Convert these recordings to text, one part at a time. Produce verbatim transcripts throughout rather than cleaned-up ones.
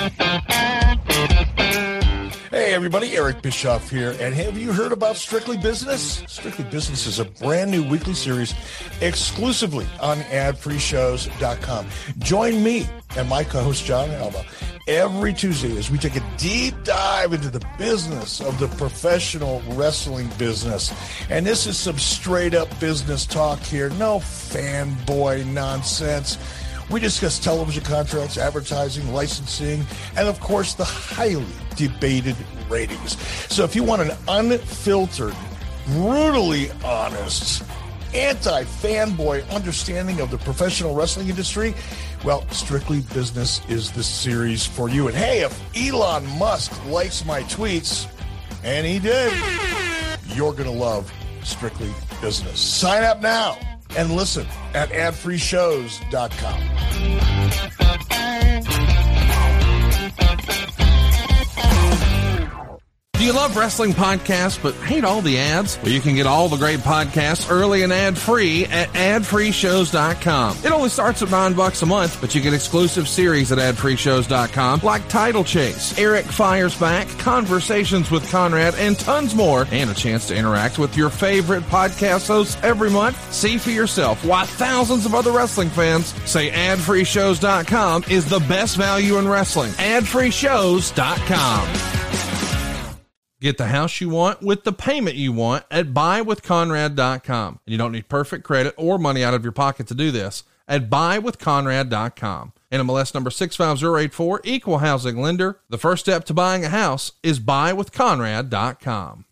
Hey everybody, Eric Bischoff here, and have you heard about Strictly Business? Strictly Business is a brand new weekly series exclusively on ad free shows dot com. Join me and my co-host John Alba every Tuesday as we take a deep dive into the business of the professional wrestling business. And this is some straight up business talk here, no fanboy nonsense. We discuss television contracts, advertising, licensing, and of course the highly debated ratings. So if you want an unfiltered, brutally honest, anti-fanboy understanding of the professional wrestling industry, well, Strictly Business is the series for you. And hey, if Elon Musk likes my tweets, and he did, you're going to love Strictly Business. Sign up now and listen at ad free shows dot com. Do you love wrestling podcasts but hate all the ads? Well, you can get all the great podcasts early and ad-free at ad free shows dot com. It only starts at nine bucks a month, but you get exclusive series at ad free shows dot com like Title Chase, Eric Fires Back, Conversations with Conrad, and tons more, and a chance to interact with your favorite podcast hosts every month. See for yourself why thousands of other wrestling fans say ad free shows dot com is the best value in wrestling. ad free shows dot com. Get the house you want with the payment you want at buy with conrad dot com. And you don't need perfect credit or money out of your pocket to do this at buy with conrad dot com. N M L S number six five zero eight four, equal housing lender. The first step to buying a house is buy with conrad dot com.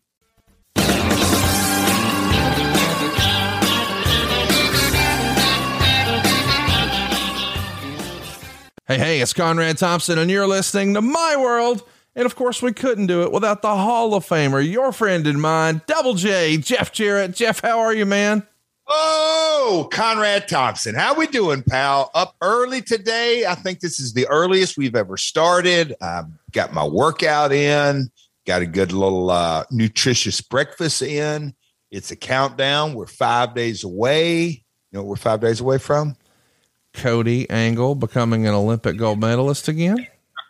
Hey, hey, it's Conrad Thompson, and you're listening to My World. And of course, we couldn't do it without the Hall of Famer, your friend and mine, Double J, Jeff Jarrett. Jeff, how are you, man? Oh, Conrad Thompson. How we doing, pal? Up early today. I think this is the earliest we've ever started. I've got my workout in, got a good little uh, nutritious breakfast in. It's a countdown. We're five days away. You know what we're five days away from? Cody Angle becoming an Olympic gold medalist again.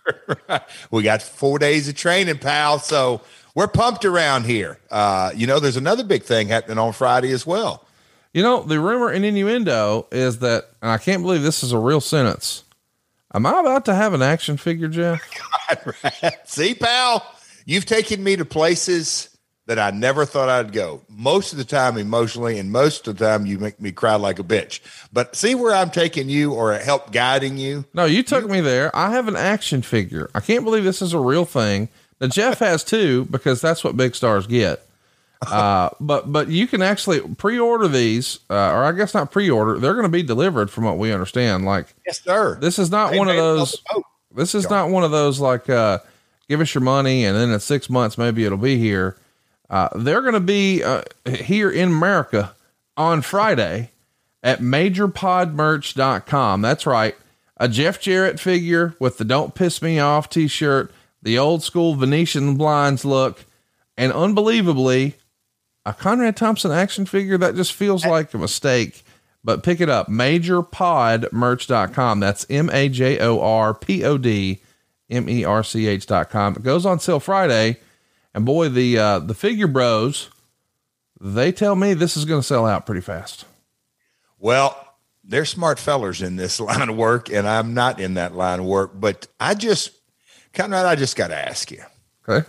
We got four days of training, pal. So we're pumped around here. Uh, you know, there's another big thing happening on Friday as well. You know, the rumor and innuendo is that, and I can't believe this is a real sentence. Am I about to have an action figure, Jeff? God, right. See, pal, you've taken me to places that I never thought I'd go. Most of the time emotionally, and most of the time you make me cry like a bitch. But see where I'm taking you or help guiding you? No, you took you, me there. I have an action figure. I can't believe this is a real thing. Now, Jeff has two because that's what big stars get. Uh, but, but you can actually pre-order these, uh, or I guess not pre-order. They're going to be delivered from what we understand. Like, yes, sir. This is not one of those, this is not one of those, like, uh, give us your money and then in six months, maybe it'll be here. Uh, they're going to be uh, here in America on Friday at major pod merch dot com. That's right. A Jeff Jarrett figure with the Don't Piss Me Off t-shirt, the old school Venetian blinds look, and unbelievably, a Conrad Thompson action figure that just feels like a mistake. But pick it up. major pod merch dot com. That's M A J O R P O D M E R C H dot com. It goes on sale Friday. And boy, the, uh, the figure bros, they tell me this is going to sell out pretty fast. Well, they're smart fellers in this line of work, and I'm not in that line of work, but I just, Conrad, I just got to ask you. Okay.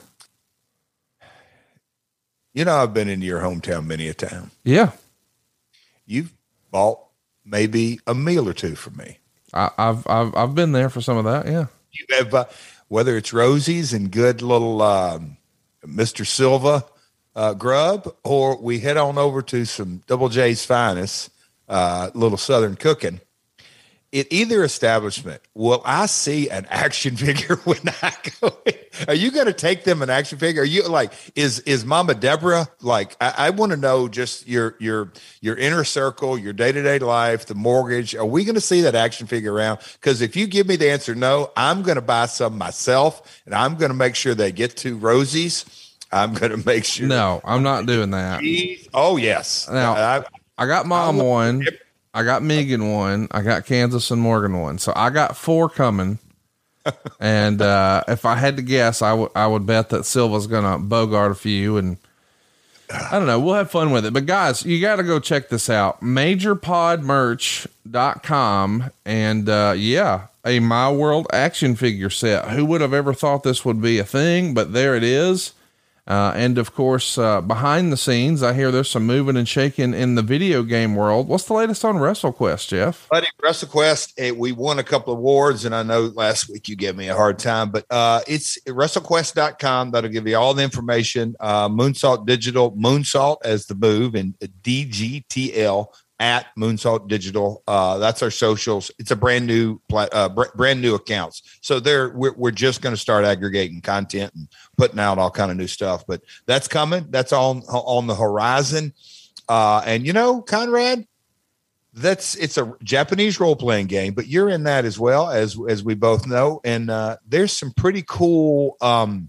You know, I've been into your hometown many a time. Yeah. You've bought maybe a meal or two for me. I, I've, I've, I've been there for some of that. Yeah. You have, uh, whether it's Rosie's and good little, um, Mister Silva uh, grub, or we head on over to some Double J's Finest, uh, little Southern cooking. At either establishment, will I see an action figure when I go in? Are you going to take them an action figure? Are you like, is, is Mama Deborah, like, I, I want to know just your, your, your inner circle, your day-to-day life, the mortgage. Are we going to see that action figure around? Because if you give me the answer, no, I'm going to buy some myself, and I'm going to make sure they get to Rosie's. I'm going to make sure. No, I'm not doing that. Oh yes. Now I, I got Mom I one. I got Megan one. I got Kansas and Morgan one. So I got four coming. And uh, if I had to guess, I would I would bet that Silva's going to bogart a few, and I don't know. We'll have fun with it. But guys, you got to go check this out. major pod merch dot com. And uh, yeah, a My World action figure set. Who would have ever thought this would be a thing? But there it is. Uh, and of course, uh, behind the scenes, I hear there's some moving and shaking in the video game world. What's the latest on WrestleQuest, Jeff? Buddy, WrestleQuest, eh, we won a couple of awards, and I know last week you gave me a hard time, but uh, it's WrestleQuest dot com. That'll give you all the information. Uh, Moonsault Digital, Moonsault as the move, and D G T L at Moonsault Digital. Uh, that's our socials. It's a brand new, uh, br- brand new accounts. So there, we're, we're just going to start aggregating content and putting out all kind of new stuff, but that's coming. That's on, on the horizon. Uh, and you know, Conrad, that's, it's a Japanese role-playing game, but you're in that as well, as, as we both know. And uh, there's some pretty cool, um,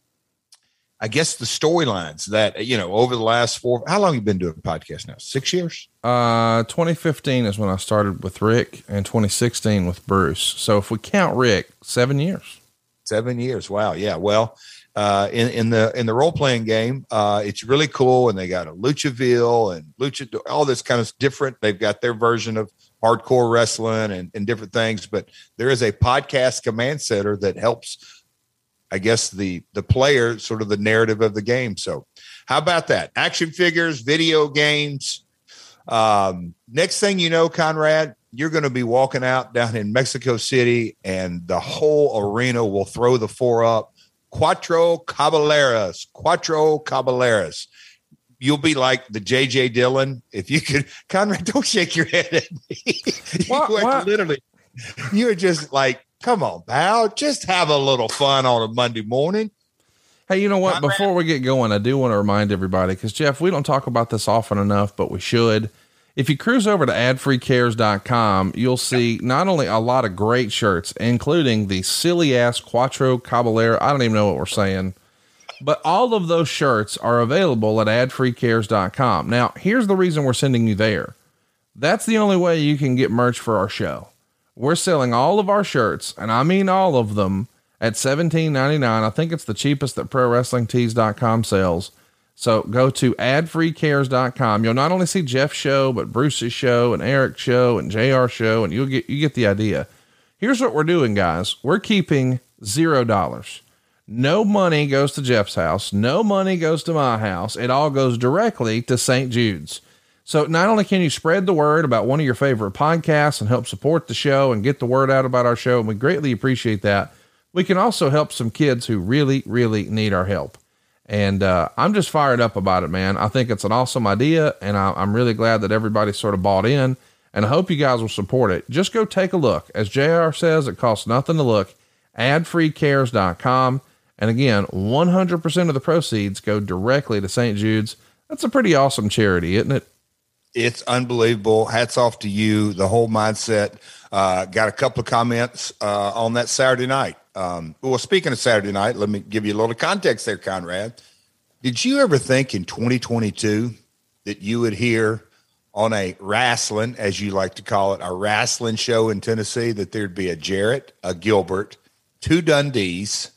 I guess the storylines that, you know, over the last four, how long have you been doing a podcast now? Six years? Uh, twenty fifteen is when I started with Rick, and twenty sixteen with Bruce. So if we count Rick, seven years, seven years. Wow. Yeah. Well, uh, in, in the, in the role-playing game, uh, it's really cool. And they got a Luchaville and Lucha, all this kind of different. They've got their version of hardcore wrestling and, and different things, but there is a podcast command center that helps, I guess, the, the player, sort of the narrative of the game. So how about that? Action figures, video games. Um, next thing you know, Conrad, you're going to be walking out down in Mexico City and the whole arena will throw the four up. Cuatro Caballeros, Cuatro Caballeros. You'll be like the J J Dillon. If you could, Conrad, don't shake your head at me. What, you are what? literally, you're just like, come on, pal, just have a little fun on a Monday morning. Hey, you know what? Conrad? Before we get going, I do want to remind everybody, because Jeff, we don't talk about this often enough, but we should. If you cruise over to ad free cares dot com, you'll see not only a lot of great shirts, including the silly ass Cuatro Caballero. I don't even know what we're saying, but all of those shirts are available at ad free cares dot com. Now, here's the reason we're sending you there. That's the only way you can get merch for our show. We're selling all of our shirts, and I mean all of them, at seventeen ninety-nine. I think it's the cheapest that pro wrestling tees dot com sells. So go to ad free cares dot com. You'll not only see Jeff's show, but Bruce's show and Eric's show and J R's show, and you'll get, you get the idea. Here's what we're doing, guys. We're keeping zero dollars. No money goes to Jeff's house. No money goes to my house. It all goes directly to Saint Jude's. So not only can you spread the word about one of your favorite podcasts and help support the show and get the word out about our show, and we greatly appreciate that, we can also help some kids who really, really need our help. And uh, I'm just fired up about it, man. I think it's an awesome idea, and I, I'm really glad that everybody sort of bought in, and I hope you guys will support it. Just go take a look. As J R says, it costs nothing to look. ad free cares dot com. And again, one hundred percent of the proceeds go directly to Saint Jude's. That's a pretty awesome charity, isn't it? It's unbelievable. Hats off to you. The whole mindset. Uh, got a couple of comments uh, on that Saturday night. Um, well, speaking of Saturday night, let me give you a little context there, Conrad. Did you ever think in twenty twenty-two that you would hear on a wrestling, as you like to call it, a wrestling show in Tennessee, that there'd be a Jarrett, a Gilbert, two Dundees,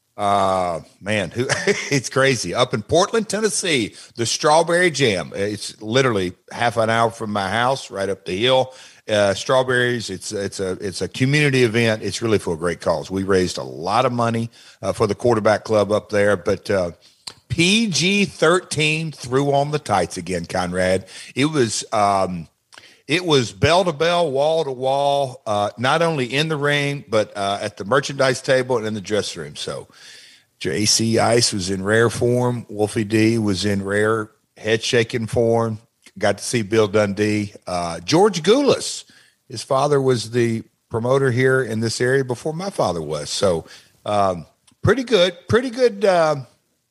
Uh, man, who it's crazy up in Portland, Tennessee, the Strawberry Jam. It's literally half an hour from my house, right up the hill. Uh, strawberries. It's, it's a, it's a community event. It's really for a great cause. We raised a lot of money uh, for the quarterback club up there, but, uh, P G thirteen threw on the tights again, Conrad. It was, um, It was bell to bell, wall to wall, uh, not only in the ring, but uh, at the merchandise table and in the dressing room. So J C Ice was in rare form. Wolfie D was in rare head shaking form. Got to see Bill Dundee. Uh, George Goulas, his father was the promoter here in this area before my father was. So um, pretty good, pretty good uh,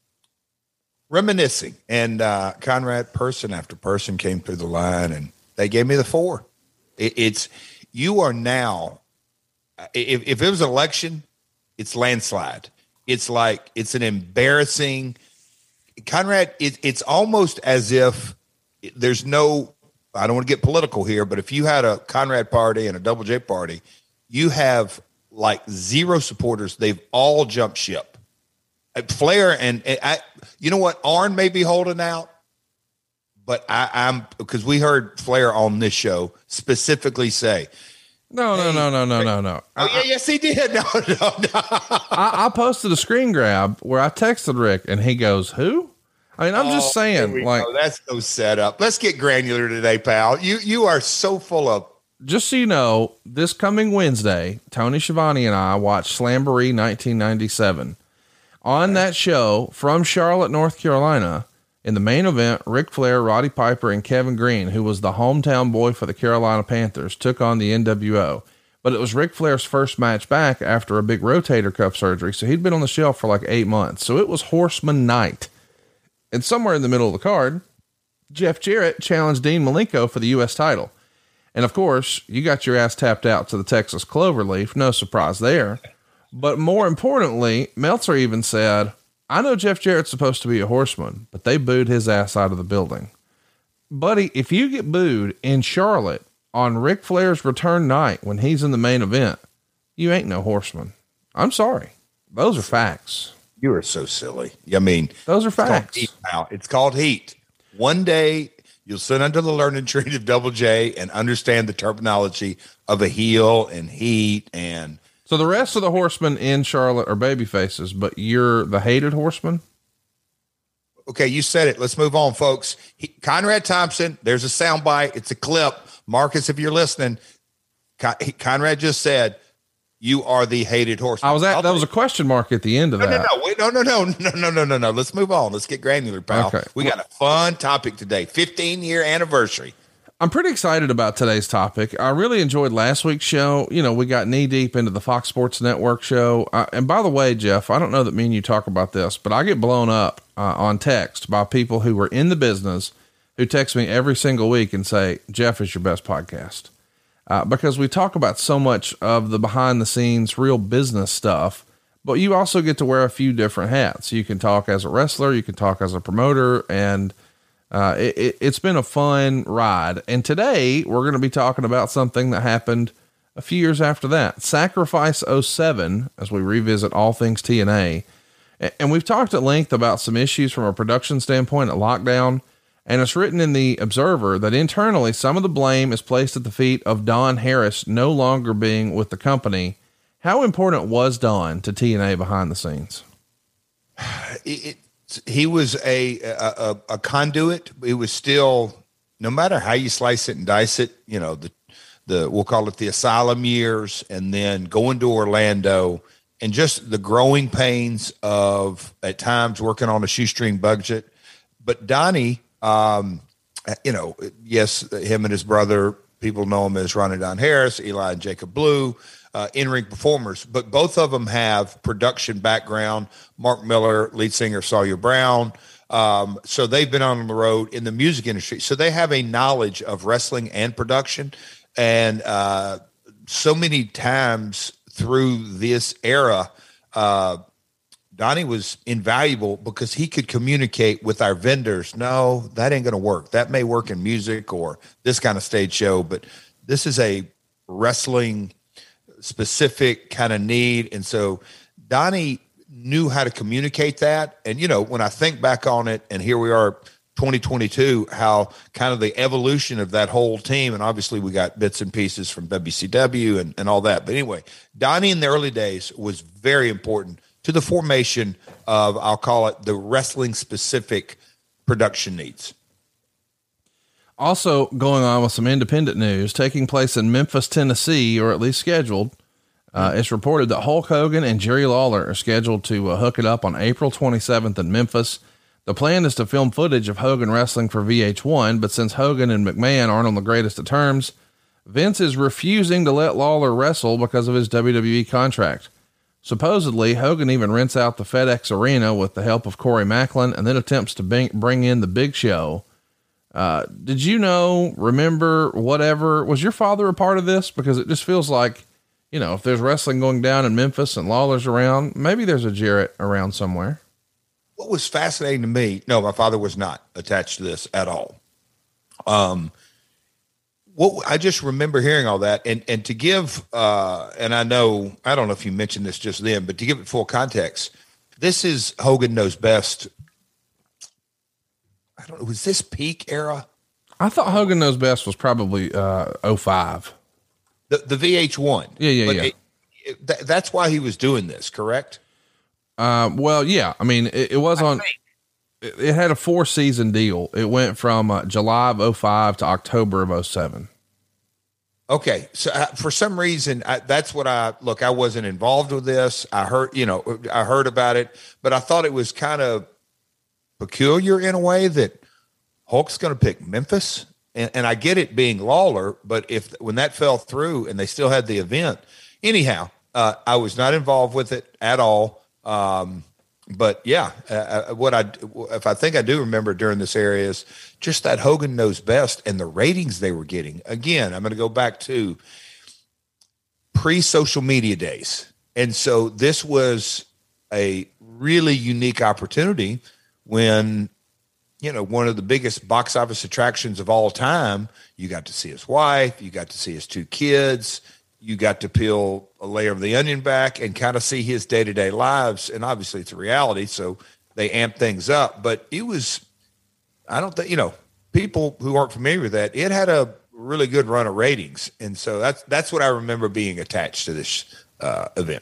reminiscing. And uh, Conrad, person after person came through the line, and they gave me the four. It, it's you are now. If, if it was an election, it's landslide. It's like it's an embarrassing. Conrad, it, it's almost as if there's no. I don't want to get political here, but if you had a Conrad party and a Double J party, you have like zero supporters. They've all jumped ship. Flair and, and I, you know what? Arn may be holding out, but I, I'm because we heard Flair on this show specifically say, No, no, hey, no, no, no, no, no. Oh, yeah, yes, he did. No, no, no. I, I posted a screen grab where I texted Rick and he goes, who? I mean, I'm oh, just saying, like, go. That's no setup. Let's get granular today, pal. You, you are so full of. Just so you know, this coming Wednesday, Tony Schiavone and I watched Slamboree nineteen ninety-seven. On that show from Charlotte, North Carolina, in the main event, Ric Flair, Roddy Piper, and Kevin Green, who was the hometown boy for the Carolina Panthers, took on the N W O. But it was Ric Flair's first match back after a big rotator cuff surgery, so he'd been on the shelf for like eight months. So it was Horseman Night. And somewhere in the middle of the card, Jeff Jarrett challenged Dean Malenko for the U S title. And of course, you got your ass tapped out to the Texas Cloverleaf. No surprise there. But more importantly, Meltzer even said, I know Jeff Jarrett's supposed to be a horseman, but they booed his ass out of the building. Buddy, if you get booed in Charlotte on Ric Flair's return night when he's in the main event, you ain't no horseman. I'm sorry. Those are facts. You are so silly. I mean, those are facts. It's called heat. It's called heat. One day you'll sit under the learning tree of Double J and understand the terminology of a heel and heat. And so the rest of the horsemen in Charlotte are baby faces, but you're the hated horseman. Okay. You said it. Let's move on, folks. He, Conrad Thompson, there's a soundbite. It's a clip. Marcus, if you're listening, Con- Conrad just said, you are the hated horseman. I was at, that was a question mark at the end of no, that. No, no, wait, no, no, no, no, no, no, no, no. Let's move on. Let's get granular, pal. Okay. We got a fun topic today. fifteen year anniversary. I'm pretty excited about today's topic. I really enjoyed last week's show. You know, we got knee deep into the Fox Sports Network show. Uh, and by the way, Jeff, I don't know that me and you talk about this, but I get blown up uh, on text by people who are in the business who text me every single week and say, Jeff is your best podcast. Uh, because we talk about so much of the behind the scenes, real business stuff, but you also get to wear a few different hats. You can talk as a wrestler, you can talk as a promoter, and uh, it, it, it's been a fun ride. And today we're going to be talking about something that happened a few years after that, Sacrifice oh seven, as we revisit all things T N A. And we've talked at length about some issues from a production standpoint at Lockdown. And it's written in the Observer that internally, some of the blame is placed at the feet of Don Harris no longer being with the company. How important was Don to T N A behind the scenes? It, it, he was a, a, a conduit. It was still, no matter how you slice it and dice it, you know, the, the, we'll call it the asylum years, and then going to Orlando and just the growing pains of at times working on a shoestring budget. But Donnie, Um, you know, yes, him and his brother, people know him as Ronnie Don Harris, Eli and Jacob Blue, uh, in-ring performers, but both of them have production background. Mark Miller, lead singer, Sawyer Brown. Um, so they've been on the road in the music industry. So they have a knowledge of wrestling and production. And, uh, so many times through this era, uh, Donnie was invaluable because he could communicate with our vendors. No, that ain't going to work. That may work in music or this kind of stage show, but this is a wrestling specific kind of need. And so Donnie knew how to communicate that. And, you know, when I think back on it, and here we are, twenty twenty-two, how kind of the evolution of that whole team. And obviously we got bits and pieces from W C W and, and all that. But anyway, Donnie in the early days was very important to the formation of, I'll call it, the wrestling specific production needs. Also going on with some independent news taking place in Memphis, Tennessee, or at least scheduled. Uh, it's reported that Hulk Hogan and Jerry Lawler are scheduled to uh, hook it up on April twenty-seventh in Memphis. The plan is to film footage of Hogan wrestling for V H one, but since Hogan and McMahon aren't on the greatest of terms, Vince is refusing to let Lawler wrestle because of his W W E contract. Supposedly, Hogan even rents out the FedEx Arena with the help of Corey Macklin and then attempts to bring, bring in the Big Show. Uh, did you know, remember, whatever, was your father a part of this? Because it just feels like, you know, if there's wrestling going down in Memphis and Lawler's around, maybe there's a Jarrett around somewhere. What was fascinating to me, no, my father was not attached to this at all. Um, what I just remember hearing all that, and and to give, uh, and I know I don't know if you mentioned this just then, but to give it full context, this is Hogan Knows Best. I don't know, was this peak era? I thought Hogan Knows Best was probably uh, oh five. The the V H one. Yeah, yeah, but yeah. It, it, th- that's why he was doing this, correct? Uh, well, yeah. I mean, it, it was on. It, it had a four season deal. It went from uh, July of oh five to October of oh seven. Okay. So uh, for some reason, I, that's what I look, I wasn't involved with this. I heard, you know, I heard about it, but I thought it was kind of peculiar in a way that Hulk's going to pick Memphis. And, and I get it being Lawler, but if, when that fell through and they still had the event, anyhow, uh, I was not involved with it at all. Um, But yeah, uh, what I, if I think I do remember during this area is just that Hogan Knows Best and the ratings they were getting. Again, I'm going to go back to pre-social media days. And so this was a really unique opportunity when, you know, one of the biggest box office attractions of all time, you got to see his wife, you got to see his two kids, you got to peel a layer of the onion back and kind of see his day-to-day lives. And obviously it's a reality, so they amp things up, but it was, I don't think, you know, people who aren't familiar with that, it had a really good run of ratings. And so that's, that's what I remember being attached to this uh, event.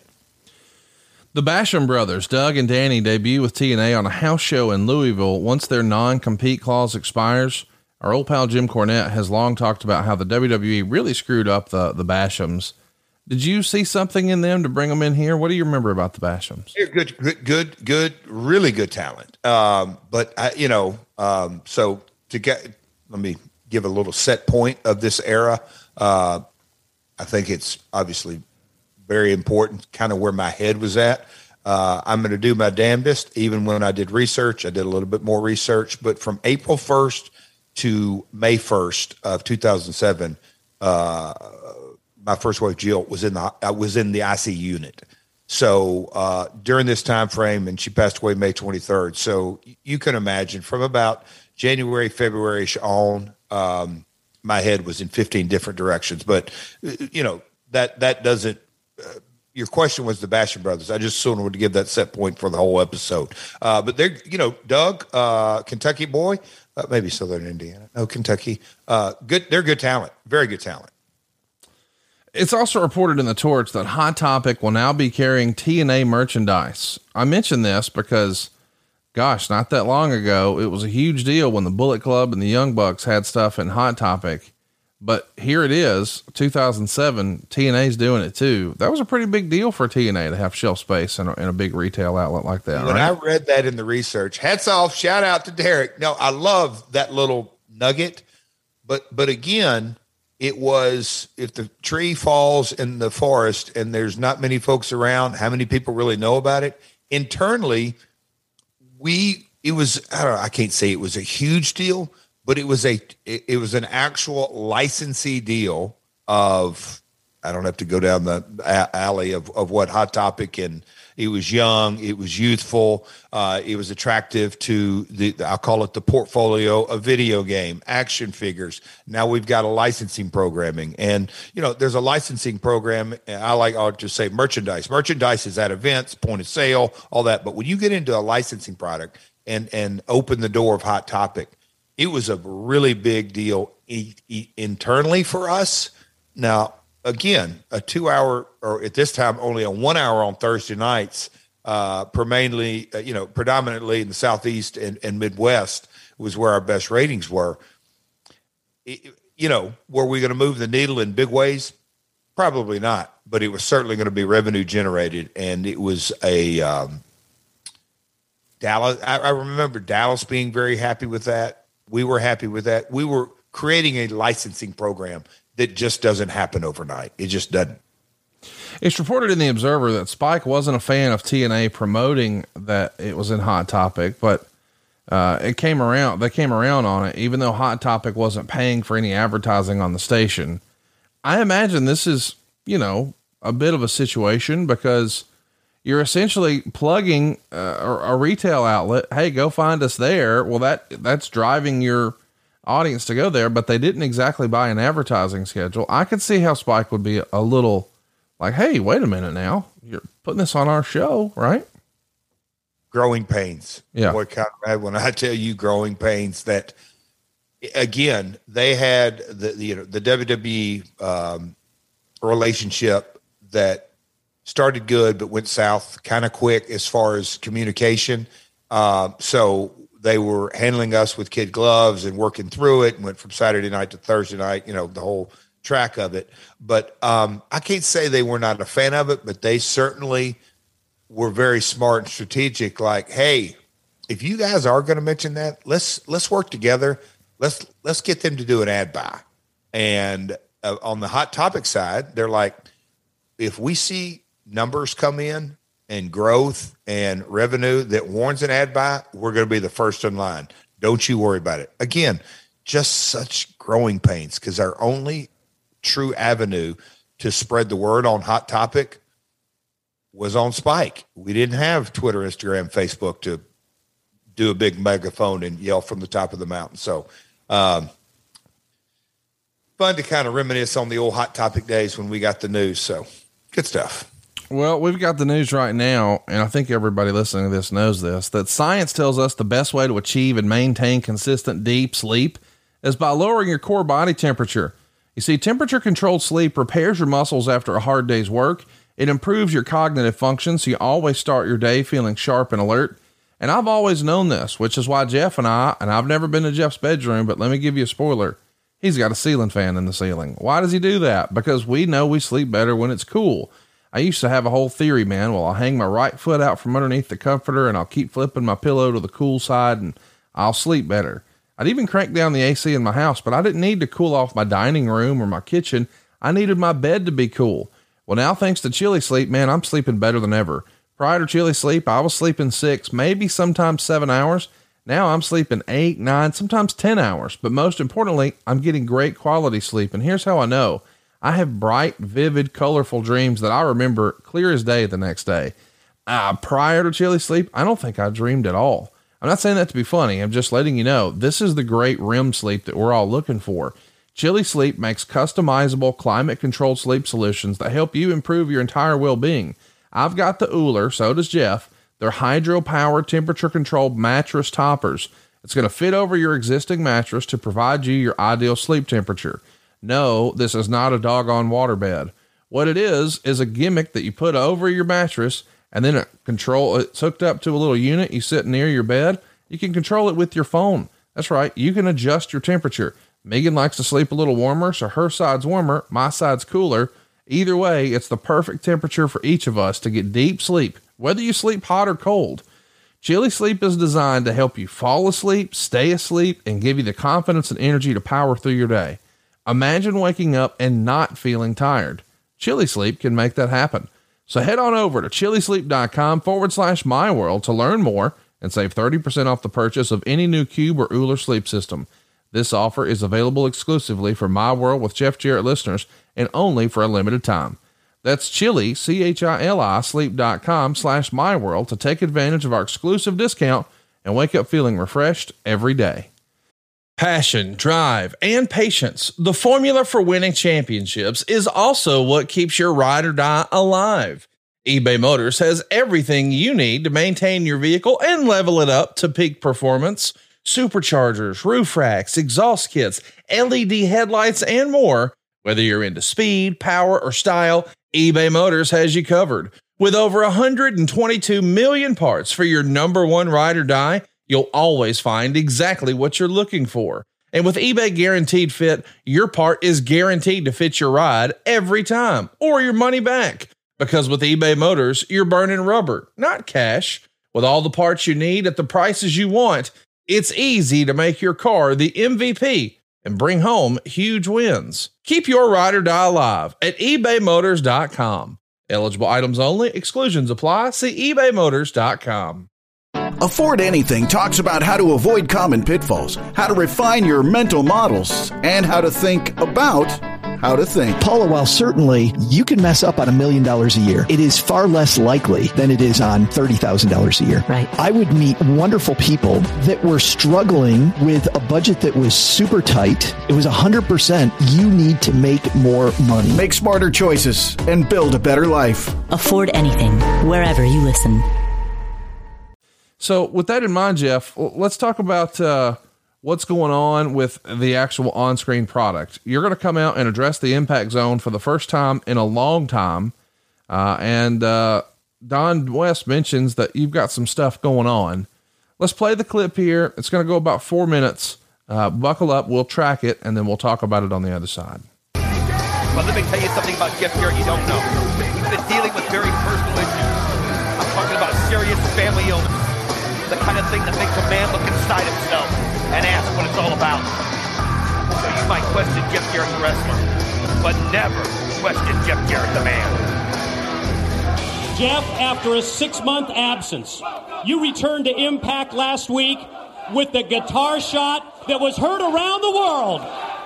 The Basham brothers, Doug and Danny, debut with T N A on a house show in Louisville. Once their non-compete clause expires, our old pal Jim Cornette has long talked about how the W W E really screwed up the, the Bashams. Did you see something in them to bring them in here? What do you remember about the Bashams? They're good, good, good, good, really good talent. Um, but I, you know, um, so to get, let me give a little set point of this era. Uh, I think it's obviously very important, kind of where my head was at. Uh, I'm going to do my damnedest. Even when I did research, I did a little bit more research, but from April first to May first of two thousand seven, uh, my first wife Jill was in the I was in the I C U unit. So uh, during this time frame, and she passed away May twenty-third. So you can imagine from about January, February-ish on, um, my head was in fifteen different directions. But you know that that doesn't. Uh, your question was the Basham brothers. I just sort of wanted to give that set point for the whole episode. Uh, but they're, you know, Doug, uh, Kentucky boy, uh, maybe Southern Indiana, no Kentucky. Uh, good, they're good talent, very good talent. It's also reported in the Torch that Hot Topic will now be carrying T N A merchandise. I mention this because, gosh, not that long ago, it was a huge deal when the Bullet Club and the Young Bucks had stuff in Hot Topic. But here it is, two thousand seven, T N A's doing it too. That was a pretty big deal for T N A to have shelf space in a, in a big retail outlet like that. When right? I read that in the research, hats off, shout out to Derek. No, I love that little nugget. But, but again, it was, if the tree falls in the forest and there's not many folks around, how many people really know about it? Internally, we, it was, I don't know, I can't say it was a huge deal, but it was a, it, it was an actual licensee deal of, I don't have to go down the a- alley of, of what Hot Topic, and it was young, it was youthful, uh, it was attractive to the, I'll call it the portfolio of video game, action figures. Now we've got a licensing programming, and, you know, there's a licensing program. And I like, I'll just say merchandise. Merchandise is at events, point of sale, all that. But when you get into a licensing product and, and open the door of Hot Topic, it was a really big deal e- e- internally for us. Now, again, a two hour, or at this time, only a one hour on Thursday nights, uh, mainly, uh, you know, predominantly in the Southeast and, and Midwest was where our best ratings were. It, you know, were we going to move the needle in big ways? Probably not, but it was certainly going to be revenue generated. And it was a, um, Dallas. I, I remember Dallas being very happy with that. We were happy with that. We were creating a licensing program that just doesn't happen overnight. It just doesn't. It's reported in the Observer that Spike wasn't a fan of T N A promoting that it was in Hot Topic, but uh, it came around, they came around on it, even though Hot Topic wasn't paying for any advertising on the station. I imagine this is, you know, a bit of a situation because you're essentially plugging uh, a, a retail outlet. Hey, go find us there. Well, that that's driving your audience to go there, but they didn't exactly buy an advertising schedule. I could see how Spike would be a little like, hey, wait a minute now. You're putting this on our show, right? Growing pains. Yeah. Boy, Conrad, when I tell you growing pains, that again, they had the, the you know, the W W E um, relationship that started good, but went south kind of quick as far as communication. Uh, so they were handling us with kid gloves and working through it, and went from Saturday night to Thursday night, you know, the whole track of it. But um, I can't say they were not a fan of it, but they certainly were very smart and strategic. Like, hey, if you guys are going to mention that, let's, let's work together. Let's, let's get them to do an ad buy. And uh, on the Hot Topic side, they're like, if we see numbers come in and growth and revenue that warrants an ad buy, we're going to be the first in line. Don't you worry about it. Again, just such growing pains, because our only true avenue to spread the word on Hot Topic was on Spike. We didn't have Twitter, Instagram, Facebook to do a big megaphone and yell from the top of the mountain. So, um, fun to kind of reminisce on the old Hot Topic days when we got the news. So good stuff. Well, we've got the news right now, and I think everybody listening to this knows this, that science tells us the best way to achieve and maintain consistent deep sleep is by lowering your core body temperature. You see, temperature controlled sleep repairs your muscles after a hard day's work. It improves your cognitive function, so you always start your day feeling sharp and alert. And I've always known this, which is why Jeff and I, and I've never been to Jeff's bedroom, but let me give you a spoiler. He's got a ceiling fan in the ceiling. Why does he do that? Because we know we sleep better when it's cool. I used to have a whole theory, man. Well, I'll hang my right foot out from underneath the comforter and I'll keep flipping my pillow to the cool side and I'll sleep better. I'd even crank down the A C in my house, but I didn't need to cool off my dining room or my kitchen. I needed my bed to be cool. Well, now thanks to Chili Sleep, man, I'm sleeping better than ever. Prior to Chili Sleep, I was sleeping six, maybe sometimes seven hours. Now I'm sleeping eight, nine, sometimes ten hours. But most importantly, I'm getting great quality sleep. And here's how I know. I have bright, vivid, colorful dreams that I remember clear as day the next day. Uh, prior to Chili Sleep, I don't think I dreamed at all. I'm not saying that to be funny. I'm just letting you know, this is the great R E M sleep that we're all looking for. Chili Sleep makes customizable, climate-controlled sleep solutions that help you improve your entire well-being. I've got the Ooler, so does Jeff. They're hydro-powered, temperature-controlled mattress toppers. It's going to fit over your existing mattress to provide you your ideal sleep temperature. No, this is not a doggone waterbed. What it is, is a gimmick that you put over your mattress, and then it control, it's hooked up to a little unit you sit near your bed. You can control it with your phone. That's right. You can adjust your temperature. Megan likes to sleep a little warmer, so her side's warmer, my side's cooler. Either way, it's the perfect temperature for each of us to get deep sleep, whether you sleep hot or cold. Chili Sleep is designed to help you fall asleep, stay asleep, and give you the confidence and energy to power through your day. Imagine waking up and not feeling tired. Chili Sleep can make that happen. So head on over to chilisleep.com forward slash my world to learn more and save thirty percent off the purchase of any new Cube or Ooler sleep system. This offer is available exclusively for My World with Jeff Jarrett listeners and only for a limited time. That's chili, C H I L I, sleep.com slash my world to take advantage of our exclusive discount and wake up feeling refreshed every day. Passion, drive, and patience. The formula for winning championships is also what keeps your ride or die alive. eBay Motors has everything you need to maintain your vehicle and level it up to peak performance. Superchargers, roof racks, exhaust kits, L E D headlights, and more. Whether you're into speed, power, or style, eBay Motors has you covered. With over one hundred twenty-two million parts for your number one ride or die, you'll always find exactly what you're looking for. And with eBay Guaranteed Fit, your part is guaranteed to fit your ride every time, or your money back. Because with eBay Motors, you're burning rubber, not cash. With all the parts you need at the prices you want, it's easy to make your car the M V P and bring home huge wins. Keep your ride or die alive at ebay motors dot com. Eligible items only. Exclusions apply. See ebay motors dot com. Afford Anything talks about how to avoid common pitfalls, how to refine your mental models, and how to think about how to think. Paula, while certainly you can mess up on a million dollars a year, it is far less likely than it is on thirty thousand dollars a year. Right. I would meet wonderful people that were struggling with a budget that was super tight. It was one hundred percent you need to make more money. Make smarter choices and build a better life. Afford anything, wherever you listen. So with that in mind, Jeff, let's talk about uh, what's going on with the actual on-screen product. You're going to come out and address the impact zone for the first time in a long time. Uh, and uh, Don West mentions that you've got some stuff going on. Let's play the clip here. It's going to go about four minutes. Uh, buckle up. We'll track it, and then we'll talk about it on the other side. But let me tell you something about Jeff Jarrett you don't know. He's been dealing with very personal issues. I'm talking about serious family illness. The kind of thing that makes a man look inside himself and ask what it's all about. So you might question Jeff Jarrett the wrestler, but never question Jeff Jarrett the man. Jeff, after a six-month absence, you returned to Impact last week with the guitar shot that was heard around the world.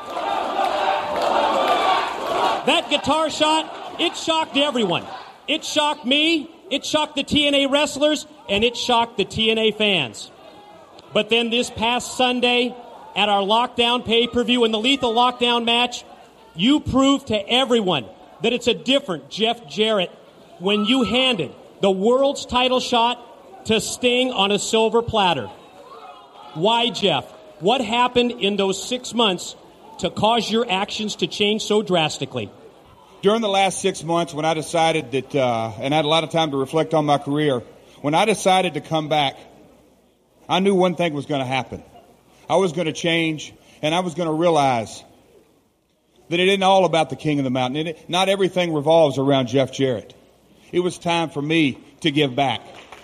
That guitar shot, it shocked everyone. It shocked me, it shocked the T N A wrestlers, and it shocked the T N A fans. But then this past Sunday, at our Lockdown pay-per-view in the Lethal Lockdown match, you proved to everyone that it's a different Jeff Jarrett when you handed the world's title shot to Sting on a silver platter. Why, Jeff? What happened in those six months to cause your actions to change so drastically? During the last six months, when I decided that, uh, and I had a lot of time to reflect on my career, when I decided to come back, I knew one thing was going to happen. I was going to change, and I was going to realize that it isn't all about the King of the Mountain. It, not everything revolves around Jeff Jarrett. It was time for me to give back.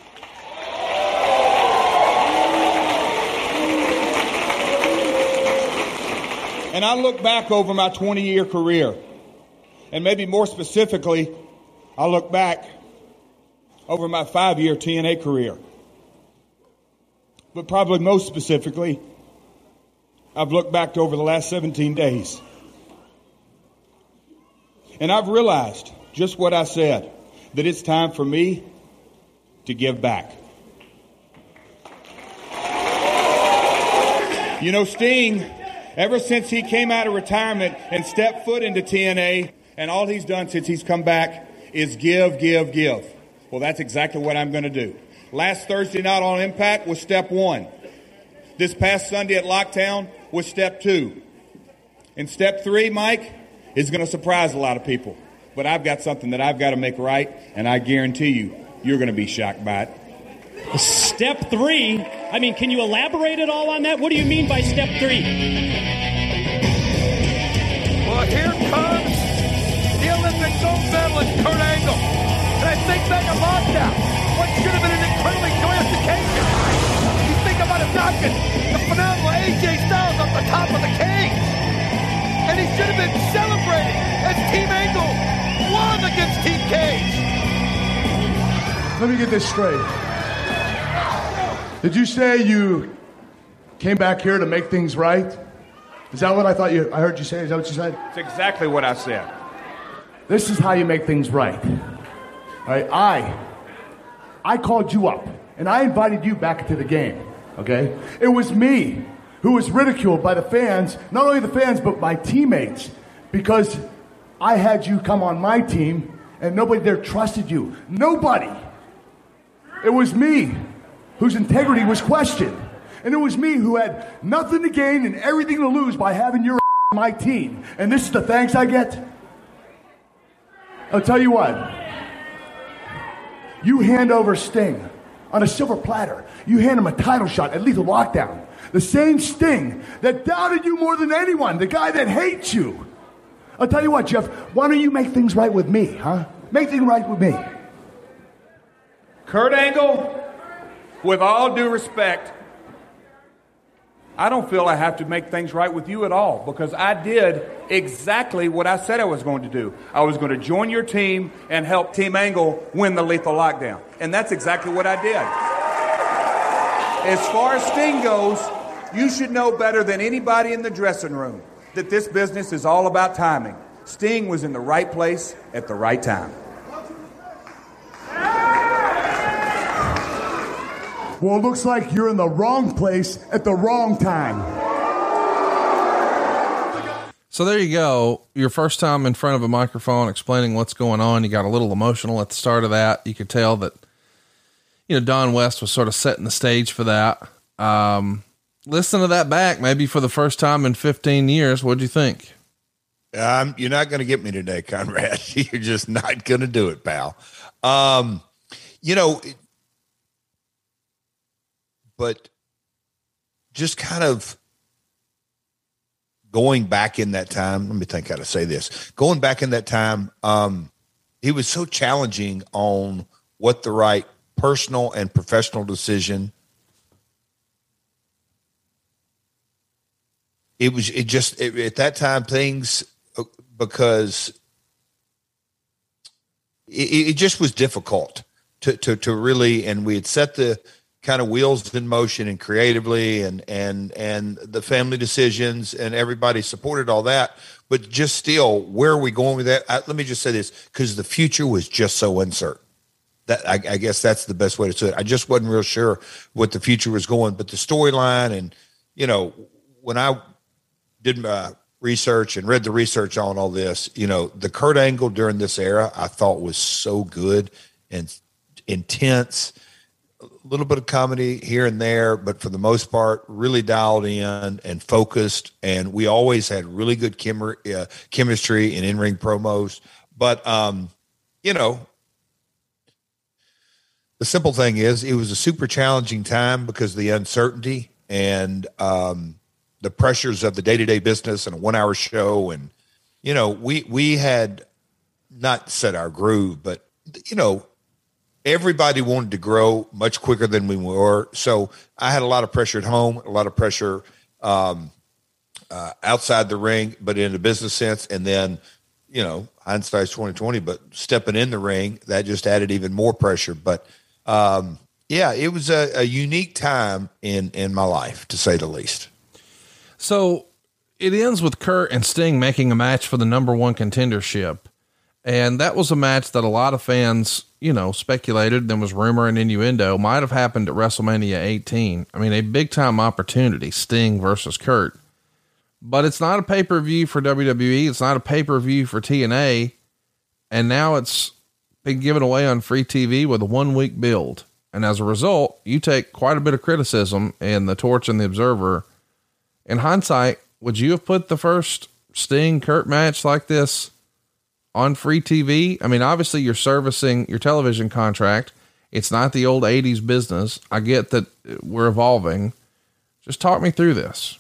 And I look back over my twenty-year career, and maybe more specifically, I look back over my five-year T N A career. But probably most specifically, I've looked back to over the last seventeen days. And I've realized just what I said, that it's time for me to give back. You know, Sting, ever since he came out of retirement and stepped foot into T N A, and all he's done since he's come back is give, give, give. Well, that's exactly what I'm going to do. Last Thursday night on Impact was step one. This past Sunday at Lockdown was step two. And step three, Mike, is going to surprise a lot of people. But I've got something that I've got to make right, and I guarantee you, you're going to be shocked by it. Step three? I mean, can you elaborate at all on that? What do you mean by step three? Well, here comes the Olympic gold medalist, Kurt Angle. And I think back at Lockdown, what should have been an incredibly joyous occasion. You think about him knocking the phenomenal A J Styles off the top of the cage. And he should have been celebrating as Team Angle won against Team Cage. Let me get this straight. Did you say you came back here to make things right? Is that what I thought you, I heard you say? Is that what you said? It's exactly what I said. This is how you make things right. All right, I, I called you up, and I invited you back into the game, okay? It was me who was ridiculed by the fans, not only the fans, but my teammates, because I had you come on my team, and nobody there trusted you. Nobody. It was me whose integrity was questioned. And it was me who had nothing to gain and everything to lose by having your on my team. And this is the thanks I get? I'll tell you what. You hand over Sting on a silver platter. You hand him a title shot at Lethal Lockdown. The same Sting that doubted you more than anyone. The guy that hates you. I'll tell you what, Jeff. Why don't you make things right with me, huh? Make things right with me. Kurt Angle, with all due respect, I don't feel I have to make things right with you at all, because I did exactly what I said I was going to do. I was going to join your team and help Team Angle win the Lethal Lockdown. And that's exactly what I did. As far as Sting goes, you should know better than anybody in the dressing room that this business is all about timing. Sting was in the right place at the right time. Well, it looks like you're in the wrong place at the wrong time. So there you go. Your first time in front of a microphone explaining what's going on. You got a little emotional at the start of that. You could tell that, you know, Don West was sort of setting the stage for that. Um, listen to that back, maybe for the first time in fifteen years. What'd you think? Um, you're not going to get me today, Conrad. You're just not going to do it, pal. Um, you know, it, but just kind of going back in that time, let me think how to say this. Going back in that time, um, he was so challenging on what the right personal and professional decision. It was, it just, it, at that time, things, because it, it just was difficult to, to, to really, and we had set the kind of wheels in motion and creatively and, and, and the family decisions and everybody supported all that, but just still, where are we going with that? I, let me just say this, because the future was just so uncertain. That I, I guess that's the best way to say it. I just wasn't real sure what the future was going, but the storyline and, you know, when I did my research and read the research on all this, you know, the Kurt Angle during this era, I thought was so good and intense, a little bit of comedy here and there, but for the most part, really dialed in and focused. And we always had really good chem- uh, chemistry and in-ring promos. But, um, you know, the simple thing is it was a super challenging time because of the uncertainty and, um, the pressures of the day-to-day business and a one hour show. And, you know, we, we had not set our groove, but you know, everybody wanted to grow much quicker than we were. So I had a lot of pressure at home, a lot of pressure, um, uh, outside the ring, but in a business sense. And then, you know, hindsight's twenty twenty, but stepping in the ring, that just added even more pressure. But, um, yeah, it was a, a unique time in, in my life, to say the least. So it ends with Kurt and Sting making a match for the number one contendership. And that was a match that a lot of fans, you know, speculated, there was rumor and innuendo, might have happened at WrestleMania eighteen. I mean, a big time opportunity, Sting versus Kurt. But it's not a pay-per-view for W W E. It's not a pay-per-view for T N A. And now it's been given away on free T V with a one week build. And as a result, you take quite a bit of criticism in the Torch and the Observer. In hindsight, would you have put the first Sting Kurt match like this on free T V? I mean, obviously you're servicing your television contract. It's not the old eighties business. I get that we're evolving. Just talk me through this.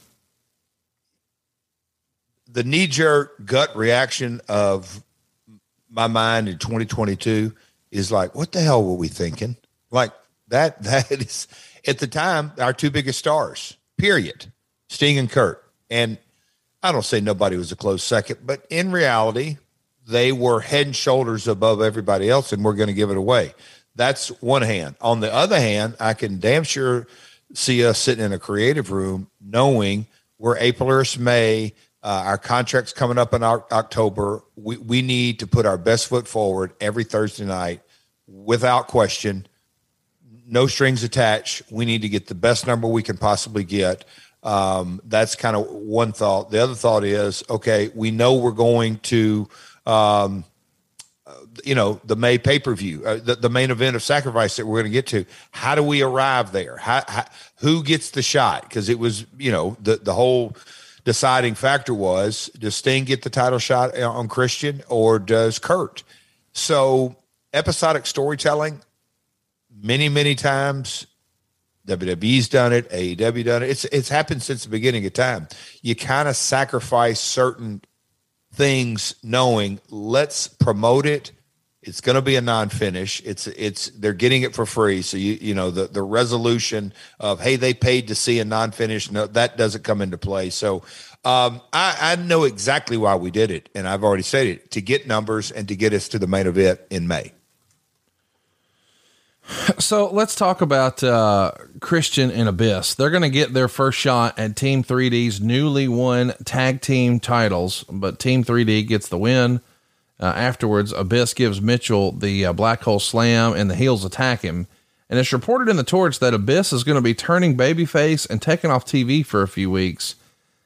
The knee jerk gut reaction of my mind in twenty twenty-two is like, what the hell were we thinking? Like that, that is at the time, our two biggest stars, period. Sting and Kurt. And I don't say nobody was a close second, but in reality, they were head and shoulders above everybody else, and we're going to give it away. That's one hand. On the other hand, I can damn sure see us sitting in a creative room knowing we're April or May, uh, our contract's coming up in October. We, we need to put our best foot forward every Thursday night without question, no strings attached. We need to get the best number we can possibly get. Um, that's kind of one thought. The other thought is, okay, we know we're going to, um, uh, you know, the May pay-per-view, uh, the, the main event of Sacrifice that we're going to get to. How do we arrive there? How, how, who gets the shot? Because it was, you know, the, the whole deciding factor was, does Sting get the title shot on Christian or does Kurt? So episodic storytelling, many, many times, W W E's done it, A E W done it. It's it's happened since the beginning of time. You kind of sacrifice certain things knowing, let's promote it. It's going to be a non-finish. It's it's they're getting it for free. So you you know the the resolution of, hey, they paid to see a non-finish, no, that doesn't come into play. So um, I, I know exactly why we did it, and I've already said it, to get numbers and to get us to the main event in May. So let's talk about uh, Christian and Abyss. They're going to get their first shot at Team three D's newly won tag team titles, but Team three D gets the win. Uh, afterwards, Abyss gives Mitchell the uh, black hole slam and the heels attack him. And it's reported in the Torch that Abyss is going to be turning babyface and taking off T V for a few weeks.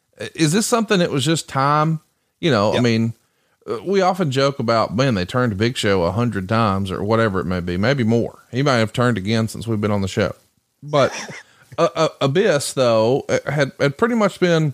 Is this something that was just time? You know, yep. I mean, we often joke about, man, they turned Big Show a hundred times or whatever it may be, maybe more. He might have turned again since we've been on the show. But uh, uh, Abyss, though, had, had pretty much been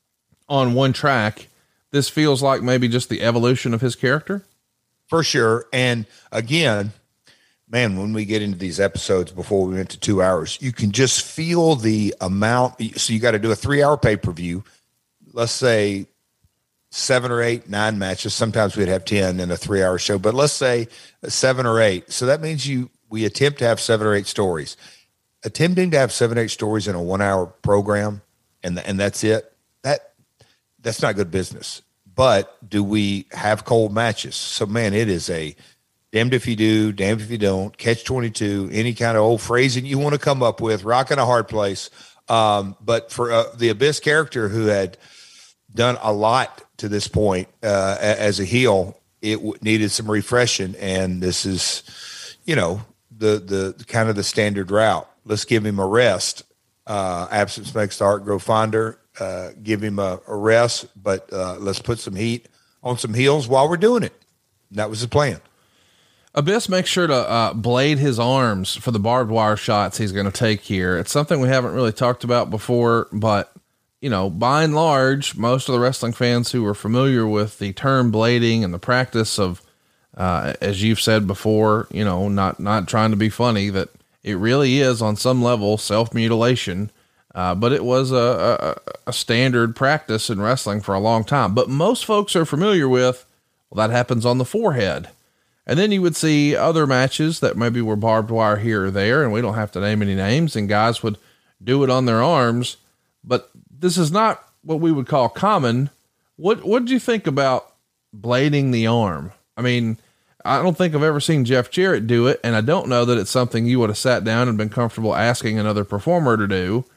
on one track. This feels like maybe just the evolution of his character. For sure. And again, man, when we get into these episodes before we went to two hours, you can just feel the amount. So you got to do a three hour pay-per-view. Let's say seven or eight, nine matches. Sometimes we'd have ten in a three hour show, but let's say seven or eight. So that means you, we attempt to have seven or eight stories. Attempting to have seven, eight stories in a one hour program. And, and that's it. That, that's not good business. But do we have cold matches? So, man, it is a damned if you do, damned if you don't, catch twenty-two, any kind of old phrasing you want to come up with, rock in a hard place. Um, but for uh, the Abyss character who had done a lot to this point uh, as a heel, it w- needed some refreshing. And this is, you know, the, the kind of the standard route. Let's give him a rest. Uh, absence makes the heart grow fonder. Uh, give him a, a rest, but uh, let's put some heat on some heels while we're doing it. And that was the plan. Abyss makes sure to uh, blade his arms for the barbed wire shots he's going to take here. It's something we haven't really talked about before, but you know, by and large, most of the wrestling fans who are familiar with the term blading and the practice of, uh, as you've said before, you know, not, not trying to be funny, that it really is on some level self-mutilation. Uh, but it was a, a, a standard practice in wrestling for a long time. But most folks are familiar with, well, that happens on the forehead. And then you would see other matches that maybe were barbed wire here or there, and we don't have to name any names, and guys would do it on their arms. But this is not what we would call common. What what did you think about blading the arm? I mean, I don't think I've ever seen Jeff Jarrett do it, and I don't know that it's something you would have sat down and been comfortable asking another performer to do.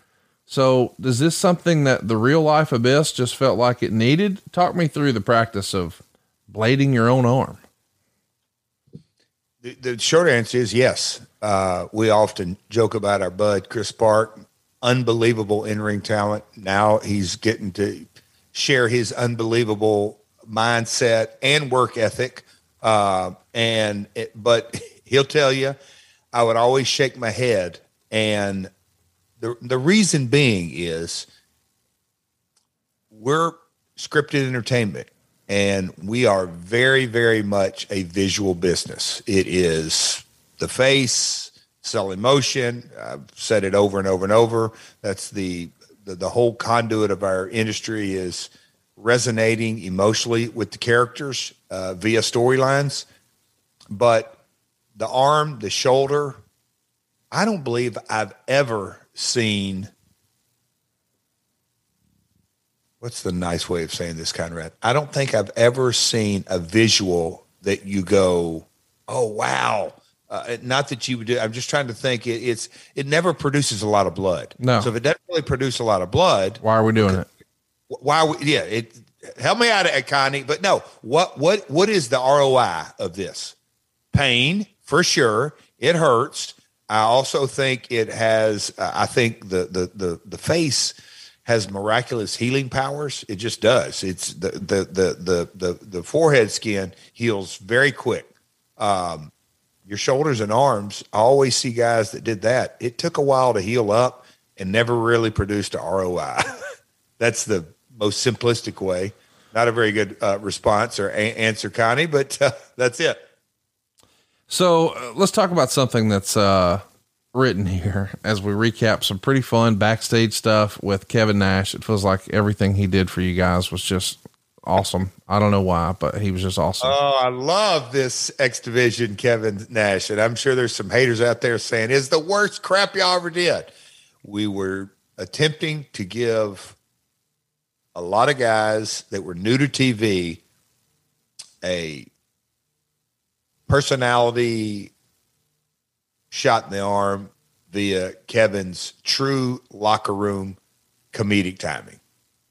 So is this something that the real life Abyss just felt like it needed? Talk me through the practice of blading your own arm. The, the short answer is yes. Uh, we often joke about our bud, Chris Park, unbelievable in-ring talent. Now he's getting to share his unbelievable mindset and work ethic. Uh, and, it, but he'll tell you, I would always shake my head. And The the reason being is we're scripted entertainment, and we are very, very much a visual business. It is the face, sell emotion. I've said it over and over and over. That's the, the, the whole conduit of our industry is resonating emotionally with the characters uh, via storylines. But the arm, the shoulder, I don't believe I've ever seen, what's the nice way of saying this, Conrad? I don't think I've ever seen a visual that you go, oh, wow. Uh, not that you would do. I'm just trying to think. It, it's, it never produces a lot of blood. No. So if it doesn't really produce a lot of blood, why are we doing it? Why? Are we, yeah. It, help me out at Connie, but no, what, what, what is the R O I of this? Pain for sure. It hurts. I also think it has, uh, I think the, the, the, the face has miraculous healing powers. It just does. It's the, the, the, the, the, the forehead skin heals very quick. Um, your shoulders and arms, I always see guys that did that. It took a while to heal up and never really produced an R O I. That's the most simplistic way. Not a very good uh, response or a- answer, Connie, but uh, that's it. So uh, let's talk about something that's uh, written here as we recap some pretty fun backstage stuff with Kevin Nash. It feels like everything he did for you guys was just awesome. I don't know why, but he was just awesome. Oh, I love this X Division Kevin Nash. And I'm sure there's some haters out there saying it's the worst crap y'all ever did. We were attempting to give a lot of guys that were new to T V a personality shot in the arm via Kevin's true locker room comedic timing.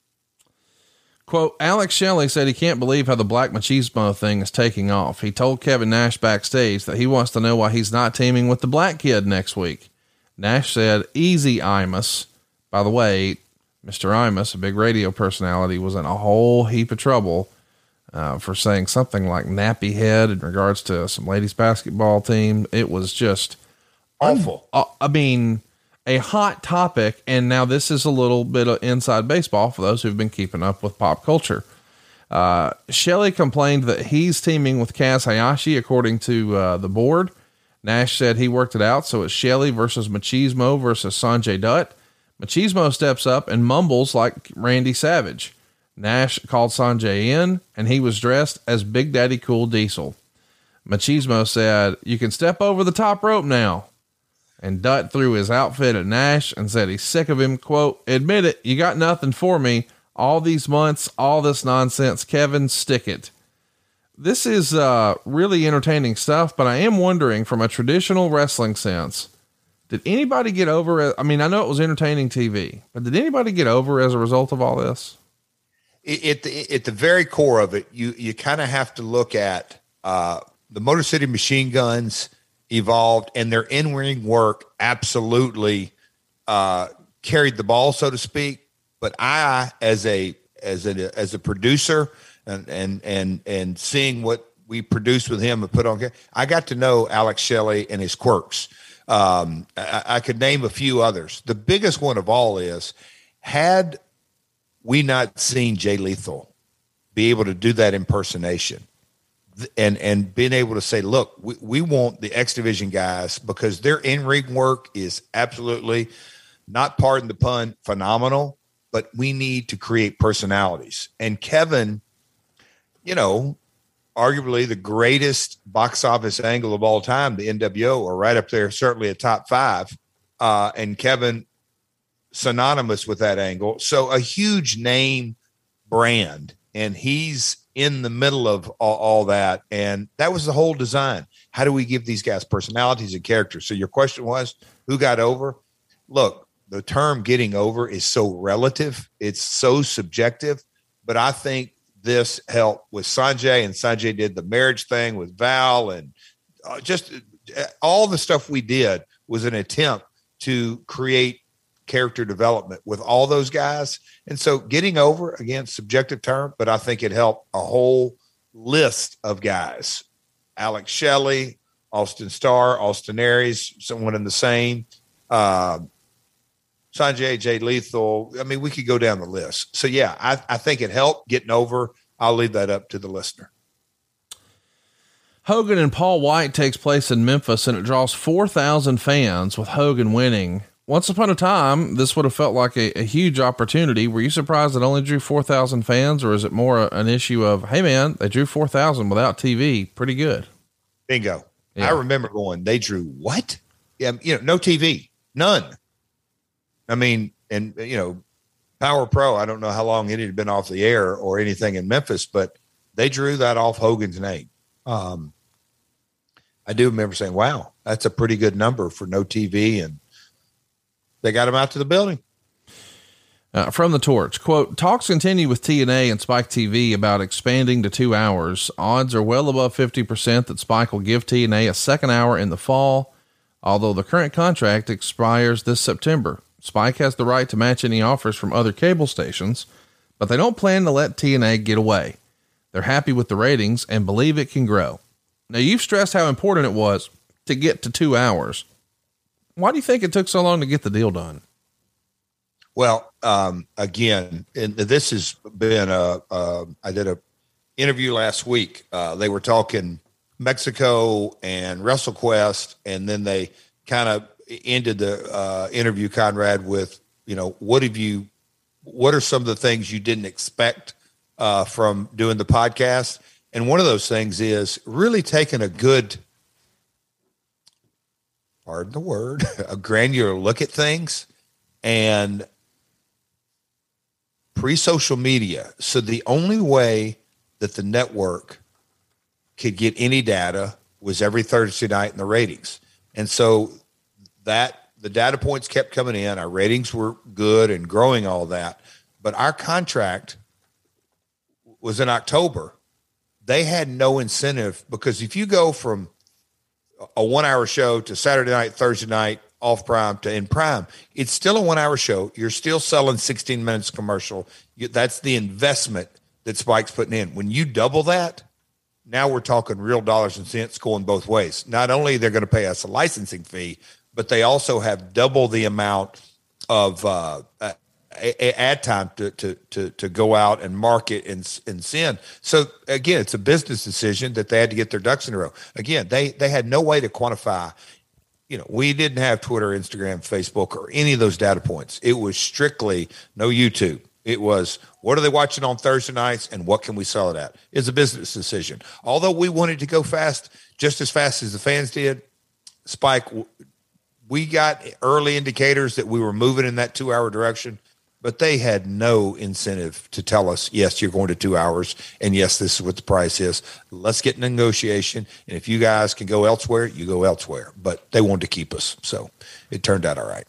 Quote, Alex Shelley said he can't believe how the Black Machismo thing is taking off. He told Kevin Nash backstage that he wants to know why he's not teaming with the black kid next week. Nash said, easy, Imus. By the way, Mister Imus, a big radio personality, was in a whole heap of trouble uh, for saying something like nappy head in regards to some ladies basketball team. It was just awful. Un- I mean, a hot topic. And now this is a little bit of inside baseball for those who've been keeping up with pop culture. Uh, Shelley complained that he's teaming with Kaz Hayashi, according to uh, the board. Nash said he worked it out. So it's Shelley versus Machismo versus Sanjay Dutt. Machismo steps up and mumbles like Randy Savage. Nash called Sanjay in and he was dressed as Big Daddy Cool Diesel. Machismo said, you can step over the top rope now. And Dutt threw his outfit at Nash and said he's sick of him. Quote, admit it, you got nothing for me. All these months, all this nonsense, Kevin, stick it. This is uh, really entertaining stuff, but I am wondering from a traditional wrestling sense, did anybody get over? I mean, I know it was entertaining T V, but did anybody get over as a result of all this? At the, at the very core of it, you, you kind of have to look at uh, the Motor City Machine Guns evolved, and their in-ring work absolutely uh, carried the ball, so to speak. But I, as a as a as a producer, and and and and seeing what we produced with him and put on, I got to know Alex Shelley and his quirks. Um, I, I could name a few others. The biggest one of all is, had we not seen Jay Lethal be able to do that impersonation, and and being able to say, look, we, we want the X Division guys because their in-ring work is absolutely, not pardon the pun, phenomenal, but we need to create personalities. And Kevin, you know, arguably the greatest box office angle of all time, the N W O, are right up there, certainly a top five. Uh, and Kevin, synonymous with that angle. So a huge name brand, and he's in the middle of all, all that. And that was the whole design. How do we give these guys personalities and characters? So your question was, who got over? Look, the term getting over is so relative. It's so subjective, but I think this helped with Sanjay, and Sanjay did the marriage thing with Val, and uh, just uh, all the stuff we did was an attempt to create character development with all those guys. And so getting over, again, subjective term, but I think it helped a whole list of guys. Alex Shelley, Austin Starr, Austin Aries, someone in the same, uh, Sanjay, Jay Lethal. I mean, we could go down the list. So yeah, I, I think it helped getting over. I'll leave that up to the listener. Hogan and Paul White takes place in Memphis, and it draws four thousand fans, with Hogan winning. Once upon a time, this would have felt like a, a huge opportunity. Were you surprised it only drew four thousand fans, or is it more an issue of, hey man, they drew four thousand without T V? Pretty good. Bingo. Yeah. I remember going, they drew what? Yeah. You know, no T V, none. I mean, and you know, Power Pro, I don't know how long it had been off the air or anything in Memphis, but they drew that off Hogan's name. Um, I do remember saying, wow, that's a pretty good number for no T V. And they got him out to the building. Uh, from the Torch, quote, talks continue with T N A and Spike T V about expanding to two hours. Odds are well above fifty percent that Spike will give T N A a second hour in the fall, although the current contract expires this September. Spike has the right to match any offers from other cable stations, but they don't plan to let T N A get away. They're happy with the ratings and believe it can grow. Now, you've stressed how important it was to get to two hours. Why do you think it took so long to get the deal done? Well, um, again, and this has been a, uh, I did a interview last week. Uh, they were talking Mexico and WrestleQuest, and then they kind of ended the uh, interview, Conrad, with, you know, what have you, what are some of the things you didn't expect uh, from doing the podcast? And one of those things is really taking a good, pardon the word, a granular look at things, and pre-social media. So the only way that the network could get any data was every Thursday night in the ratings. And so that the data points kept coming in. Our ratings were good and growing, all that. But our contract was in October. They had no incentive, because if you go from a one hour show to Saturday night, Thursday night, off prime to in prime, it's still a one hour show. You're still selling sixteen minutes commercial. You, that's the investment that Spike's putting in. When you double that, now we're talking real dollars and cents going both ways. Not only they're going to pay us a licensing fee, but they also have double the amount of uh, ad time to, to, to, to go out and market and, and send. So again, it's a business decision that they had to get their ducks in a row. Again, they, they had no way to quantify. You know, we didn't have Twitter, Instagram, Facebook, or any of those data points. It was strictly no YouTube. It was, what are they watching on Thursday nights and what can we sell it at? It's a business decision. Although we wanted to go fast, just as fast as the fans did, Spike, we got early indicators that we were moving in that two hour direction, but they had no incentive to tell us, yes, you're going to two hours. And yes, this is what the price is. Let's get in negotiation. And if you guys can go elsewhere, you go elsewhere, but they wanted to keep us. So it turned out all right.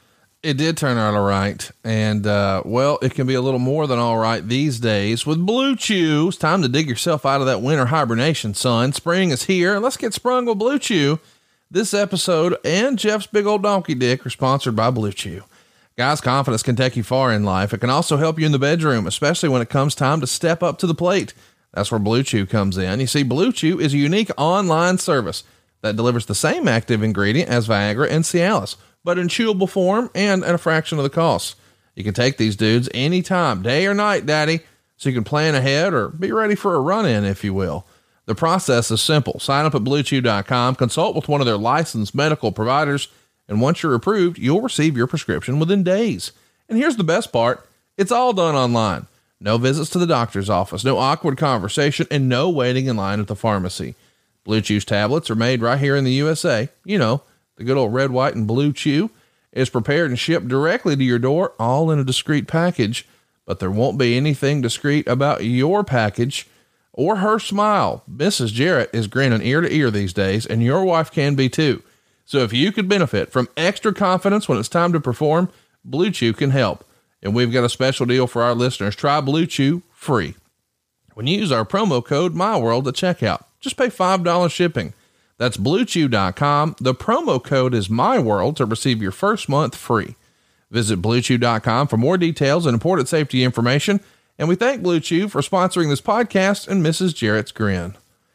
It did turn out all right. And, uh, well, it can be a little more than all right these days with Blue Chew. It's time to dig yourself out of that winter hibernation, son. Spring is here. Let's get sprung with Blue Chew. This episode and Jeff's big old donkey dick are sponsored by Blue Chew. Guys, confidence can take you far in life. It can also help you in the bedroom, especially when it comes time to step up to the plate. That's where Blue Chew comes in. You see, Blue Chew is a unique online service that delivers the same active ingredient as Viagra and Cialis, but in chewable form and at a fraction of the cost. You can take these dudes anytime, day or night, daddy, so you can plan ahead or be ready for a run-in, if you will. The process is simple. Sign up at blue chew dot com, consult with one of their licensed medical providers, and once you're approved, you'll receive your prescription within days. And here's the best part. It's all done online. No visits to the doctor's office, no awkward conversation, and no waiting in line at the pharmacy. Blue Chew's tablets are made right here in the U S A. You know, the good old red, white, and blue chew is prepared and shipped directly to your door, all in a discreet package. But there won't be anything discreet about your package or her smile. Missus Jarrett is grinning ear to ear these days, and your wife can be too. So if you could benefit from extra confidence when it's time to perform, Blue Chew can help. And we've got a special deal for our listeners. Try Blue Chew free when you use our promo code MyWorld at checkout. Just pay five dollars shipping. That's blue chew dot com. The promo code is MyWorld to receive your first month free. Visit blue chew dot com for more details and important safety information. And we thank Blue Chew for sponsoring this podcast and Missus Jarrett's grin.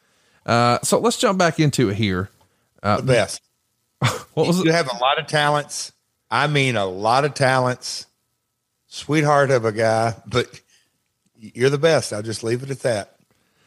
Uh, so let's jump back into it here. Uh, the best. What was you it? have a lot of talents. I mean, a lot of talents. Sweetheart of a guy, but you're the best. I'll just leave it at that.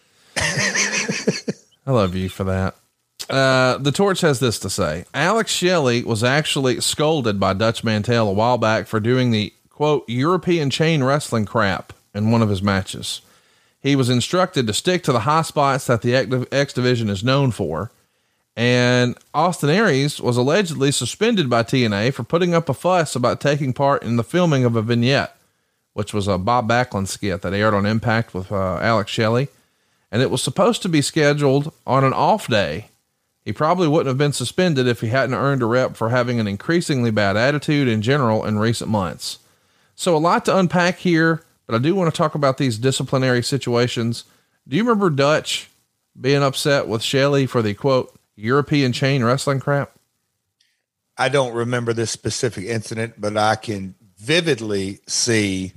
I love you for that. Uh, the Torch has this to say. Alex Shelley was actually scolded by Dutch Mantel a while back for doing the quote European chain wrestling crap in one of his matches. He was instructed to stick to the high spots that the X Division is known for. And Austin Aries was allegedly suspended by T N A for putting up a fuss about taking part in the filming of a vignette, which was a Bob Backlund skit that aired on Impact with uh, Alex Shelley. And it was supposed to be scheduled on an off day. He probably wouldn't have been suspended if he hadn't earned a rep for having an increasingly bad attitude in general in recent months. So a lot to unpack here, but I do want to talk about these disciplinary situations. Do you remember Dutch being upset with Shelley for the quote, European chain wrestling crap? I don't remember this specific incident, but I can vividly see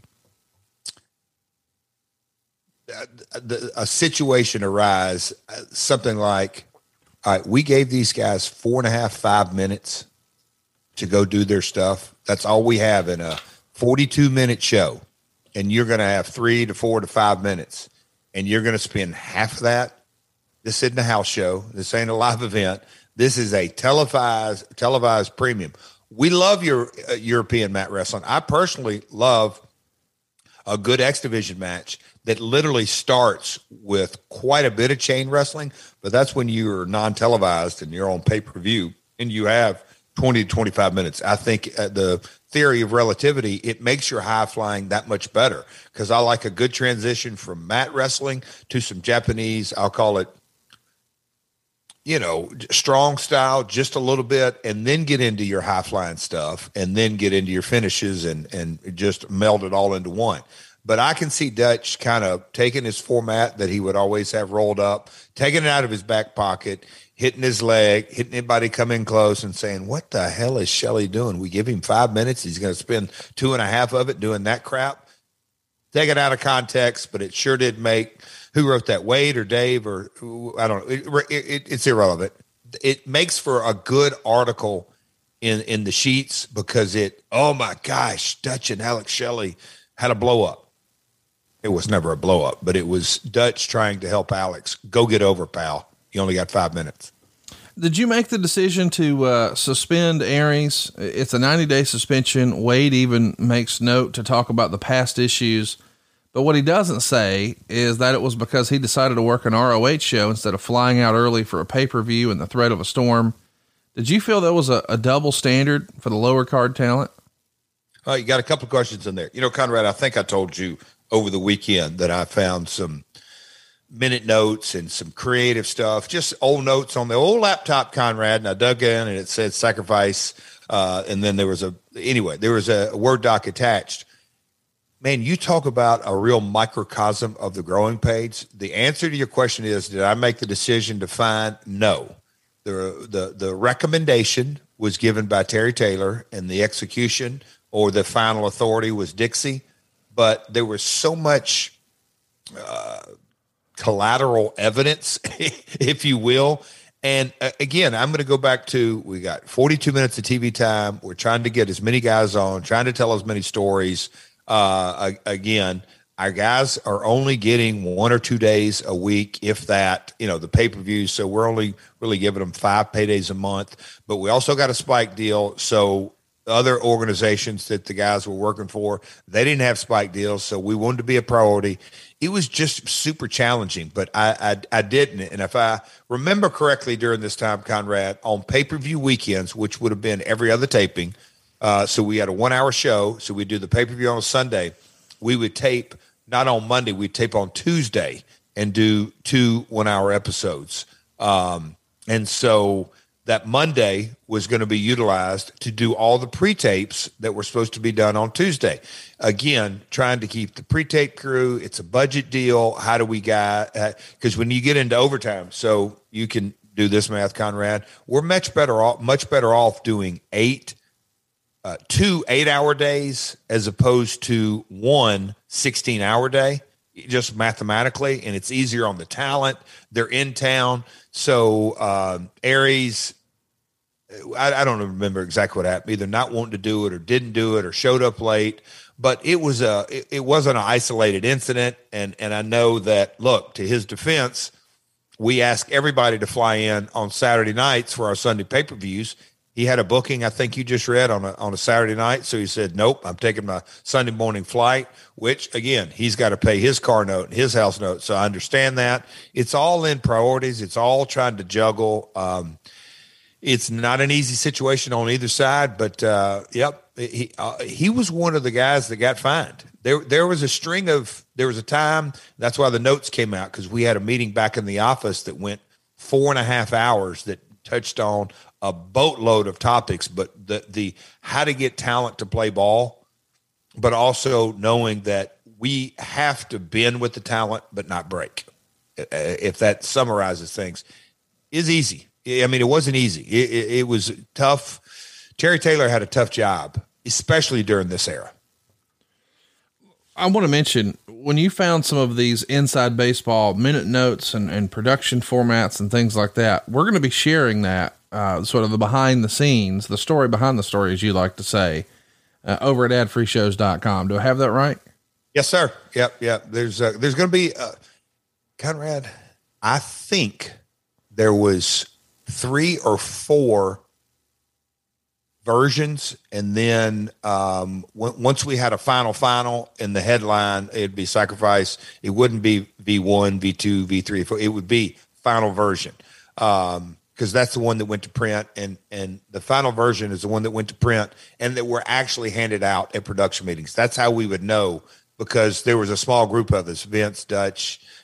a, a situation arise, something like, all right, we gave these guys four and a half, five minutes to go do their stuff. That's all we have in a forty-two minute show. And you're going to have three to four to five minutes and you're going to spend half of that. This isn't a house show. This ain't a live event. This is a televised, televised premium. We love your uh, European mat wrestling. I personally love a good X Division match that literally starts with quite a bit of chain wrestling, but that's when you're non-televised and you're on pay-per-view and you have twenty to twenty-five minutes. I think uh, the theory of relativity, it makes your high flying that much better because I like a good transition from mat wrestling to some Japanese, I'll call it, you know, strong style just a little bit, and then get into your high flying stuff, and then get into your finishes, and and just meld it all into one. But I can see Dutch kind of taking his format that he would always have rolled up, taking it out of his back pocket, hitting his leg, hitting anybody come in close, and saying, "What the hell is Shelley doing? We give him five minutes. He's going to spend two and a half of it doing that crap." Take it out of context, but it sure did make. Who wrote that, Wade or Dave or who, I don't know. It, it, it's irrelevant. It makes for a good article in, in the sheets because it, oh my gosh, Dutch and Alex Shelley had a blow up. It was never a blow up, but it was Dutch trying to help Alex. Go get over, pal. You only got five minutes. Did you make the decision to uh, suspend Aries? It's a ninety day suspension. Wade even makes note to talk about the past issues. But what he doesn't say is that it was because he decided to work an R O H show instead of flying out early for a pay-per-view and the threat of a storm. Did you feel that was a, a double standard for the lower card talent? Uh, you got a couple of questions in there. You know, Conrad, I think I told you over the weekend that I found some minute notes and some creative stuff, just old notes on the old laptop, Conrad. And I dug in and it said sacrifice. Uh, and then there was a, anyway, there was a Word doc attached. Man, you talk about a real microcosm of the growing pains. The answer to your question is, did I make the decision to find? No. The, the, the recommendation was given by Terry Taylor, and the execution or the final authority was Dixie. But there was so much uh, collateral evidence, if you will. And uh, again, I'm going to go back to, we got forty-two minutes of T V time. We're trying to get as many guys on, trying to tell as many stories. Uh, again, our guys are only getting one or two days a week, if that, you know, the pay-per-view. So we're only really giving them five paydays a month, but we also got a spike deal. So other organizations that the guys were working for, they didn't have spike deals. So we wanted to be a priority. It was just super challenging, but I, I, I didn't. And if I remember correctly during this time, Conrad, on pay-per-view weekends, which would have been every other taping, Uh, so we had a one hour show. So we do the pay-per-view on a Sunday. We would tape not on Monday, we'd tape on Tuesday and do two one hour episodes. Um, and so that Monday was going to be utilized to do all the pre-tapes that were supposed to be done on Tuesday. Again, trying to keep the pre-tape crew. It's a budget deal. How do we got, uh, cause when you get into overtime, so you can do this math, Conrad, we're much better off, much better off doing eight Uh, two eight-hour days as opposed to one sixteen-hour day, just mathematically, and it's easier on the talent. They're in town. So um, Aries, I, I don't remember exactly what happened, either not wanting to do it or didn't do it or showed up late. But it was a it, it wasn't an isolated incident, and and I know that, look, to his defense, we ask everybody to fly in on Saturday nights for our Sunday pay-per-views. He had a booking, I think you just read, on a on a Saturday night. So he said, nope, I'm taking my Sunday morning flight, which, again, he's got to pay his car note and his house note. So I understand that. It's all in priorities. It's all trying to juggle. Um, it's not an easy situation on either side, but, uh, yep, he uh, he was one of the guys that got fined. There, there was a string of – there was a time – that's why the notes came out, because we had a meeting back in the office that went four and a half hours that touched on – a boatload of topics, but the, the, how to get talent to play ball, but also knowing that we have to bend with the talent, but not break. If that summarizes things, is easy. I mean, it wasn't easy. It, it, it was tough. Terry Taylor had a tough job, especially during this era. I want to mention, when you found some of these inside baseball minute notes and, and production formats and things like that, we're going to be sharing that, uh, sort of the behind the scenes, the story behind the story, as you like to say, uh, over at ad free shows dot com. Do I have that right? Yes, sir. Yep. Yep. There's, uh, there's going to be, uh, Conrad, I think there was three or four versions. And then, um, w- once we had a final, final in the headline, it'd be sacrifice. It wouldn't be V one, V two, V three, it would be final version. Um, cause that's the one that went to print, and, and the final version is the one that went to print and that were actually handed out at production meetings. That's how we would know, because there was a small group of us, Vince, Dutch,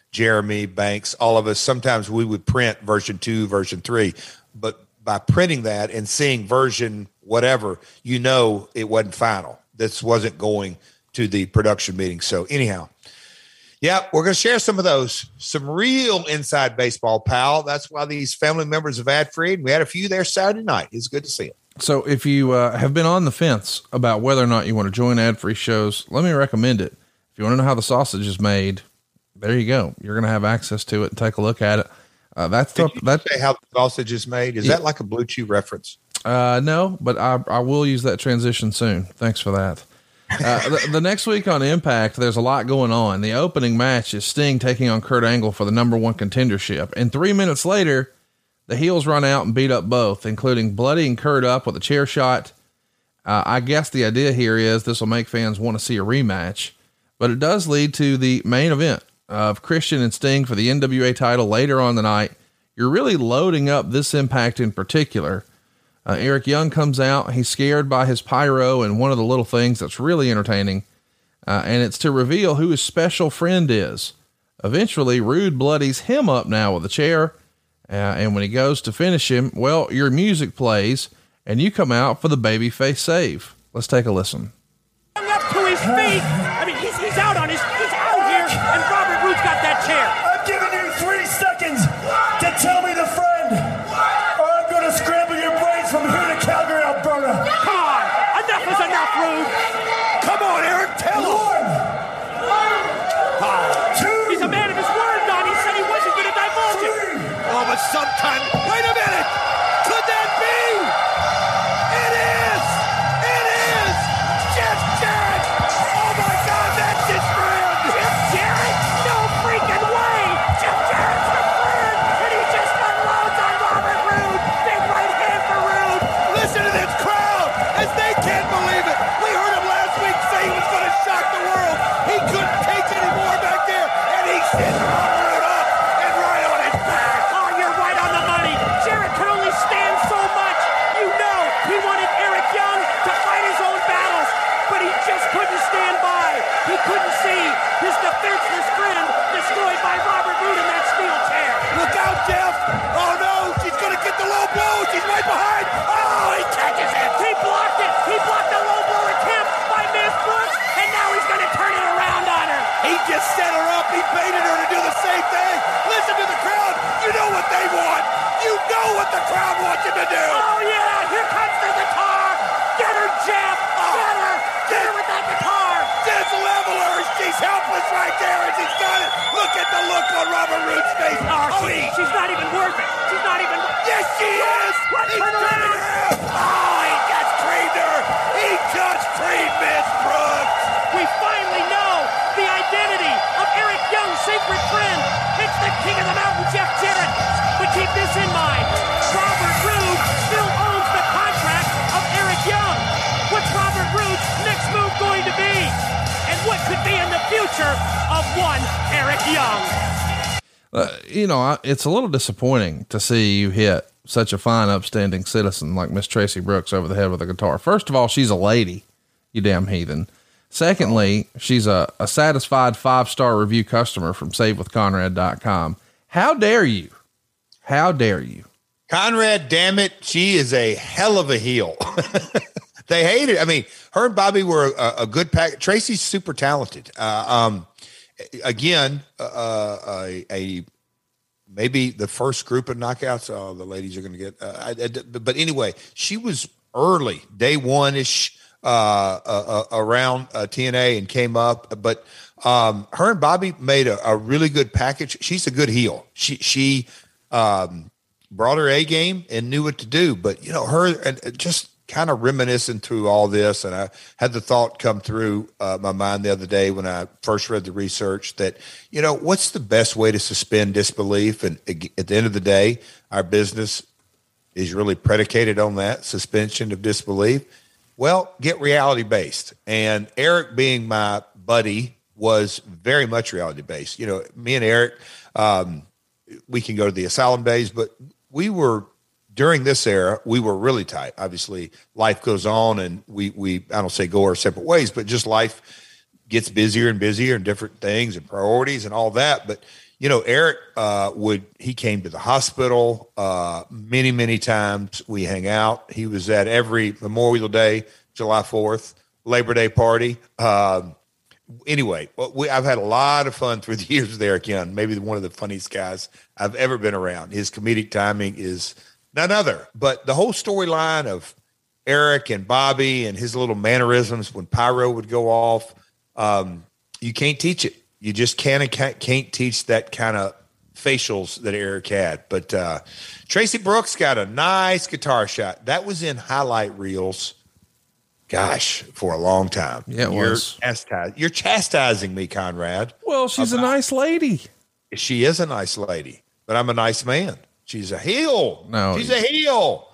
Jeremy, Banks, all of us, sometimes we would print version two, version three, but by printing that and seeing version whatever, you know, it wasn't final. This wasn't going to the production meeting. So anyhow, yeah, we're going to share some of those, some real inside baseball, pal. That's why these family members of Ad Free, and we had a few there Saturday night. It's good to see it. So if you uh, have been on the fence about whether or not you want to join Ad Free Shows, let me recommend it. If you want to know how the sausage is made, there you go. You're going to have access to it and take a look at it. Uh, that's Did the, you that's say how the sausage is made. Is yeah. that like a Blue Chew reference? Uh, no, but I, I will use that transition soon. Thanks for that. Uh, the, the next week on Impact, there's a lot going on. The opening match is Sting taking on Kurt Angle for the number one contendership. And three minutes later, the heels run out and beat up both, including bloodying Kurt up with a chair shot. Uh, I guess the idea here is this will make fans want to see a rematch, but it does lead to the main event of Christian and Sting for the N W A title later on the night. You're really loading up this Impact in particular. Uh, Eric Young comes out. He's scared by his pyro and one of the little things that's really entertaining. Uh, and it's to reveal who his special friend is. Eventually, Rude bloodies him up now with a chair. Uh, and when he goes to finish him, well, your music plays and you come out for the babyface save. Let's take a listen. Up to his feet. I mean, he's, he's out on his, he's out here, and Robert Roode's got that chair. I'm giving you three seconds to tell me the friend, or I'm going to scramble your brains from here to Calgary, Alberta. Come on, enough is enough, Rude. Come on, Eric, tell him. One. Oh. Two. He's a man of his word, Don. He said he wasn't going to divulge it. Oh, but sometime, wait a minute. Could that be? It is. It is. Jeff Jarrett. Oh my God, that's his friend. Jeff Jarrett? No freaking way. Jeff Jarrett's a friend, and he just unloads on Robert Roode. Big right hand for Roode. Listen to this crowd as they can't believe it. We heard him last week say he was going to shock the world. He couldn't take any more back there, and he sends Robert Roode up and right on his back. Oh, you're right on the money. Jarrett can only stand so much. You know he wanted Eric Young to fight his own battles, but he just couldn't stand by. He couldn't see his defenseless friend destroyed by Robert Roode in that steel chair. Look out, Jeff. Oh, no. She's going to get the low blow. She's right behind. Oh, he catches it. He blocked it. He blocked the low blow attempt by Miz Brooks, and now he's going to turn it around on her. He just set her up. He baited her to do the same thing. Listen to the crowd. You know what they want. You know what the crowd wants you to do. Oh, yeah. Here comes the guitar. Get her, Jeff. Oh, get her. Get her with that guitar. Just level her. She's helpless right there, and she's got it. Look at the look on Robert Roode's face. Oh, Oh, she, he. she's not even worth it. She's not even. Yes, she is. What? He's Turn around. turning her out. Oh, he just creamed her. He just creamed Miz Brooks. We finally know the identity of Eric Young's secret friend. It's the king of the mountain, Jeff Jarrett. But keep this in mind. Robert Roode still owns the contract of Eric Young. What's Robert Roode's next move going to be? And what could be in the future of one Eric Young? Uh, you know, I, it's a little disappointing to see you hit such a fine, upstanding citizen like Miss Tracy Brooks over the head with a guitar. First of all, she's a lady, you damn heathen. Secondly, she's a, a satisfied five-star review customer from save with conrad dot com. How dare you? How dare you? Conrad, damn it. She is a hell of a heel. They hate it. I mean, her and Bobby were a, a good pack. Tracy's super talented. Uh, um, again, uh, a, a, maybe the first group of knockouts. Oh, the ladies are going to get, uh, I, I, but anyway, she was early, day one ish, uh, uh, uh, around uh, T N A and came up, but, um, her and Bobby made a, a really good package. She's a good heel. She, she, um, brought her A game and knew what to do, but you know, her and just kind of reminiscing through all this. And I had the thought come through uh, my mind the other day when I first read the research that, you know, what's the best way to suspend disbelief? And at the end of the day, our business is really predicated on that suspension of disbelief. Well, get reality based. And Eric, being my buddy, was very much reality based. You know, me and Eric, um, we can go to the asylum days, but we were, during this era, we were really tight. Obviously, life goes on, and we, we I don't say go our separate ways, but just life gets busier and busier and different things and priorities and all that. But, you know, Eric uh, would, he came to the hospital uh, many, many times. We hang out. He was at every Memorial Day, July fourth, Labor Day party. Um, anyway, we, I've had a lot of fun through the years with Eric Young, maybe one of the funniest guys I've ever been around. His comedic timing is none other, but the whole storyline of Eric and Bobby and his little mannerisms when Pyro would go off, um, you can't teach it. You just can't, can't, can't teach that kind of facials that Eric had. But uh, Tracy Brooks got a nice guitar shot. That was in highlight reels, gosh, for a long time. Yeah, it you're was. Chastising, you're chastising me, Conrad. Well, she's about, a nice lady. She is a nice lady, but I'm a nice man. She's a heel. No, she's a heel.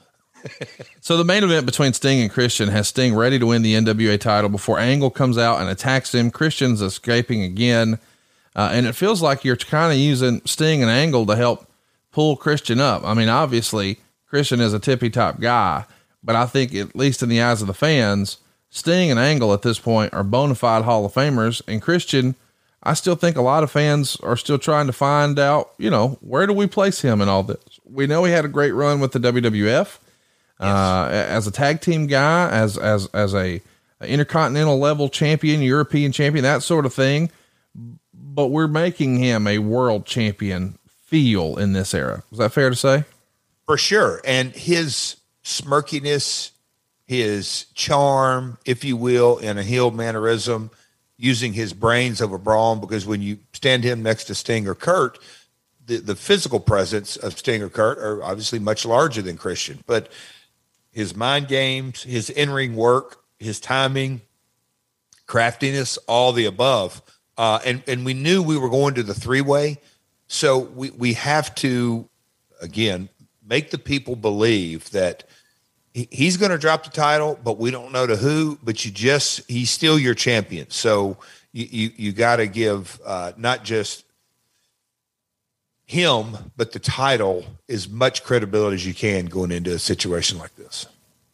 So the main event between Sting and Christian has Sting ready to win the N W A title before Angle comes out and attacks him. Christian's escaping again. Uh, and it feels like you're kind of using Sting and Angle to help pull Christian up. I mean, obviously Christian is a tippy top guy, but I think at least in the eyes of the fans, Sting and Angle at this point are bona fide Hall of Famers, and Christian, I still think a lot of fans are still trying to find out, you know, where do we place him in all this? We know he had a great run with the W W F. Uh, as a tag team guy, as, as, as a, a intercontinental level champion, European champion, that sort of thing. But we're making him a world champion feel in this era. Is that fair to say? For sure. And his smirkiness, his charm, if you will, in a heel mannerism, using his brains over brawn, because when you stand him next to Sting or Kurt, the, the physical presence of Sting or Kurt are obviously much larger than Christian, but his mind games, his in-ring work, his timing, craftiness, all the above. Uh, and, and we knew we were going to the three-way. So we, we have to, again, make the people believe that he, he's going to drop the title, but we don't know to who, but you just, he's still your champion. So you, you, you got to give uh, not just him, but the title as much credibility as you can going into a situation like this.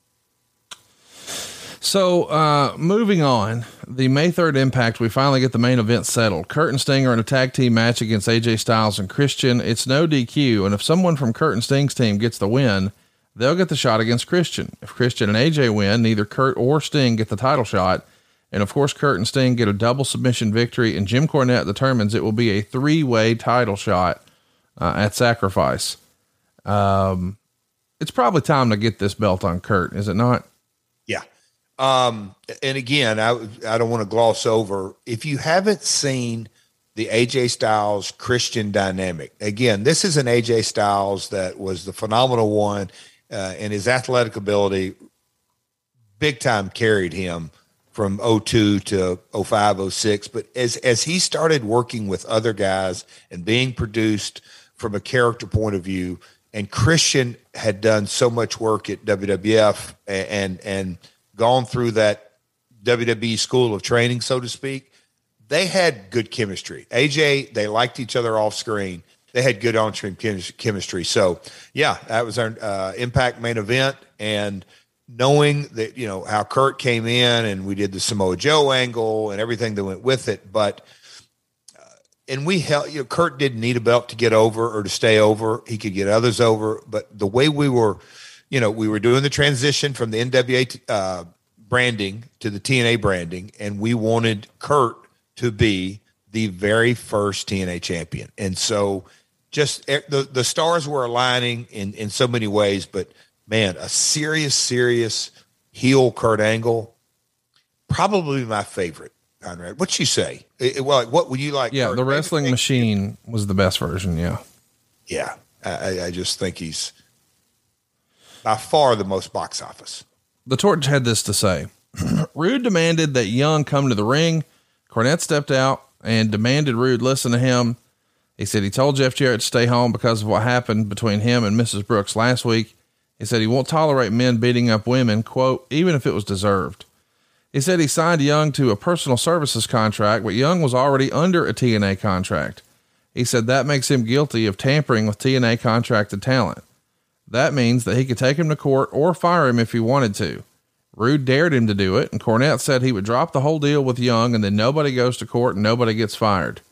So, uh, moving on, the May third Impact, we finally get the main event settled. Kurt and Sting are in a tag team match against A J Styles and Christian. It's no D Q. And if someone from Kurt and Sting's team gets the win, they'll get the shot against Christian. If Christian and A J win, neither Kurt or Sting get the title shot. And of course, Kurt and Sting get a double submission victory, and Jim Cornette determines it will be a three-way title shot uh, at Sacrifice. Um, it's probably time to get this belt on Kurt, is it not? Yeah. Um, and again, I, I don't want to gloss over, if you haven't seen the A J Styles Christian dynamic, again, this is an A J Styles that was the phenomenal one, uh, and his athletic ability big time carried him from oh two to oh five, oh six. But as, as he started working with other guys and being produced from a character point of view, and Christian had done so much work at W W F and, and, and gone through that W W E school of training, so to speak, they had good chemistry. A J, they liked each other off screen. They had good on-screen chemistry. So yeah, that was our uh, Impact main event. And knowing that, you know, how Kurt came in and we did the Samoa Joe angle and everything that went with it. But, uh, and we held, you know, Kurt didn't need a belt to get over or to stay over. He could get others over, but the way we were, you know, we were doing the transition from the N W A uh, branding to the T N A branding, and we wanted Kurt to be the very first T N A champion. And so just the, the stars were aligning in, in so many ways, but man, a serious, serious heel Kurt Angle, probably my favorite. Conrad, what you say? It, well, what would you like? Yeah, Kurt? the Wrestling Maybe, Machine was the best version. Yeah. Yeah. I, I just think he's by far the most box office. The Torch had this to say. Rude demanded that Young come to the ring. Cornette stepped out and demanded Rude listen to him. He said he told Jeff Jarrett to stay home because of what happened between him and Missus Brooks last week. He said he won't tolerate men beating up women, quote, even if it was deserved. He said he signed Young to a personal services contract, but Young was already under a T N A contract. He said that makes him guilty of tampering with T N A contracted talent. That means that he could take him to court or fire him if he wanted to. Rude dared him to do it, and Cornette said he would drop the whole deal with Young, and then nobody goes to court and nobody gets fired.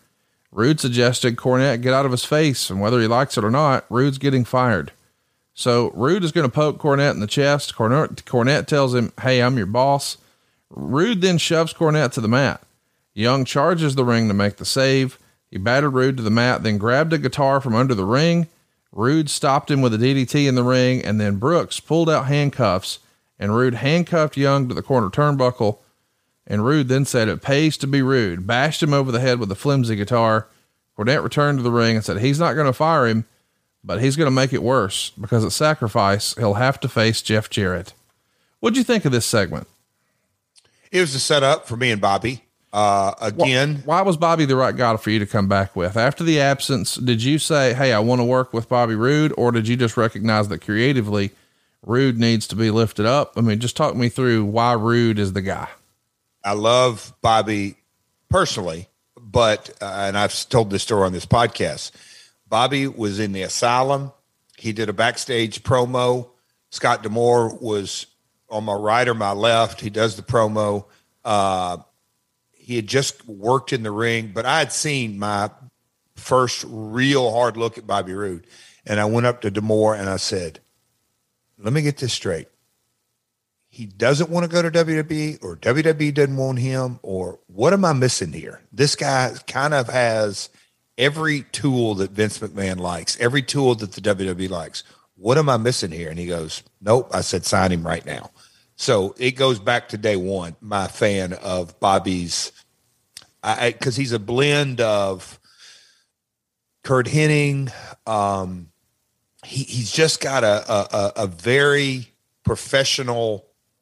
Rude suggested Cornette get out of his face, and whether he likes it or not, Rude's getting fired. So Rude is going to poke Cornette in the chest. Cornette, Cornette tells him, "Hey, I'm your boss." Rude then shoves Cornette to the mat. Young charges the ring to make the save. He battered Rude to the mat, then grabbed a guitar from under the ring. Rude stopped him with a D D T in the ring, and then Brooks pulled out handcuffs, and Rude handcuffed Young to the corner turnbuckle. And Rude then said it pays to be rude, bashed him over the head with a flimsy guitar. Cornette returned to the ring and said he's not going to fire him, but he's going to make it worse because at Sacrifice, he'll have to face Jeff Jarrett. What'd you think of this segment? It was a setup for me and Bobby. Uh, again, why, why was Bobby the right guy for you to come back with after the absence? Did you say, "Hey, I want to work with Bobby Roode," or did you just recognize that creatively Roode needs to be lifted up? I mean, just talk me through why Roode is the guy. I love Bobby personally, but, uh, and I've told this story on this podcast. Bobby was in the asylum. He did a backstage promo. Scott D'Amore was on my right or my left. He does the promo. Uh, he had just worked in the ring, but I had seen my first real hard look at Bobby Roode. And I went up to D'Amore and I said, let me get this straight. He doesn't want to go to W W E, or W W E doesn't want him, or what am I missing here? This guy kind of has every tool that Vince McMahon likes, every tool that the W W E likes. What am I missing here? And he goes, nope. I said, sign him right now. So it goes back to day one, my fan of Bobby's, I, cause he's a blend of Kurt Hennig. Um, he, he's just got a, a, a very professional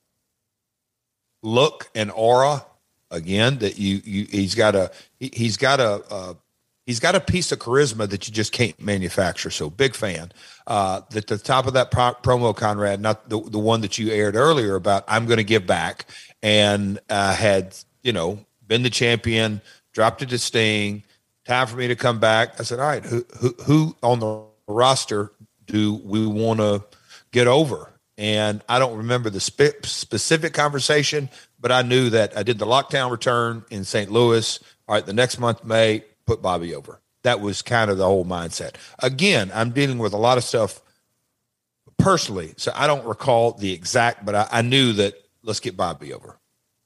look and aura again that you, you, he's got a, he, he's got a, a, he's got a piece of charisma that you just can't manufacture. So big fan. Uh, at the top of that pro- promo, Conrad, not the, the one that you aired earlier about I'm going to give back, and uh, had, you know, been the champion, dropped it to Sting, time for me to come back. I said, all right, who, who, who on the roster do we want to get over? And I don't remember the spe- specific conversation, but I knew that I did the lockdown return in Saint Louis. All right, the next month, May, put Bobby over. That was kind of the whole mindset. Again, I'm dealing with a lot of stuff personally, so I don't recall the exact, but I, I knew that let's get Bobby over.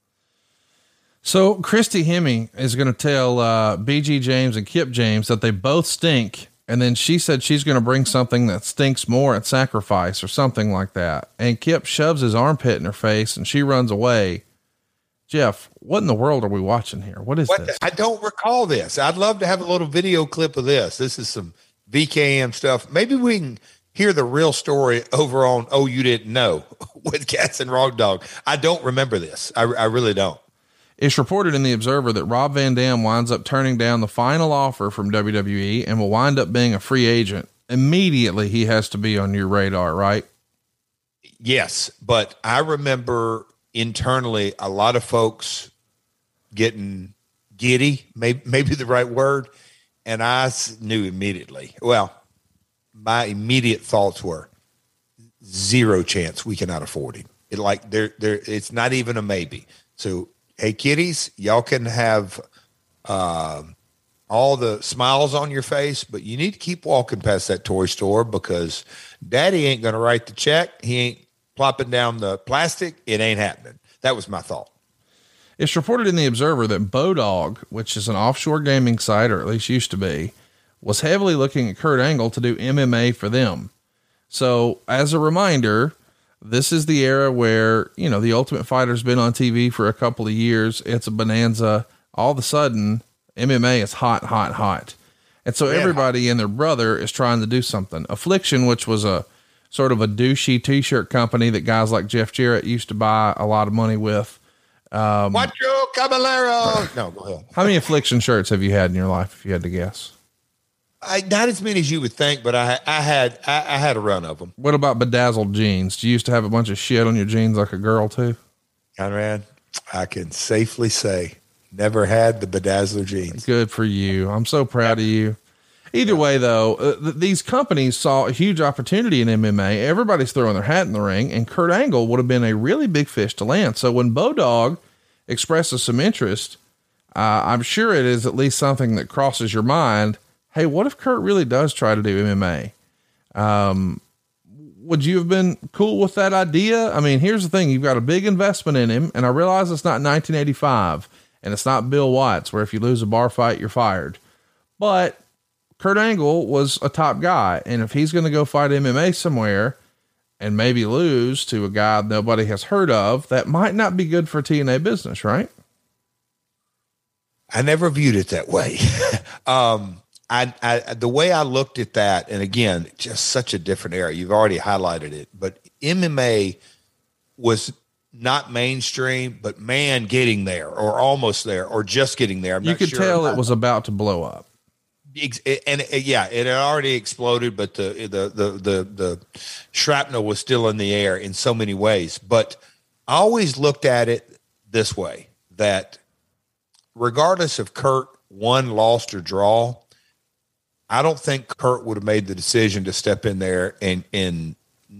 So Christy Hemme is going to tell uh, B G James and Kip James that they both stink. And then she said she's going to bring something that stinks more at Sacrifice or something like that. And Kip shoves his armpit in her face and she runs away. Jeff, what in the world are we watching here? What is what this? The, I don't recall this. I'd love to have a little video clip of this. This is some V K M stuff. Maybe we can hear the real story over on Oh, You Didn't Know with Cats and Raw Dog. I don't remember this. I, I really don't. It's reported in the Observer that Rob Van Dam winds up turning down the final offer from W W E and will wind up being a free agent. Immediately, he has to be on your radar, right? Yes, but I remember internally a lot of folks getting giddy, maybe, maybe the right word, and I knew immediately. Well, my immediate thoughts were zero chance we cannot afford him. It like there, there. It's not even a maybe. So. Hey, kiddies, y'all can have uh, all the smiles on your face, but you need to keep walking past that toy store because daddy ain't going to write the check. He ain't plopping down the plastic. It ain't happening. That was my thought. It's reported in the Observer that Bodog, which is an offshore gaming site, or at least used to be, was heavily looking at Kurt Angle to do M M A for them. So as a reminder, this is the era where, you know, the Ultimate Fighter's been on T V for a couple of years. It's a bonanza. All of a sudden, M M A is hot, hot, hot. And so yeah. Everybody and their brother is trying to do something. Affliction, which was a sort of a douchey t-shirt company that guys like Jeff Jarrett used to buy a lot of money with. Um, Macho Caballero. No, go ahead. How many Affliction shirts have you had in your life, if you had to guess? I, not as many as you would think, but I, I had, I, I had a run of them. What about bedazzled jeans? Do you used to have a bunch of shit on your jeans like a girl too? Conrad, I can safely say never had the bedazzler jeans. Good for you. I'm so proud of you. Either way though, uh, th- these companies saw a huge opportunity in M M A. Everybody's throwing their hat in the ring, and Kurt Angle would have been a really big fish to land. So when Bodog expresses some interest, uh, I'm sure it is at least something that crosses your mind. Hey, what if Kurt really does try to do M M A? Um, would you have been cool with that idea? I mean, here's the thing. You've got a big investment in him, and I realize it's not nineteen eighty-five and it's not Bill Watts where if you lose a bar fight, you're fired. But Kurt Angle was a top guy. And if he's going to go fight M M A somewhere and maybe lose to a guy nobody has heard of, that might not be good for T N A business, right? I never viewed it that way. um, I, I, the way I looked at that, and again, just such a different era. You've already highlighted it, but M M A was not mainstream, but man, getting there or almost there or just getting there. I'm you not could sure. tell it was about to blow up. And uh, yeah, it had already exploded, but the, the, the, the, the shrapnel was still in the air in so many ways. But I always looked at it this way, that regardless of Kurt won, lost, or draw, I don't think Kurt would have made the decision to step in there and, and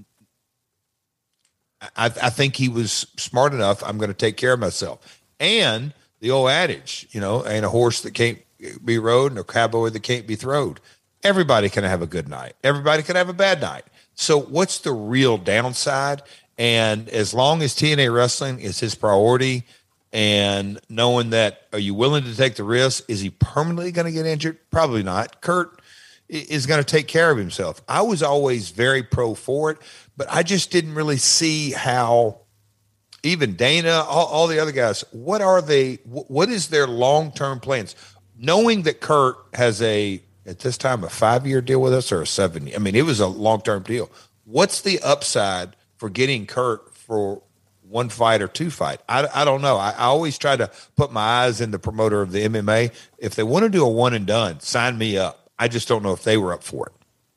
I, I think he was smart enough. I'm going to take care of myself. And the old adage, you know, ain't a horse that can't be rode and a cowboy that can't be throwed. Everybody can have a good night. Everybody can have a bad night. So what's the real downside? And as long as T N A wrestling is his priority, and knowing that, are you willing to take the risk? Is he permanently going to get injured? Probably not. Kurt is going to take care of himself. I was always very pro for it, but I just didn't really see how even Dana, all, all the other guys, what are they, what is their long-term plans? Knowing that Kurt has a, at this time, a five-year deal with us or a seven, I mean, it was a long-term deal. What's the upside for getting Kurt for one fight or two fight? I, I don't know. I, I always try to put my eyes in the promoter of the M M A. If they want to do a one and done, sign me up. I just don't know if they were up for it.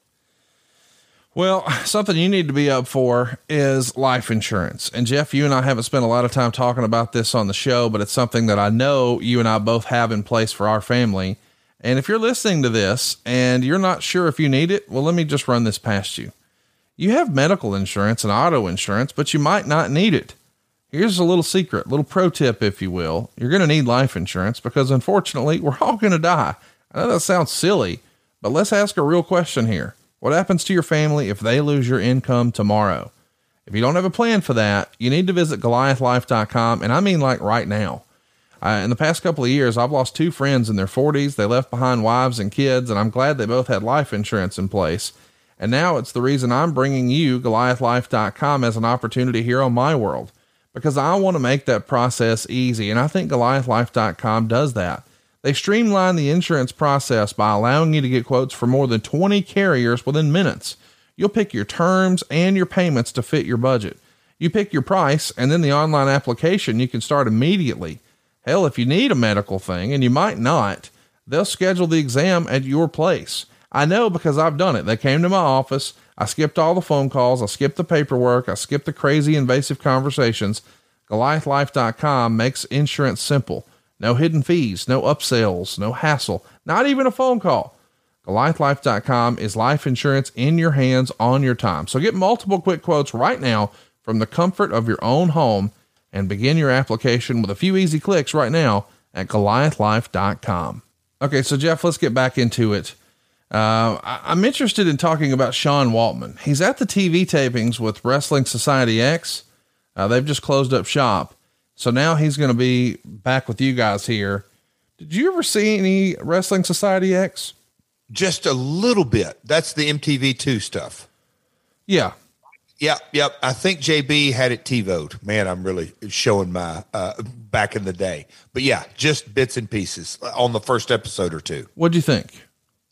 Well, something you need to be up for is life insurance. And Jeff, you and I haven't spent a lot of time talking about this on the show, but it's something that I know you and I both have in place for our family. And if you're listening to this and you're not sure if you need it, well, let me just run this past you. You have medical insurance and auto insurance, but you might not need it. Here's a little secret, little pro tip, if you will. You're going to need life insurance because unfortunately we're all going to die. I know that sounds silly, but let's ask a real question here. What happens to your family if they lose your income tomorrow? If you don't have a plan for that, you need to visit Goliath Life dot com. And I mean, like right now, uh, in the past couple of years, I've lost two friends in their forties. They left behind wives and kids, and I'm glad they both had life insurance in place. And now it's the reason I'm bringing you Goliath Life dot com as an opportunity here on My World, because I want to make that process easy. And I think Goliath Life dot com does that. They streamline the insurance process by allowing you to get quotes for more than twenty carriers within minutes. You'll pick your terms and your payments to fit your budget. You pick your price, and then the online application you can start immediately. Hell, if you need a medical thing, and you might not, they'll schedule the exam at your place. I know because I've done it. They came to my office. I skipped all the phone calls. I skipped the paperwork. I skipped the crazy invasive conversations. Goliath Life dot com makes insurance simple. No hidden fees, no upsells, no hassle, not even a phone call. Goliath Life dot com is life insurance in your hands on your time. So get multiple quick quotes right now from the comfort of your own home and begin your application with a few easy clicks right now at Goliath Life dot com. Okay. So Jeff, let's get back into it. Uh, I, I'm interested in talking about Sean Waltman. He's at the T V tapings with Wrestling Society X. Uh, they've just closed up shop. So now he's going to be back with you guys here. Did you ever see any Wrestling Society X? Just a little bit. That's the M T V two stuff. Yeah. Yep. Yep. I think J B had it TiVoed. Man, I'm really showing my, uh, back in the day, but yeah, just bits and pieces on the first episode or two. What'd you think?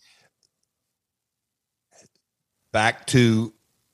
Back to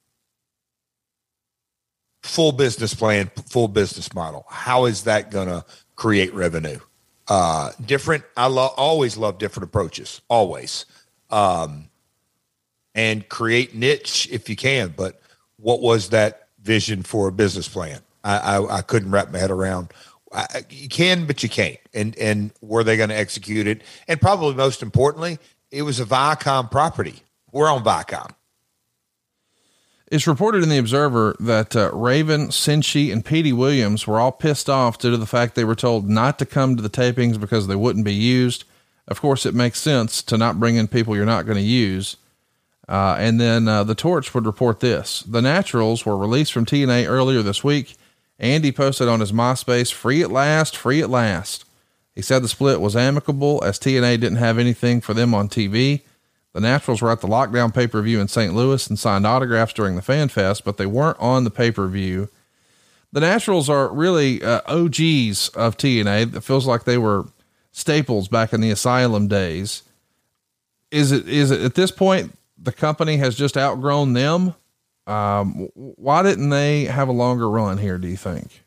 full business plan, full business model. How is that going to create revenue? Uh, different. I lo- always love different approaches, always. Um, and create niche if you can, but what was that vision for a business plan? I, I, I couldn't wrap my head around. I, you can, but you can't. And, and were they going to execute it? And probably most importantly, it was a Viacom property. We're on Viacom. It's reported in the Observer that uh, Raven, Cincy, and Petey Williams were all pissed off due to the fact they were told not to come to the tapings because they wouldn't be used. Of course, it makes sense to not bring in people you're not going to use. Uh, and then uh, the Torch would report this. The Naturals were released from T N A earlier this week. Andy posted on his MySpace, free at last, free at last. He said the split was amicable as T N A didn't have anything for them on T V. The Naturals were at the Lockdown pay-per-view in Saint Louis and signed autographs during the Fan Fest, but they weren't on the pay-per-view. The Naturals are really uh, O Gs of T N A. It feels like they were staples back in the Asylum days. Is it, is it at this point, the company has just outgrown them? Um, why didn't they have a longer run here, do you think?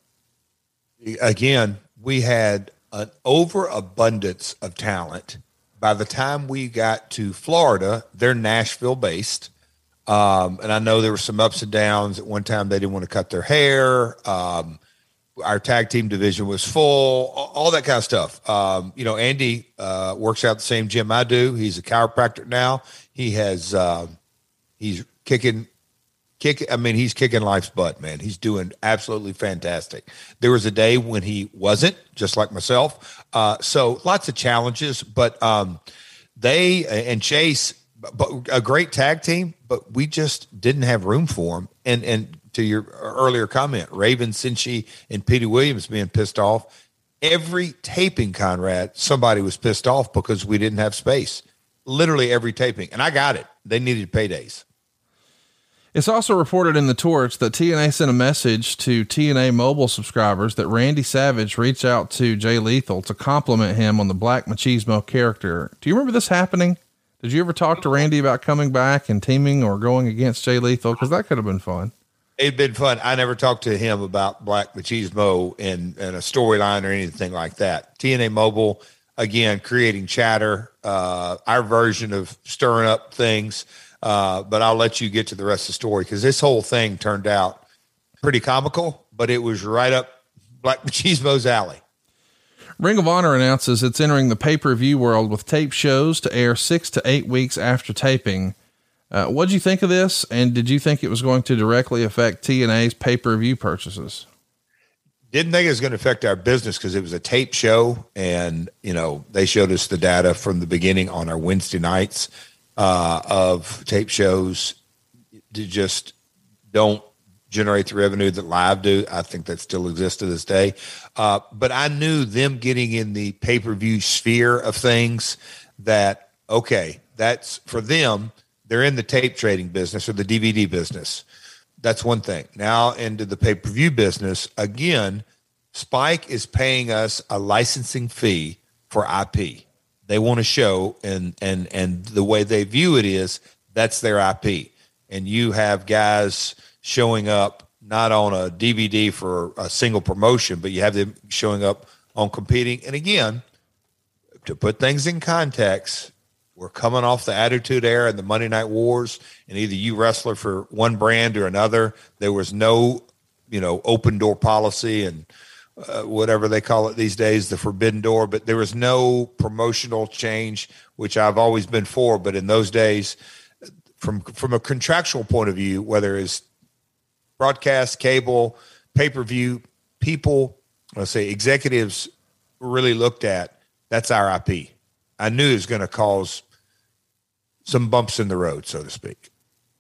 Again, we had an overabundance of talent. By the time we got to Florida, they're Nashville based. Um, and I know there were some ups and downs. At one time, they didn't want to cut their hair. Um, our tag team division was full, all that kind of stuff. Um, you know, Andy uh, works out the same gym I do. He's a chiropractor now. He has, uh, he's kicking, kick. I mean, he's kicking life's butt, man. He's doing absolutely fantastic. There was a day when he wasn't, just like myself. Uh, so lots of challenges, but um, they and Chase, but a great tag team, but we just didn't have room for them. And, and to your earlier comment, Raven, Cincy, and Petey Williams being pissed off. Every taping, Conrad, somebody was pissed off because we didn't have space. Literally every taping. And I got it. They needed paydays. It's also reported in the Torch that T N A sent a message to T N A mobile subscribers that Randy Savage reached out to Jay Lethal to compliment him on the Black Machismo character. Do you remember this happening? Did you ever talk to Randy about coming back and teaming or going against Jay Lethal? Cause that could have been fun. It'd been fun. I never talked to him about Black Machismo and, and a storyline or anything like that. T N A mobile, again, creating chatter, uh, our version of stirring up things. Uh, but I'll let you get to the rest of the story because this whole thing turned out pretty comical, but it was right up Black Machismo's alley. Ring of Honor announces it's entering the pay-per-view world with tape shows to air six to eight weeks after taping. Uh, what'd you think of this? And did you think it was going to directly affect T N A's pay-per-view purchases? Didn't think it was going to affect our business because it was a tape show. And, you know, they showed us the data from the beginning on our Wednesday nights uh, of tape shows to just don't generate the revenue that live do. I think that still exists to this day. Uh, but I knew them getting in the pay-per-view sphere of things that, okay, that's for them. They're in the tape trading business or the D V D business. That's one thing. Now into the pay-per-view business, again, Spike is paying us a licensing fee for I P. They want to show, and and and the way they view it is that's their I P. And you have guys showing up not on a D V D for a single promotion, but you have them showing up on competing. And again, to put things in context, we're coming off the Attitude Era and the Monday Night Wars, and either you wrestler for one brand or another. There was no, you know, open door policy and uh, whatever they call it these days, the forbidden door, but there was no promotional change, which I've always been for. But in those days, from, from a contractual point of view, whether it's broadcast, cable, pay-per-view, people, let's say executives really looked at, that's our I P. I knew it was going to cause some bumps in the road, so to speak.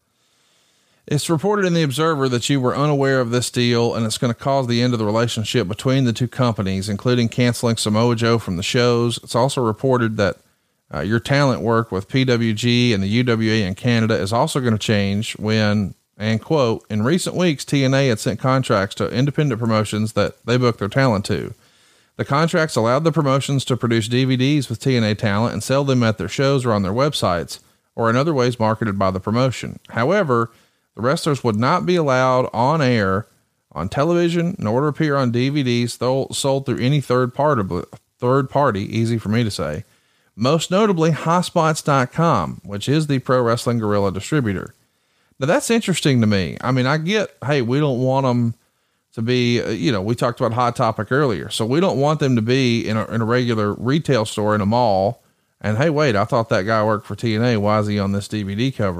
It's reported in the Observer that you were unaware of this deal, and it's going to cause the end of the relationship between the two companies, including canceling Samoa Joe from the shows. It's also reported that uh, your talent work with P W G and the U W A in Canada is also going to change when, and quote, in recent weeks, T N A had sent contracts to independent promotions that they booked their talent to. The contracts allowed the promotions to produce D V Ds with T N A talent and sell them at their shows or on their websites or in other ways marketed by the promotion. However, the wrestlers would not be allowed on air, on television, nor to appear on D V Ds sold through any third party, third party, easy for me to say, most notably hot spots dot com, which is the Pro Wrestling Guerrilla distributor. Now that's interesting to me. I mean, I get, hey, we don't want them to be, uh, you know, we talked about Hot Topic earlier. So we don't want them to be in a, in a regular retail store in a mall. And hey, wait, I thought that guy worked for T N A. Why is he on this D V D cover?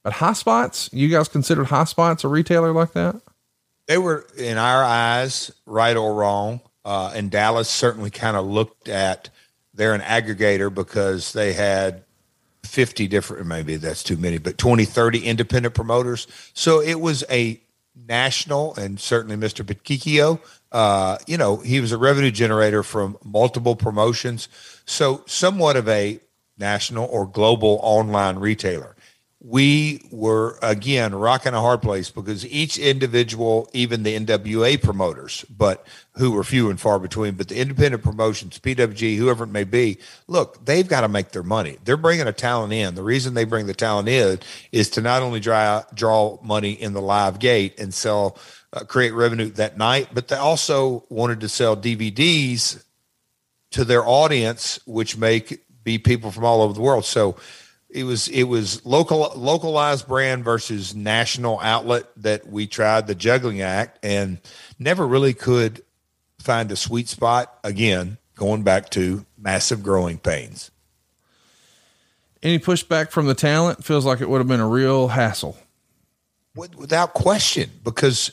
But High Spots, you guys considered High Spots a retailer like that? They were, in our eyes, right or wrong. Uh, and Dallas certainly kind of looked at, they're an aggregator because they had fifty different, maybe that's too many, but twenty, thirty independent promoters. So it was a national, and certainly Mister Petchicchio, uh, you know, he was a revenue generator from multiple promotions. So somewhat of a national or global online retailer. We were, again, rocking a hard place because each individual, even the N W A promoters, but who were few and far between, but the independent promotions, P W G, whoever it may be, look, they've got to make their money. They're bringing a talent in. The reason they bring the talent in is to not only draw, draw money in the live gate and sell, uh, create revenue that night, but they also wanted to sell D V Ds to their audience, which may be people from all over the world. So It was it was local localized brand versus national outlet that we tried the juggling act and never really could find a sweet spot. Again, going back to massive growing pains. Any pushback from the talent? Feels like it would have been a real hassle. Without question, because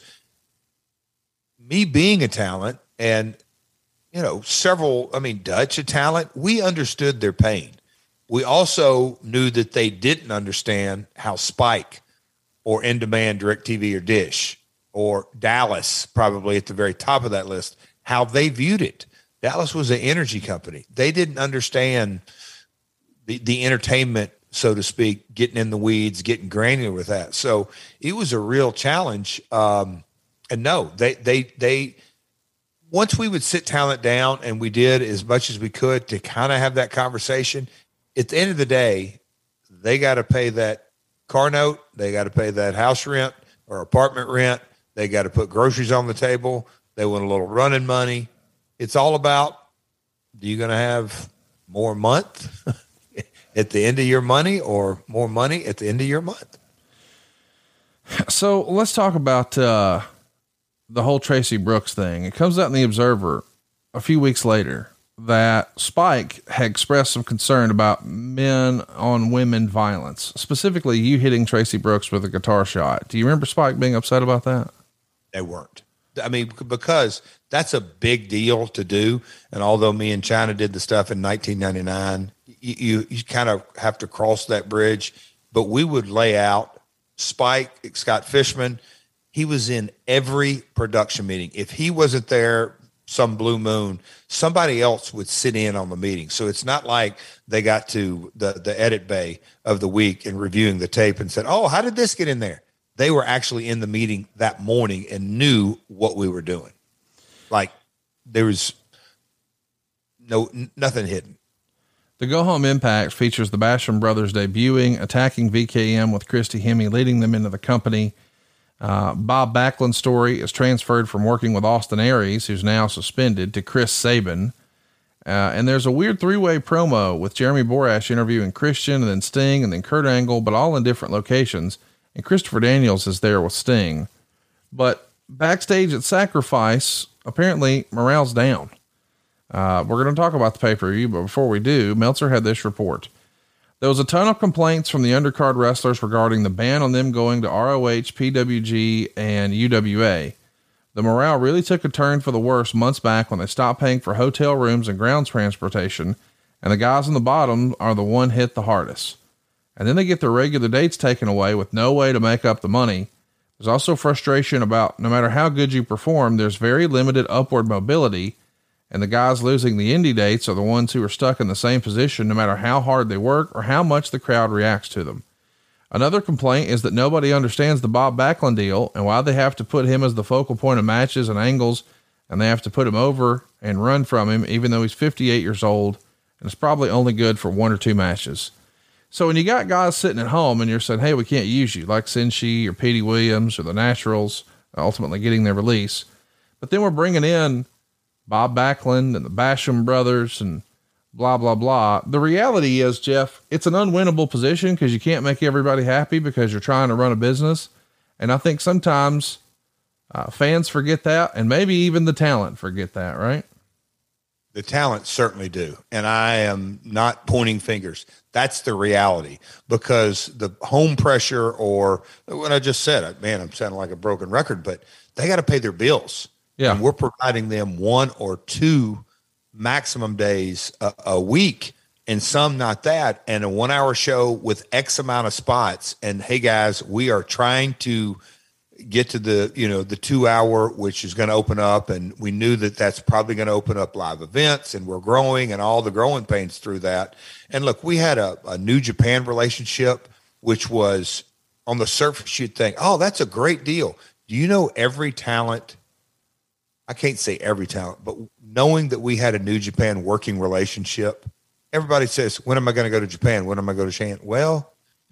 me being a talent and, you know, several, I mean, Dutch a talent, we understood their pain. We also knew that they didn't understand how Spike or In Demand, DirecTV or Dish or Dallas, probably at the very top of that list, how they viewed it. Dallas was an energy company. They didn't understand the, the entertainment, so to speak, getting in the weeds, getting granular with that. So it was a real challenge. Um, and no, they, they, they, once we would sit talent down, and we did as much as we could to kind of have that conversation, at the end of the day, they got to pay that car note. They got to pay that house rent or apartment rent. They got to put groceries on the table. They want a little running money. It's all about, are you going to have more month at the end of your money or more money at the end of your month? So let's talk about uh, the whole Tracy Brooks thing. It comes out in the Observer a few weeks later that Spike had expressed some concern about men on women violence, specifically you hitting Tracy Brooks with a guitar shot. Do you remember Spike being upset about that? They weren't. I mean, because that's a big deal to do. And although me and China did the stuff in nineteen ninety-nine, you, you, you kind of have to cross that bridge, but we would lay out Spike, Scott Fishman. He was in every production meeting. If he wasn't there, some blue moon, somebody else would sit in on the meeting. So it's not like they got to the, the edit bay of the week and reviewing the tape and said, oh, how did this get in there? They were actually in the meeting that morning and knew what we were doing. Like there was no, n- nothing hidden. The Go Home Impact features the Basham brothers debuting, attacking V K M with Christy Hemme, leading them into the company. Uh, Bob Backlund's story is transferred from working with Austin Aries, who's now suspended, to Chris Sabin. Uh, and there's a weird three-way promo with Jeremy Borash interviewing Christian and then Sting and then Kurt Angle, but all in different locations. And Christopher Daniels is there with Sting, but backstage at Sacrifice, apparently morale's down. Uh, we're going to talk about the pay-per-view, but before we do, Meltzer had this report. There was a ton of complaints from the undercard wrestlers regarding the ban on them going to R O H, P W G, and U W A. The morale really took a turn for the worse months back when they stopped paying for hotel rooms and ground transportation, and the guys on the bottom are the one hit the hardest. And then they get their regular dates taken away with no way to make up the money. There's also frustration about no matter how good you perform, there's very limited upward mobility, and the guys losing the indie dates are the ones who are stuck in the same position no matter how hard they work or how much the crowd reacts to them. Another complaint is that nobody understands the Bob Backlund deal and why they have to put him as the focal point of matches and angles, and they have to put him over and run from him even though he's fifty-eight years old and it's probably only good for one or two matches. So when you got guys sitting at home and you're saying, hey, we can't use you, like Senshi or Petey Williams or the Naturals, ultimately getting their release, but then we're bringing in Bob Backlund and the Basham brothers and blah, blah, blah. The reality is, Jeff, it's an unwinnable position because you can't make everybody happy because you're trying to run a business. And I think sometimes uh, fans forget that, and maybe even the talent forget that, right? The talent certainly do. And I am not pointing fingers. That's the reality, because the home pressure, or what I just said, man, I'm sounding like a broken record, but they got to pay their bills. Yeah. And we're providing them one or two maximum days a, a week, and some not that, and a one hour show with X amount of spots. And hey guys, we are trying to get to the, you know, the two hour, which is going to open up. And we knew that that's probably going to open up live events, and we're growing and all the growing pains through that. And look, we had a, a New Japan relationship, which was on the surface, you'd think, oh, that's a great deal. Do you know every talent? I can't say every talent, but knowing that we had a New Japan working relationship, everybody says, when am I going to go to Japan? When am I going to Japan? Well,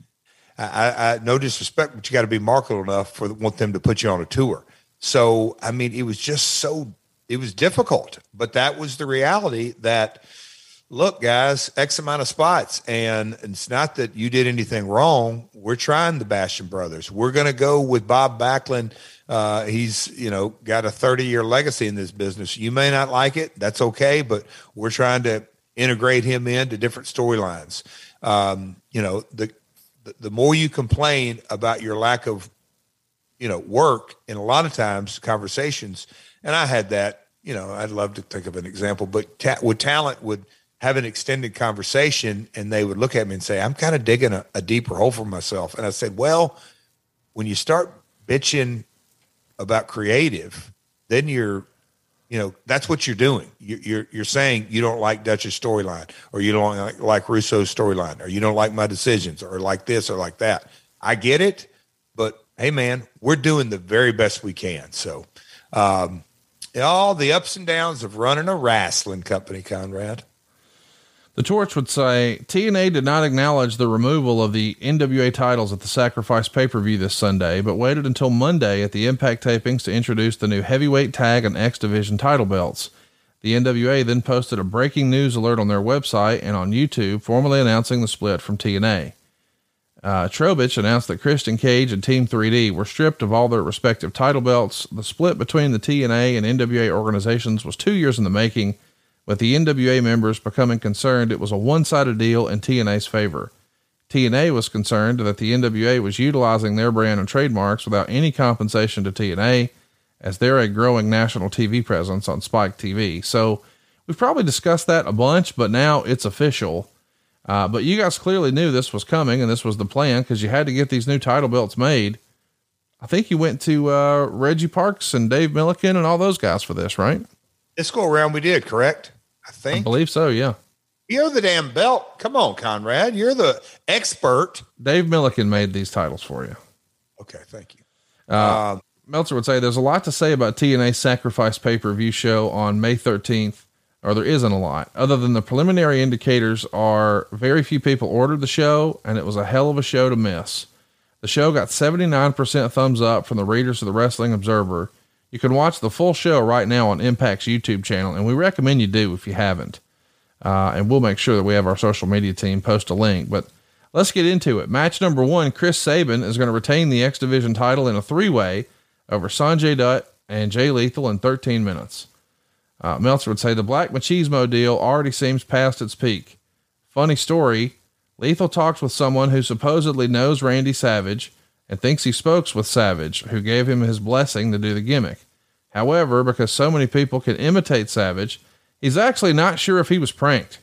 I, I, no disrespect, but you got to be marketable enough for want them to put you on a tour. So, I mean, it was just so, it was difficult, but that was the reality that, look, guys, X amount of spots. And it's not that you did anything wrong. We're trying the Bastion brothers. We're going to go with Bob Backlund. Uh, he's, you know, got a thirty year legacy in this business. You may not like it. That's okay. But we're trying to integrate him into different storylines. Um, you know, the, the, the more you complain about your lack of, you know, work, and a lot of times conversations, and I had that, you know, I'd love to think of an example, but ta- with talent would have an extended conversation, and they would look at me and say, I'm kind of digging a, a deeper hole for myself. And I said, well, when you start bitching about creative, then you're, you know, that's what you're doing. You're, you're, you're saying you don't like Dutch's storyline, or you don't like, like Russo's storyline, or you don't like my decisions, or like this or like that. I get it, but hey man, we're doing the very best we can. So, um, all the ups and downs of running a wrestling company, Conrad. The Torch would say T N A did not acknowledge the removal of the N W A titles at the Sacrifice pay-per-view this Sunday, but waited until Monday at the Impact tapings to introduce the new heavyweight tag and X Division title belts. The N W A then posted a breaking news alert on their website and on YouTube, formally announcing the split from T N A. Uh, Trobich announced that Christian Cage and Team three D were stripped of all their respective title belts. The split between the T N A and N W A organizations was two years in the making, with the N W A members becoming concerned it was a one-sided deal in T N A's favor. T N A was concerned that the N W A was utilizing their brand and trademarks without any compensation to T N A, as they're a growing national T V presence on Spike T V. So we've probably discussed that a bunch, but now it's official. Uh, but you guys clearly knew this was coming, and this was the plan, because you had to get these new title belts made. I think you went to uh, Reggie Parks and Dave Milliken and all those guys for this, right? This go around we did, correct? I think. I believe so, yeah. You're the damn belt. Come on, Conrad. You're the expert. Dave Milliken made these titles for you. Okay, thank you. Uh, um, Meltzer would say there's a lot to say about T N A's Sacrifice pay-per-view show on May thirteenth, or there isn't a lot, other than the preliminary indicators are very few people ordered the show, and it was a hell of a show to miss. The show got seventy-nine percent thumbs up from the readers of the Wrestling Observer. You can watch the full show right now on Impact's YouTube channel, and we recommend you do if you haven't. Uh, and we'll make sure that we have our social media team post a link, but let's get into it. Match number one, Chris Sabin is going to retain the X Division title in a three-way over Sanjay Dutt and Jay Lethal in thirteen minutes. Uh, Meltzer would say the Black Machismo deal already seems past its peak. Funny story. Lethal talks with someone who supposedly knows Randy Savage and thinks he spoke with Savage, who gave him his blessing to do the gimmick. However, because so many people can imitate Savage, he's actually not sure if he was pranked.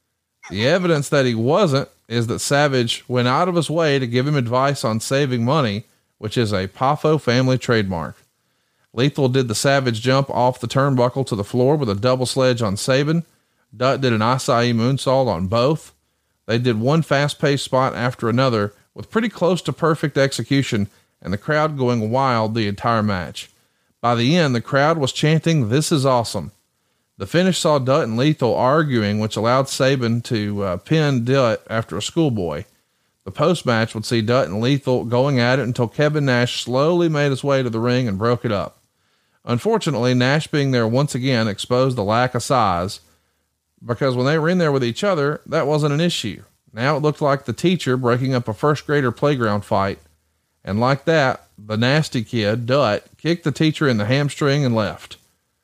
The evidence that he wasn't is that Savage went out of his way to give him advice on saving money, which is a Poffo family trademark. Lethal did the Savage jump off the turnbuckle to the floor with a double sledge on Sabin. Dutt did an acai moonsault on both. They did one fast-paced spot after another with pretty close to perfect execution, and the crowd going wild the entire match. By the end, the crowd was chanting, "This is awesome." The finish saw Dutt and Lethal arguing, which allowed Sabin to uh, pin Dutt after a schoolboy. The post-match would see Dutt and Lethal going at it until Kevin Nash slowly made his way to the ring and broke it up. Unfortunately, Nash being there once again exposed the lack of size, because when they were in there with each other, that wasn't an issue. Now it looked like the teacher breaking up a first grader playground fight. And like that, the nasty kid, Dutt, kicked the teacher in the hamstring and left.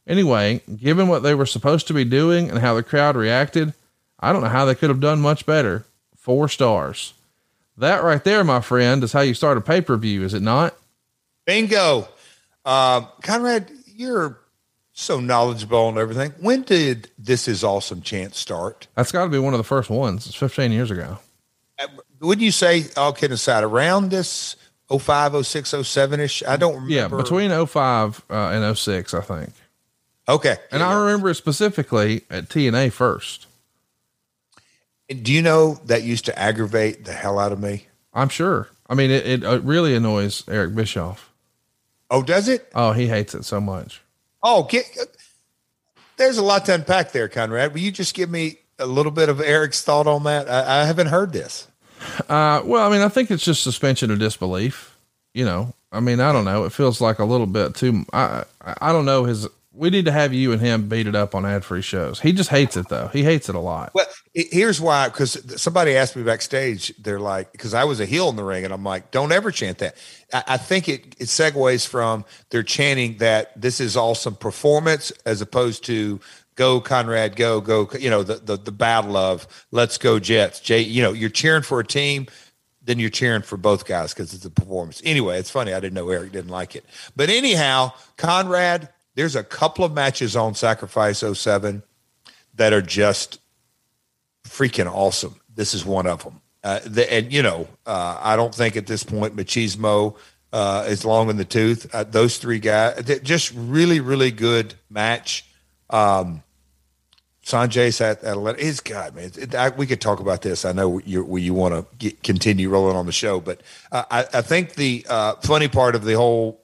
Anyway, given what they were supposed to be doing and how the crowd reacted, I don't know how they could have done much better. Four stars. That right there, my friend, is how you start a pay-per-view, is it not? Bingo. Uh, Conrad, you're so knowledgeable on everything. When did This Is Awesome chant start? That's got to be one of the first ones. It's fifteen years ago. Uh, wouldn't you say, all kidding aside, around this oh five, oh six, oh seven-ish? I don't remember. Yeah, between oh five uh, and oh six, I think. Okay. And I remember it specifically at T N A first. Do you know that used to aggravate the hell out of me? I'm sure. I mean, it, it, it really annoys Eric Bischoff. Oh, does it? Oh, he hates it so much. Oh, get, there's a lot to unpack there, Conrad. Will you just give me a little bit of Eric's thought on that? I, I haven't heard this. Uh, well, I mean, I think it's just suspension of disbelief. You know, I mean, I don't know. It feels like a little bit too, I, I don't know his, we need to have you and him beat it up on ad-free shows. He just hates it though. He hates it a lot. Well, here's why, because somebody asked me backstage, they're like, because I was a heel in the ring, and I'm like, don't ever chant that. I, I think it, it segues from they're chanting that this is awesome performance as opposed to go Conrad, go, go, you know, the, the, the battle of let's go Jets. Jay, you know, you're cheering for a team, then you're cheering for both guys because it's a performance. Anyway, it's funny. I didn't know Eric didn't like it. But anyhow, Conrad, there's a couple of matches on Sacrifice oh seven that are just freaking awesome. This is one of them. Uh, the, and, you know, uh, I don't think at this point Machismo uh, is long in the tooth. Uh, those three guys, just really, really good match. Um, Sanjay's at, at eleven. His God, man, it, I, we could talk about this. I know you you want to continue rolling on the show, but uh, I, I think the uh, funny part of the whole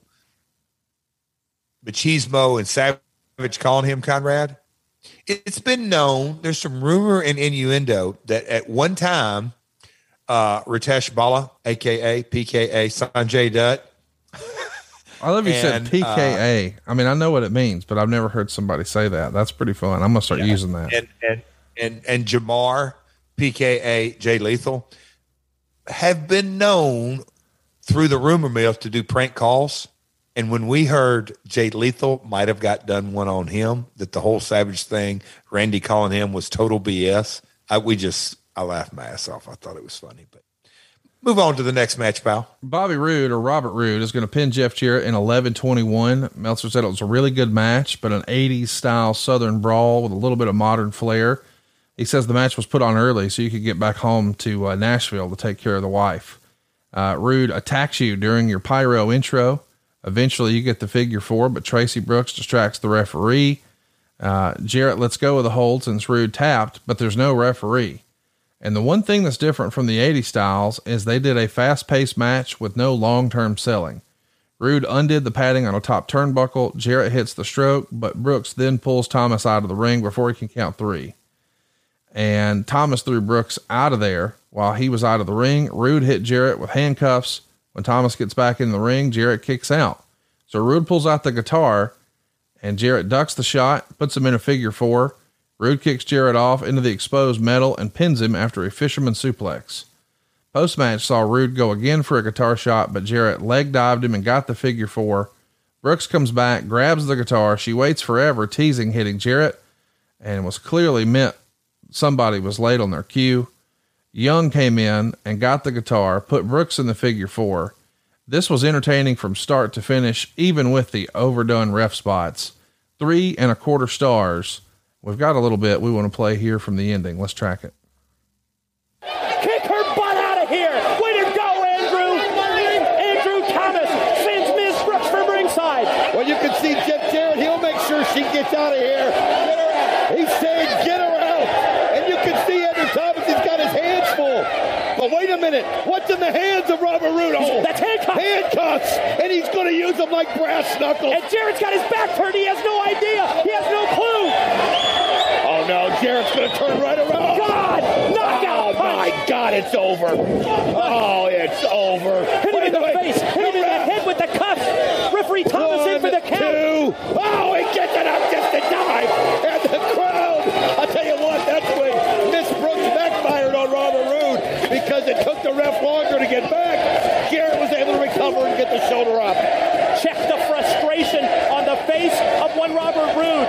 Machismo and Savage calling him Conrad, it's been known, there's some rumor and innuendo that at one time, uh, Ritesh Bala, a k a. P K A Sanjay Dutt. I love you and, said P K A. Uh, I mean, I know what it means, but I've never heard somebody say that. That's pretty fun. I'm going to start yeah. using that. And, and, and, and Jamar, P K A Jay Lethal, have been known through the rumor mill to do prank calls. And when we heard Jay Lethal might have got done one on him, that the whole Savage thing, Randy calling him was total B S, I, we just, I laughed my ass off. I thought it was funny, but move on to the next match, pal. Bobby Roode or Robert Roode is going to pin Jeff Jarrett in eleven twenty-one. Meltzer said it was a really good match, but an eighties style Southern brawl with a little bit of modern flair. He says the match was put on early so you could get back home to uh, Nashville to take care of the wife. Uh, Roode attacks you during your pyro intro. Eventually you get the figure four, but Tracy Brooks distracts the referee. Uh, Jarrett lets go of the hold since Roode tapped, but there's no referee. And the one thing that's different from the eighties styles is they did a fast paced match with no long-term selling. Roode undid the padding on a top turnbuckle. Jarrett hits the stroke, but Brooks then pulls Thomas out of the ring before he can count three. And Thomas threw Brooks out of there while he was out of the ring. Roode hit Jarrett with handcuffs. When Thomas gets back in the ring, Jarrett kicks out. So Roode pulls out the guitar and Jarrett ducks the shot, puts him in a figure four. Roode kicks Jarrett off into the exposed metal and pins him after a fisherman suplex. Post-match saw Roode go again for a guitar shot, but Jarrett leg dived him and got the figure four. Brooks comes back, grabs the guitar. She waits forever, teasing hitting Jarrett, and was clearly meant somebody was late on their cue. Young came in and got the guitar, put Brooks in the figure four. This was entertaining from start to finish, even with the overdone ref spots. Three and a quarter stars. We've got a little bit we want to play here from the ending. Let's track it. Kick her butt out of here. Way to go, Andrew. Andrew Thomas sends Miz Brooks from ringside. Well, you can see Jeff Jarrett. He'll make sure she gets out of here. Get her out. He's saying get her out. And you can see Andrew Thomas. He's got his hands full. But wait a minute. What's in the hands of Robert Roode? Oh, that's handcuffs. Handcuffs. And he's going to use them like brass knuckles. And Jarrett's got his back turned. He has no idea. He has no clue. Oh, no. Jarrett's going to turn right around. God. Knockout. Oh, my God. It's over. Oh, it's over. Hit him in the face. Hit him in the head with the cuffs. Referee Thomas One, in for the count. Two. Oh, he gets it up just to dive. And the crowd. I'll tell you what. That's when Miss Brooks backfired on Robert Roode because it took the ref longer to get back. Jarrett was able to recover and get the shoulder up. Check the frustration on the face of one Robert Roode.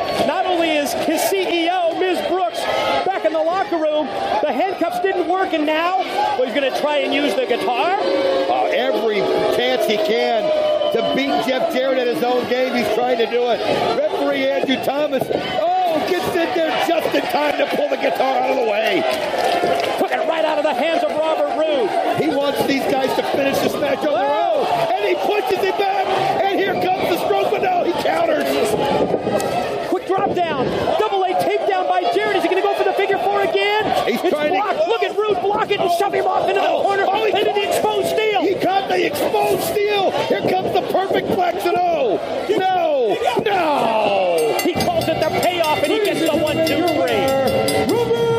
handcuffs didn't work, and now well, he's going to try and use the guitar. Uh, every chance he can to beat Jeff Jarrett at his own game, he's trying to do it. Referee Andrew Thomas, oh, gets in there just in time to pull the guitar out of the way. Took it right out of the hands of Robert Roode. He wants these guys to finish this match on their own, and he punches it back, and here comes the stroke, but no, he counters. Quick drop down, double A takedown by Jarrett. Is he going to go for the figure four again? He's it's trying blocked. to Look at Roode block it and shove him off into oh, the corner oh, he, into the exposed steel. He caught the exposed steel. Here comes the perfect flex, and oh, no, no. He calls it the payoff, and he gets the one, two, three.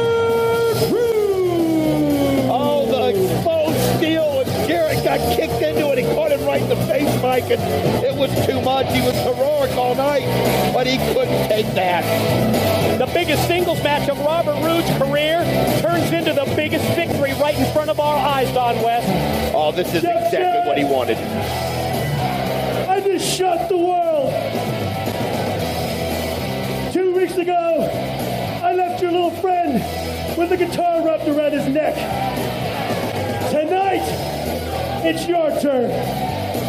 Oh, the exposed steel, and Jarrett got kicked into it. He caught him right in the face, Mike, and it was too much. He was heroic all night, but he couldn't take that. The biggest singles match of Robert Roode's career turns into the biggest victory right in front of our eyes, Don West. Oh, this is exactly what he wanted. I just shocked the world. Two weeks ago, I left your little friend with the guitar wrapped around his neck. Tonight, it's your turn.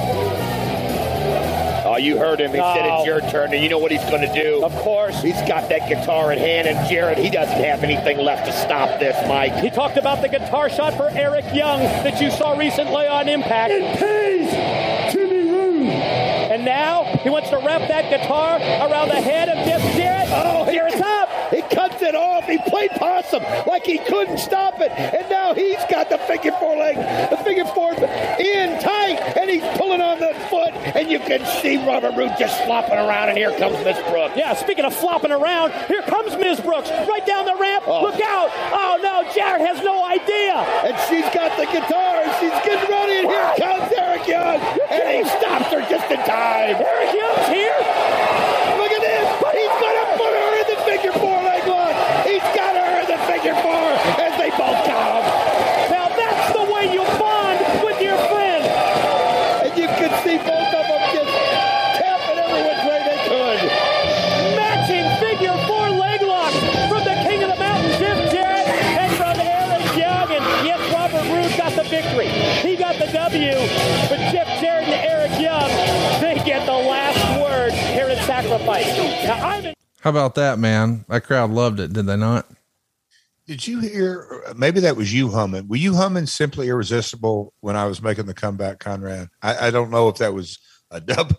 Oh, you heard him. He no. said it's your turn, and you know what he's going to do. Of course. He's got that guitar in hand, and Jarrett, he doesn't have anything left to stop this, Mike. He talked about the guitar shot for Eric Young that you saw recently on Impact. It pays to be rude. And now he wants to wrap that guitar around the head of Jeff Jarrett. Oh, Jarrett's up. He cuts it off. He played possum like he couldn't stop it. And now he's got the figure four leg, the figure four in tight, and he's pulling on the foot. And you can see Robert Roode just flopping around, and here comes Miss Brooks. Yeah, speaking of flopping around, here comes Miz Brooks right down the ramp. Oh. Look out. Oh, no, Jarrett has no idea. And she's got the guitar, and she's getting ready, and here comes Eric Young. And he stops her just in time. Eric Young's here. Look at this. But he's going to put her in the figure four leg lock. He's got her in the figure four as they both got him. Now that's the way you bond with your friend. And you can see both of them just tapping every which way they could. Matching figure four leg lock from the King of the Mountain, Jeff Jarrett, and from Eric Young. And yes, Robert Roode got the victory. He got the W, but Jeff Jarrett and Eric Young, they get the last word here at Sacrifice. Now, I'm in- How about that, man? That crowd loved it, did they not? Did you hear? Maybe that was you humming. Were you humming "Simply Irresistible" when I was making the comeback, Conrad? I, I don't know if that was a dub.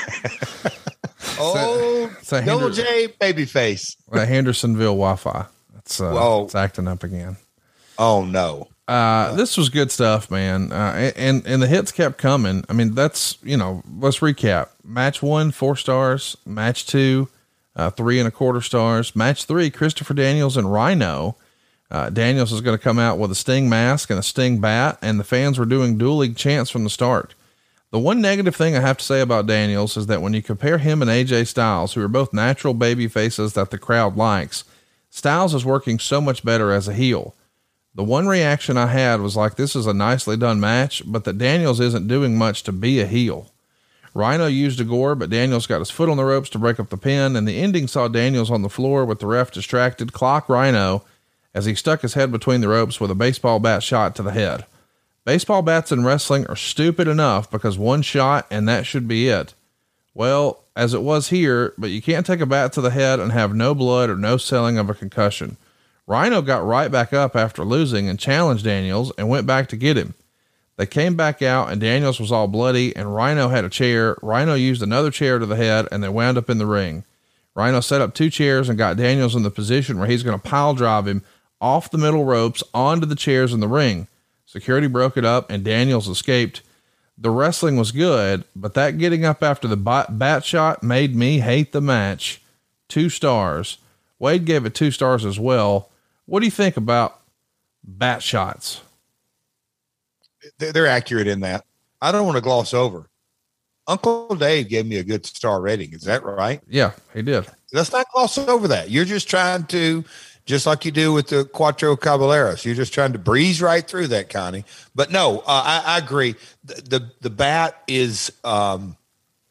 oh, so, so Double J Babyface. Well, Hendersonville Wi-Fi. It's uh, Whoa. It's acting up again. Oh no. Uh, this was good stuff, man. Uh, and, and the hits kept coming. I mean, that's, you know, let's recap. Match one, four stars. Match two, uh, three and a quarter stars. Match three, Christopher Daniels and Rhino. Uh, Daniels is going to come out with a Sting mask and a Sting bat, and the fans were doing dueling chants from the start. The one negative thing I have to say about Daniels is that when you compare him and A J Styles, who are both natural baby faces that the crowd likes, Styles is working so much better as a heel. The one reaction I had was like, this is a nicely done match, but that Daniels isn't doing much to be a heel. Rhino used a gore, but Daniels got his foot on the ropes to break up the pin, and the ending saw Daniels on the floor with the ref distracted, clock Rhino as he stuck his head between the ropes with a baseball bat shot to the head. Baseball bats in wrestling are stupid enough because one shot and that should be it. Well, as it was here, but you can't take a bat to the head and have no blood or no selling of a concussion. Rhino got right back up after losing and challenged Daniels and went back to get him. They came back out and Daniels was all bloody and Rhino had a chair. Rhino used another chair to the head and they wound up in the ring. Rhino set up two chairs and got Daniels in the position where he's going to pile drive him off the middle ropes onto the chairs in the ring. Security broke it up and Daniels escaped. The wrestling was good, but that getting up after the bat shot made me hate the match. Two stars. Wade gave it two stars as well. What do you think about bat shots? They're accurate in that. I don't want to gloss over. Uncle Dave gave me a good star rating. Is that right? Yeah, he did. Let's not gloss over that. You're just trying to, just like you do with the Cuatro Caballeros, you're just trying to breeze right through that, Connie. But no, uh, I, I agree. The, the, the bat is, um,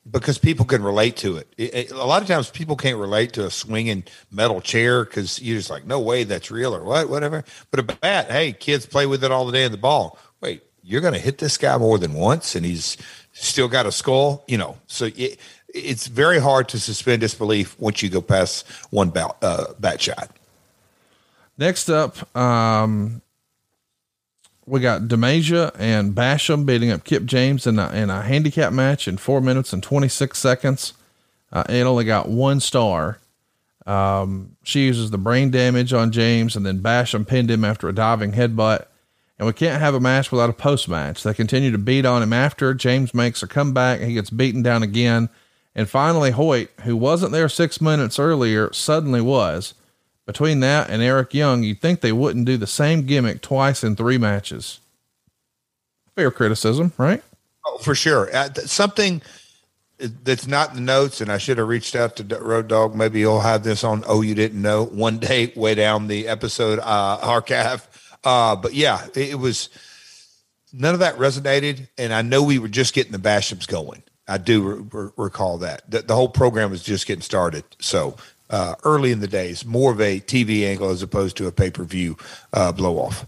because people can relate to it. It, it. A lot of times people can't relate to a swinging metal chair because you're just like, no way that's real or what, whatever. But a bat, hey, kids play with it all the day in the ball. Wait, you're going to hit this guy more than once and he's still got a skull, you know. So it, it's very hard to suspend disbelief once you go past one bat, uh, bat shot. Next up, um, we got DeMasia and Basham beating up Kip James in a, in a handicap match in four minutes and twenty-six seconds. Uh, it only got one star. Um, she uses the brain damage on James, and then Basham pinned him after a diving headbutt. And we can't have a match without a post match. They continue to beat on him after James makes a comeback. He gets beaten down again. And finally, Hoyt, who wasn't there six minutes earlier, suddenly was. Between that and Eric Young, you'd think they wouldn't do the same gimmick twice in three matches. Fair criticism, right? Oh, for sure. Uh, th- something that's not in the notes, and I should have reached out to Road Dogg. Maybe he'll have this on Oh You Didn't Know one day way down the episode uh, archive. Uh, but yeah, it, it was none of that resonated. And I know we were just getting the Bashams going. I do re- re- recall that. The, the whole program was just getting started. So uh, early in the days, more of a T V angle as opposed to a pay-per-view uh, blow off.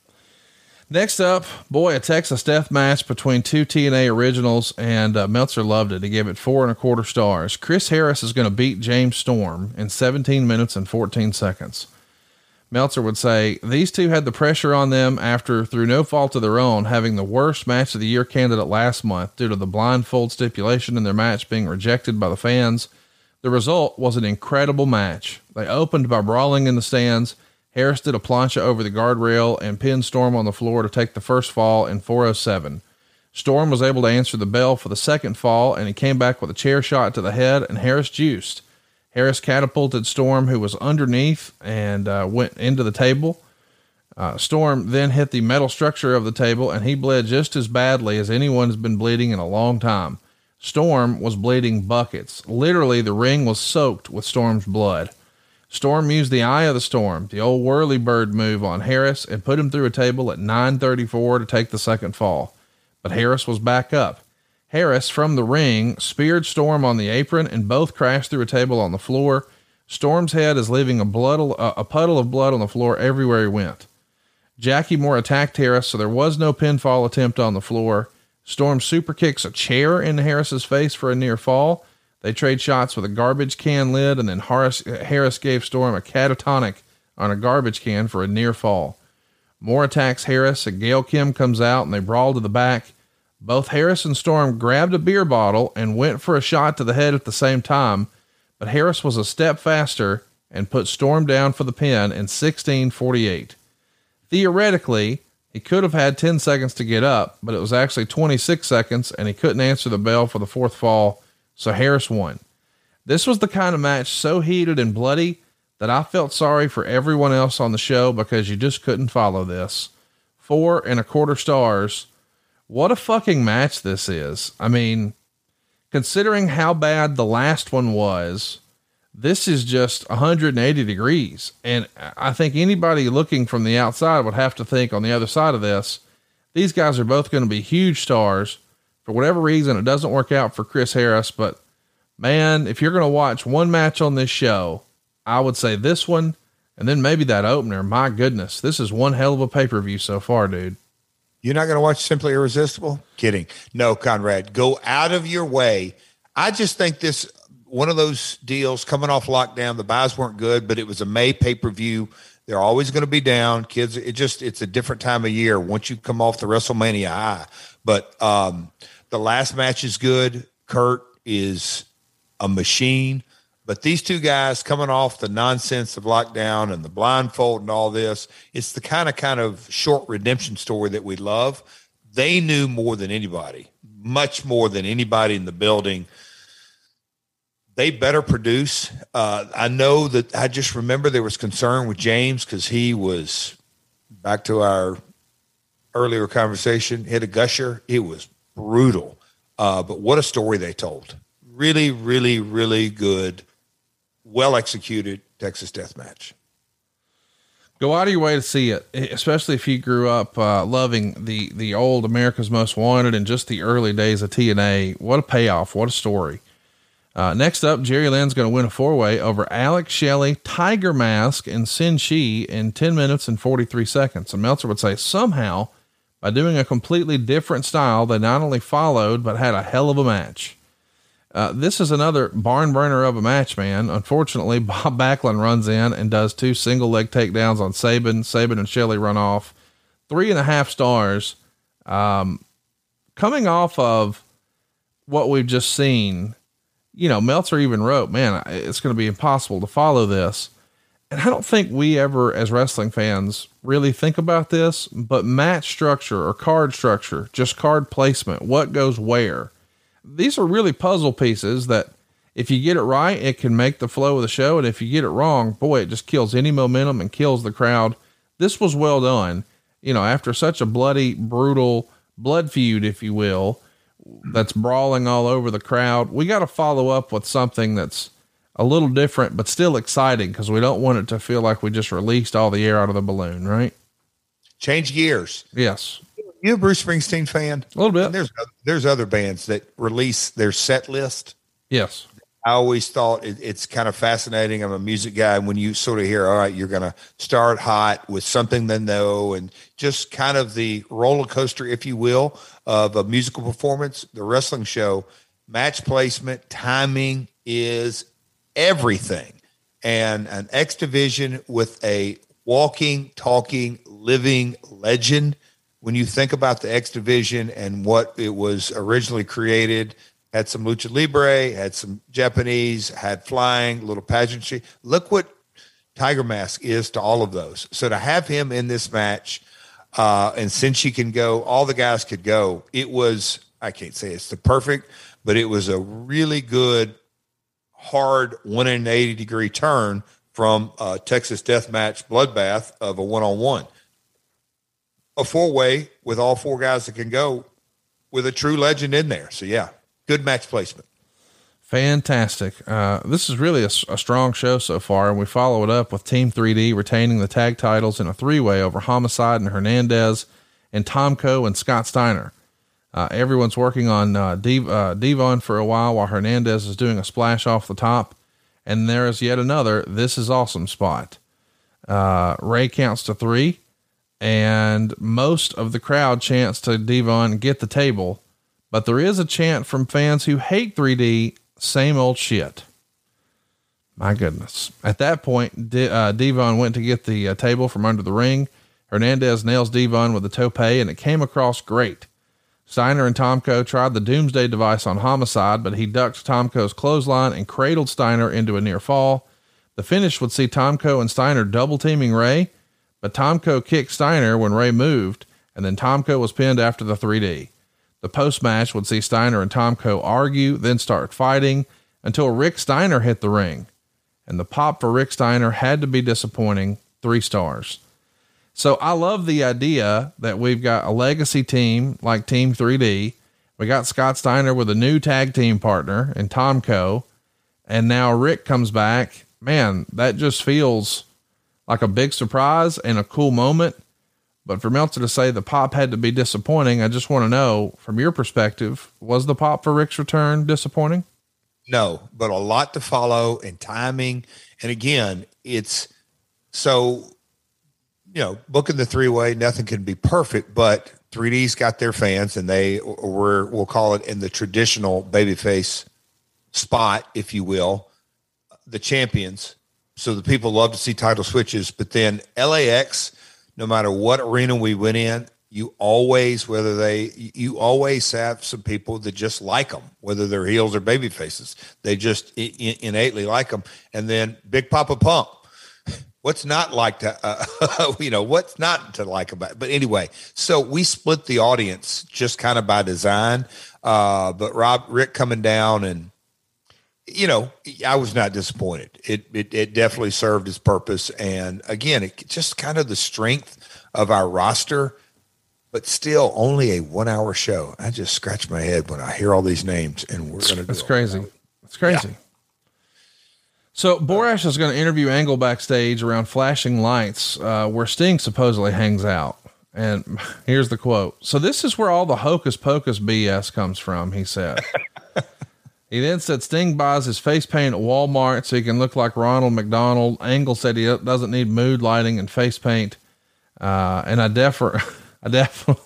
Next up, boy, a Texas death match between two T N A originals, and uh, Meltzer loved it. He gave it four and a quarter stars. Chris Harris is going to beat James Storm in seventeen minutes and fourteen seconds. Meltzer would say these two had the pressure on them after, through no fault of their own, having the worst match of the year candidate last month due to the blindfold stipulation in their match being rejected by the fans. The result was an incredible match. They opened by brawling in the stands. Harris did a plancha over the guardrail and pinned Storm on the floor to take the first fall in four oh seven. Storm was able to answer the bell for the second fall, and he came back with a chair shot to the head, and Harris juiced. Harris catapulted Storm, who was underneath, and uh, went into the table. Uh, Storm then hit the metal structure of the table, and he bled just as badly as anyone has been bleeding in a long time. Storm was bleeding buckets. Literally, the ring was soaked with Storm's blood. Storm used the Eye of the Storm, the old whirly bird move, on Harris and put him through a table at nine thirty-four to take the second fall. But Harris was back up. Harris, from the ring, speared Storm on the apron, and both crashed through a table on the floor. Storm's head is leaving a, blood, a puddle of blood on the floor everywhere he went. Jackie Moore attacked Harris, so there was no pinfall attempt on the floor. Storm super kicks a chair into Harris's face for a near fall. They trade shots with a garbage can lid, and then Harris, Harris gave Storm a catatonic on a garbage can for a near fall. Moore attacks Harris, and Gail Kim comes out, and they brawl to the back. Both Harris and Storm grabbed a beer bottle and went for a shot to the head at the same time, but Harris was a step faster and put Storm down for the pin in sixteen forty-eight. Theoretically, he could have had ten seconds to get up, but it was actually twenty-six seconds, and he couldn't answer the bell for the fourth fall, so Harris won. This was the kind of match so heated and bloody that I felt sorry for everyone else on the show because you just couldn't follow this. Four and a quarter stars. What a fucking match this is. I mean, considering how bad the last one was, this is just one hundred eighty degrees. And I think anybody looking from the outside would have to think on the other side of this, these guys are both going to be huge stars. For whatever reason, it doesn't work out for Chris Harris, but man, if you're going to watch one match on this show, I would say this one, and then maybe that opener. My goodness, this is one hell of a pay-per-view so far, dude. You're not going to watch Simply Irresistible? Kidding. No, Conrad, go out of your way. I just think this, one of those deals coming off lockdown, the buys weren't good, but it was a May pay-per-view. They're always going to be down. Kids, it just, it's a different time of year once you come off the WrestleMania high. But um, the last match is good. Kurt is a machine. But these two guys coming off the nonsense of lockdown and the blindfold and all this, it's the kind of kind of short redemption story that we love. They knew more than anybody, much more than anybody in the building. They better produce. Uh, I know that I just remember there was concern with James because he was, back to our earlier conversation, hit a gusher. It was brutal. Uh, but what a story they told. Really, really, really good. Well executed Texas death match. Go out of your way to see it, especially if you grew up uh, loving the, the old America's Most Wanted and just the early days of T N A. What a payoff. What a story. Uh, next up, Jerry Lynn's going to win a four-way over Alex Shelley, Tiger Mask, and Sin Shi in ten minutes and forty-three seconds. And Meltzer would say somehow by doing a completely different style, they not only followed, but had a hell of a match. Uh, this is another barn burner of a match, man. Unfortunately, Bob Backlund runs in and does two single leg takedowns on Sabin. Sabin and Shelley run off. Three and a half stars. Um, coming off of what we've just seen, you know, Meltzer even wrote, man, it's going to be impossible to follow this. And I don't think we ever, as wrestling fans, really think about this, but match structure or card structure, just card placement, what goes where. These are really puzzle pieces that if you get it right, it can make the flow of the show. And if you get it wrong, boy, it just kills any momentum and kills the crowd. This was well done. You know, after such a bloody, brutal blood feud, if you will, that's brawling all over the crowd, we got to follow up with something that's a little different, but still exciting, because we don't want it to feel like we just released all the air out of the balloon, right? Change gears. Yes. You a Bruce Springsteen fan? A little bit. And there's there's other bands that release their set list. Yes. I always thought it, it's kind of fascinating. I'm a music guy. And when you sort of hear, all right, you're going to start hot with something they know, and just kind of the roller coaster, if you will, of a musical performance, the wrestling show, match placement, timing is everything. And an X Division with a walking, talking, living legend. When you think about the X Division and what it was originally created, had some lucha libre, had some Japanese, had flying, little pageantry. Look what Tiger Mask is to all of those. So to have him in this match, uh, and since she can go, all the guys could go. It was, I can't say it's the perfect, but it was a really good, hard one hundred eighty degree turn from a Texas Deathmatch bloodbath of a one-on-one. A four-way with all four guys that can go, with a true legend in there. So yeah, good match placement. Fantastic. Uh, this is really a, a strong show so far, and we follow it up with Team three D retaining the tag titles in a three-way over Homicide and Hernandez and Tomko and Scott Steiner. Uh, everyone's working on uh, Dev, uh, Devon for a while while Hernandez is doing a splash off the top, and there is yet another This Is Awesome spot. Uh, Ray counts to three, and most of the crowd chants to Devon, get the table, but there is a chant from fans who hate three D, same old shit. My goodness. At that point, De- uh, Devon went to get the uh, table from under the ring. Hernandez nails Devon with a tope, and it came across great. Steiner and Tomko tried the Doomsday device on Homicide, but he ducked Tomko's clothesline and cradled Steiner into a near fall. The finish would see Tomko and Steiner double teaming Ray, but Tomko kicked Steiner when Ray moved, and then Tomko was pinned after the three D. The post-match would see Steiner and Tomko argue, then start fighting until Rick Steiner hit the ring. And the pop for Rick Steiner had to be disappointing, three stars. So I love the idea that we've got a legacy team like Team three D. We got Scott Steiner with a new tag team partner in Tomko. And now Rick comes back. Man, that just feels like a big surprise and a cool moment. But for Meltzer to say the pop had to be disappointing, I just want to know from your perspective, was the pop for Rick's return disappointing? No, but a lot to follow and timing. And again, it's so, you know, booking the three way, nothing can be perfect, but three D's got their fans, and they were, we'll call it in the traditional babyface spot, if you will, the champions. So the people love to see title switches, but then L A X, no matter what arena we went in, you always, whether they, you always have some people that just like them, whether they're heels or baby faces. They just I- innately like them. And then Big Papa Pump. What's not like to, uh, you know, what's not to like about it? But anyway, so we split the audience just kind of by design. Uh, but Rob, Rick coming down, and, you know, I was not disappointed. It, it, it definitely served its purpose. And again, it just kind of the strength of our roster, but still only a one hour show. I just scratch my head when I hear all these names, and we're going to do It's crazy. It's crazy. Yeah. So Borash is going to interview Angle backstage around flashing lights, uh, where Sting supposedly hangs out. And here's the quote. "So this is where all the hocus pocus B S comes from," he said. He then said Sting buys his face paint at Walmart so he can look like Ronald McDonald. Angle said he doesn't need mood lighting and face paint. Uh, and I defer, I definitely,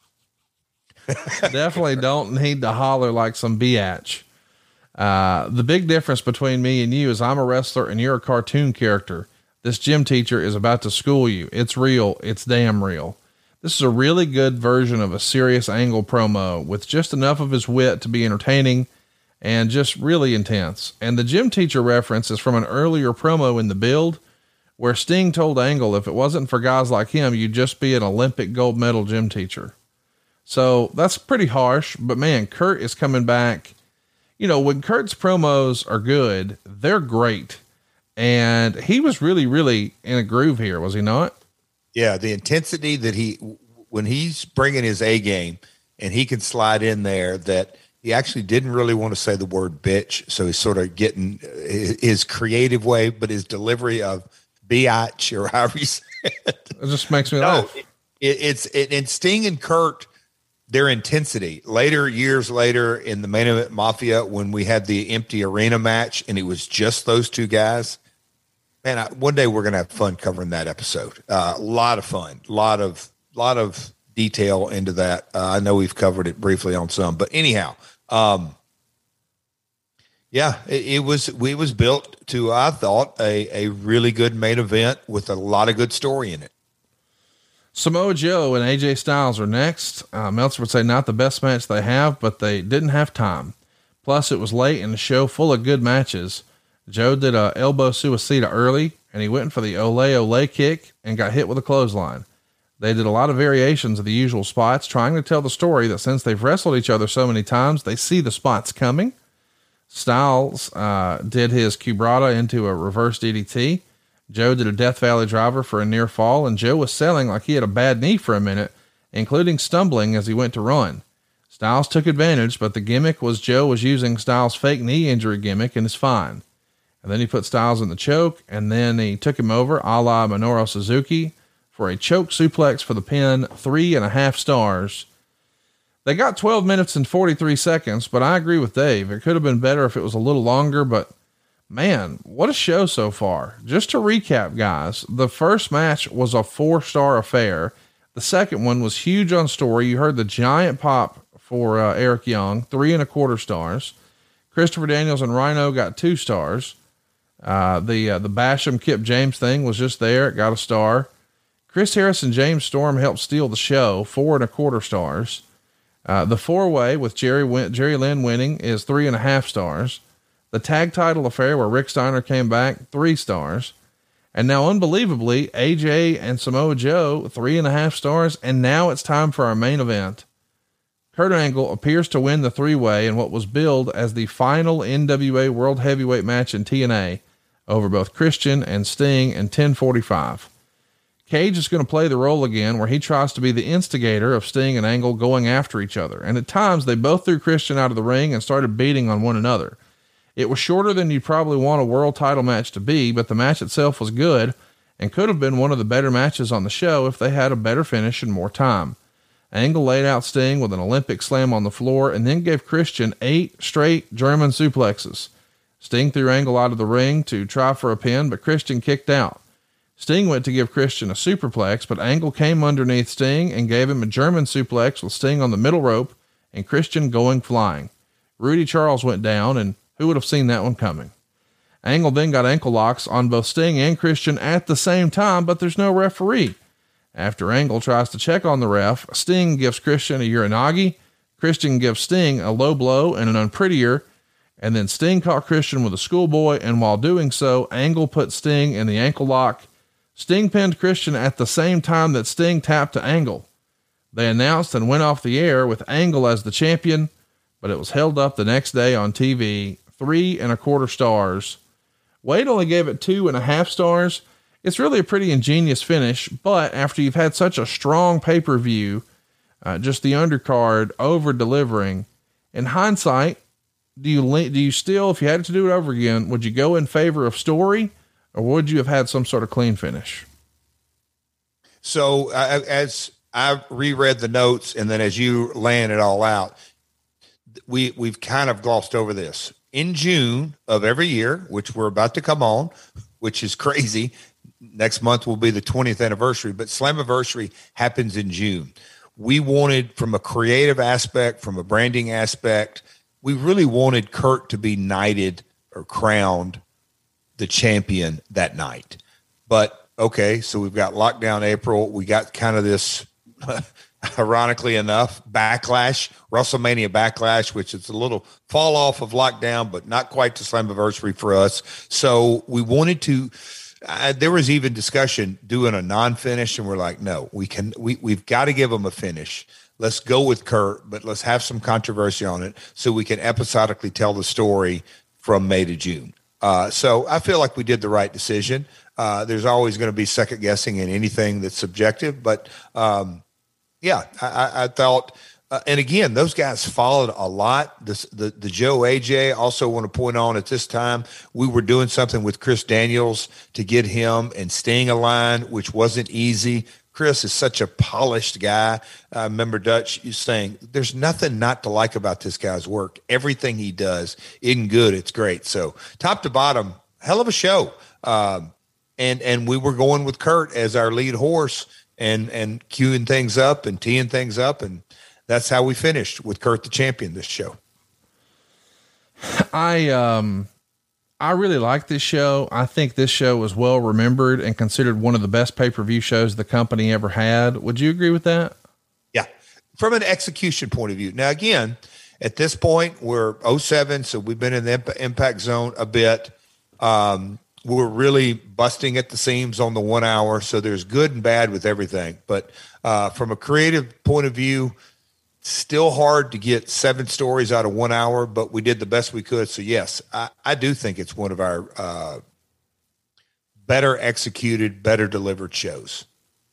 definitely don't need to holler like some biatch. Uh, the big difference between me and you is I'm a wrestler and you're a cartoon character. This gym teacher is about to school you. It's real. It's damn real. This is a really good version of a serious Angle promo with just enough of his wit to be entertaining and just really intense. And the gym teacher reference is from an earlier promo in the build where Sting told Angle if it wasn't for guys like him, you'd just be an Olympic gold medal gym teacher. So that's pretty harsh, but man, Kurt is coming back. You know, when Kurt's promos are good, they're great. And he was really, really in a groove here, was he not? Yeah. The intensity that he, when he's bringing his A game and he can slide in there, that he actually didn't really want to say the word bitch. So he's sort of getting his creative way, but his delivery of biatch or however you say it. It just makes me no, laugh. It, it's it, and Sting and Kurt, their intensity later, years later in the Main Event Mafia, when we had the empty arena match and it was just those two guys, man, I, one day we're going to have fun covering that episode. Uh, a lot of fun, a lot of, lot of detail into that. Uh, I know we've covered it briefly on some, but anyhow, um, yeah, it, it was, it was built to, I thought, a, a really good main event with a lot of good story in it. Samoa Joe and A J Styles are next. Uh, Meltzer would say not the best match they have, but they didn't have time. Plus it was late in the show full of good matches. Joe did a elbow suicida early and he went for the ole ole kick and got hit with a clothesline. They did a lot of variations of the usual spots, trying to tell the story that since they've wrestled each other so many times, they see the spots coming. Styles, uh, did his Cubrata into a reverse D D T. Joe did a Death Valley driver for a near fall, and Joe was selling like he had a bad knee for a minute, including stumbling as he went to run. Styles took advantage, but the gimmick was Joe was using Styles' fake knee injury gimmick and is fine. And then he put Styles in the choke, and then he took him over a la Minoru Suzuki for a choke suplex for the pin, three and a half stars. They got twelve minutes and forty-three seconds, but I agree with Dave. It could have been better if it was a little longer, but man, what a show so far. Just to recap, guys, the first match was a four-star affair. The second one was huge on story. You heard the giant pop for uh, Eric Young, three and a quarter stars. Christopher Daniels and Rhino got two stars. Uh, the, uh, the Basham Kip James thing was just there. It got a star. Chris Harris and James Storm helped steal the show, four and a quarter stars. Uh, the four way with Jerry win- Jerry Lynn winning is three and a half stars. The tag title affair where Rick Steiner came back, three stars. And now unbelievably, A J and Samoa Joe, three and a half stars. And now it's time for our main event. Kurt Angle appears to win the three way in what was billed as the final N W A World Heavyweight match in T N A over both Christian and Sting in ten forty-five. Cage is going to play the role again where he tries to be the instigator of Sting and Angle going after each other. And at times they both threw Christian out of the ring and started beating on one another. It was shorter than you'd probably want a world title match to be, but the match itself was good and could have been one of the better matches on the show if they had a better finish and more time. Angle laid out Sting with an Olympic slam on the floor and then gave Christian eight straight German suplexes. Sting threw Angle out of the ring to try for a pin, but Christian kicked out. Sting went to give Christian a superplex, but Angle came underneath Sting and gave him a German suplex with Sting on the middle rope and Christian going flying. Rudy Charles went down, and who would have seen that one coming? Angle then got ankle locks on both Sting and Christian at the same time, but there's no referee. After Angle tries to check on the ref, Sting gives Christian a Uranagi. Christian gives Sting a low blow and an unprettier, and then Sting caught Christian with a schoolboy, and while doing so, Angle put Sting in the ankle lock. Sting pinned Christian at the same time that Sting tapped to Angle. They announced and went off the air with Angle as the champion, but it was held up the next day on T V, three and a quarter stars. Wade only gave it two and a half stars. It's really a pretty ingenious finish, but after you've had such a strong pay-per-view, uh, just the undercard over delivering, in hindsight, do you do you still, if you had to do it over again, would you go in favor of story, or would you have had some sort of clean finish? So uh, as I reread the notes, and then as you laying it all out, we we've kind of glossed over this. In June of every year, which we're about to come on, which is crazy. Next month will be the twentieth anniversary, but Slammiversary happens in June. We wanted, from a creative aspect, from a branding aspect, we really wanted Kurt to be knighted or crowned the champion that night. But okay, so we've got lockdown April. We got kind of this, ironically enough, backlash, WrestleMania backlash, which is a little fall off of lockdown, but not quite to Slammiversary for us. So we wanted to, uh, there was even discussion doing a non-finish, and we're like, no, we can, we, we've got to give them a finish. Let's go with Kurt, but let's have some controversy on it so we can episodically tell the story from May to June. Uh, so I feel like we did the right decision. Uh, there's always going to be second guessing in anything that's subjective, but um, yeah, I, I thought, uh, and again, those guys followed a lot. This, the the Joe A J, also want to point on at this time, we were doing something with Chris Daniels to get him and Sting aligned, which wasn't easy. Chris is such a polished guy. I remember Dutch saying, there's nothing not to like about this guy's work. Everything he does isn't good. It's great. So top to bottom, hell of a show. Um, and, and we were going with Kurt as our lead horse and, and queuing things up and teeing things up. And that's how we finished with Kurt, the champion, this show. I, um, I really like this show. I think this show was well remembered and considered one of the best pay-per-view shows the company ever had. Would you agree with that? Yeah. From an execution point of view. Now, again, at this point, we're oh seven, so we've been in the imp- impact zone a bit. Um, we're really busting at the seams on the one hour. So there's good and bad with everything. But uh, from a creative point of view, still hard to get seven stories out of one hour, but we did the best we could. So yes, I, I do think it's one of our uh, better executed, better delivered shows.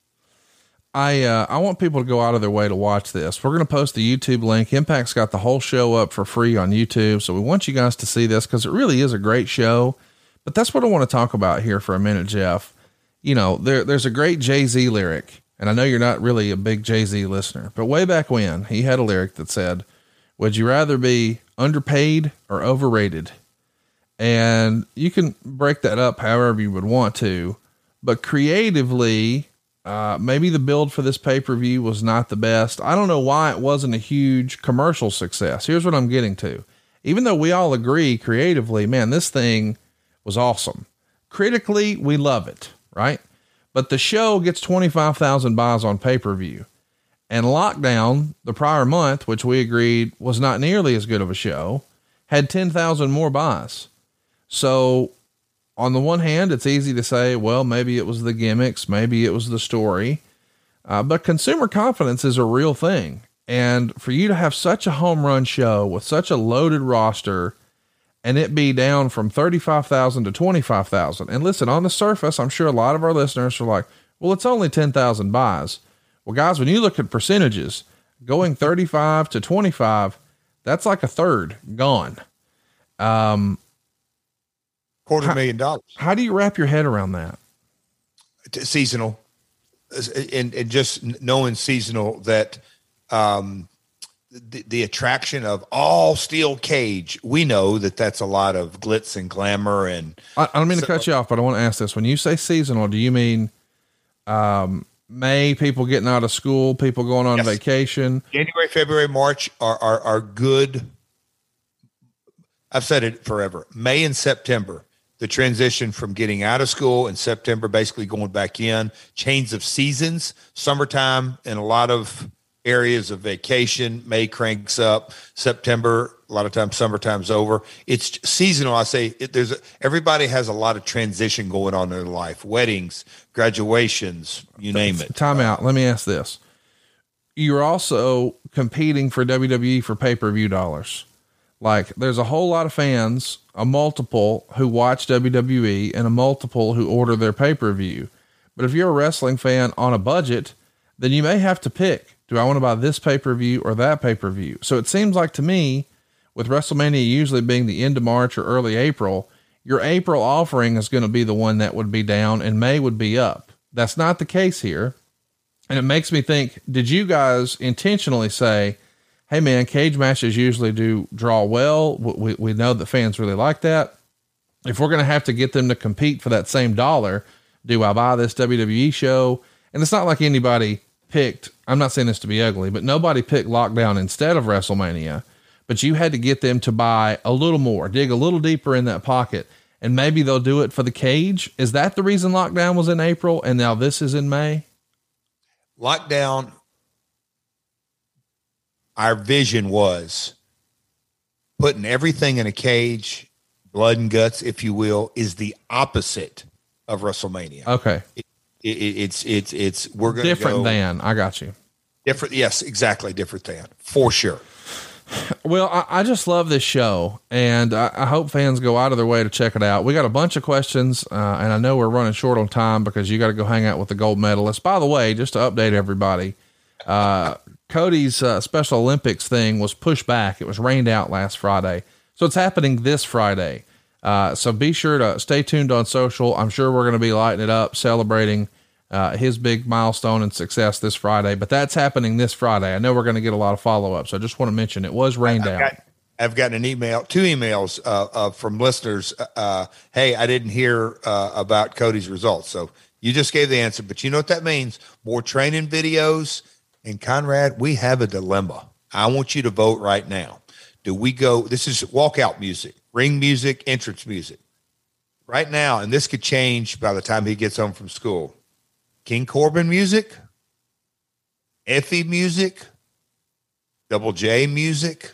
I, uh, I want people to go out of their way to watch this. We're going to post the YouTube link. Impact's got the whole show up for free on YouTube. So we want you guys to see this, because it really is a great show. But that's what I want to talk about here for a minute, Jeff. You know, there, there's a great Jay-Z lyric. And I know you're not really a big Jay-Z listener, but way back when, he had a lyric that said, would you rather be underpaid or overrated? And you can break that up however you would want to, but creatively, uh, maybe the build for this pay-per-view was not the best. I don't know why it wasn't a huge commercial success. Here's what I'm getting to. Even though we all agree creatively, man, this thing was awesome. Critically, we love it, right? But the show gets twenty-five thousand buys on pay-per-view, and Lockdown, the prior month, which we agreed was not nearly as good of a show, had ten thousand more buys. So on the one hand, it's easy to say, well, maybe it was the gimmicks, maybe it was the story. Uh, but consumer confidence is a real thing. And for you to have such a home run show with such a loaded roster and it be down from thirty-five thousand to twenty-five thousand. And listen, on the surface, I'm sure a lot of our listeners are like, well, it's only ten thousand buys. Well, guys, when you look at percentages, going thirty-five to twenty-five, that's like a third gone. Um, quarter how, million dollars. How do you wrap your head around that? Seasonal, and, and just knowing seasonal that, um, The, the attraction of all steel cage, we know that that's a lot of glitz and glamour. And I, I don't mean so, to cut you off, but I want to ask this. When you say seasonal, do you mean, um, May, people getting out of school, people going on yes. vacation? January, February, March are, are, are good. I've said it forever. May and September, the transition from getting out of school in September, basically going back in, change of seasons, summertime, and a lot of areas of vacation. May cranks up. September, a lot of times summertime's over. It's seasonal. I say it, there's a, everybody has a lot of transition going on in their life, weddings, graduations, you name it. Time out. Let me ask this. You're also competing for W W E for pay-per-view dollars. Like there's a whole lot of fans, a multiple who watch W W E and a multiple who order their pay-per-view. But if you're a wrestling fan on a budget, then you may have to pick. Do I want to buy this pay-per-view or that pay-per-view? So it seems like to me, with WrestleMania usually being the end of March or early April, your April offering is going to be the one that would be down and May would be up. That's not the case here. And it makes me think, did you guys intentionally say, hey man, cage matches usually do draw well. We, we know that fans really like that. If we're going to have to get them to compete for that same dollar, do I buy this W W E show? And it's not like anybody picked, I'm not saying this to be ugly, but nobody picked Lockdown instead of WrestleMania, but you had to get them to buy a little more, dig a little deeper in that pocket, and maybe they'll do it for the cage. Is that the reason Lockdown was in April and now this is in May? Lockdown, our vision was putting everything in a cage, blood and guts, if you will, is the opposite of WrestleMania. Okay. It, it, it's, it's, it's, we're going to different go than, I got you. Different. Yes, exactly. Different than, for sure. Well, I, I just love this show, and I, I hope fans go out of their way to check it out. We got a bunch of questions, uh, and I know we're running short on time because you got to go hang out with the gold medalists. By the way, just to update everybody, uh, Cody's uh, Special Olympics thing was pushed back. It was rained out last Friday, so it's happening this Friday. Uh, so be sure to stay tuned on social. I'm sure we're going to be lighting it up, celebrating Uh, his big milestone and success this Friday, but that's happening this Friday. I know we're going to get a lot of follow-ups. So I just want to mention it was rained I've out. Got, I've gotten an email, two emails uh, uh, from listeners. Uh, hey, I didn't hear uh, about Cody's results. So you just gave the answer, but you know what that means? More training videos. And Conrad, we have a dilemma. I want you to vote right now. Do we go, this is walkout music, ring music, entrance music right now. And this could change by the time he gets home from school. King Corbin music, Effie music, Double J music.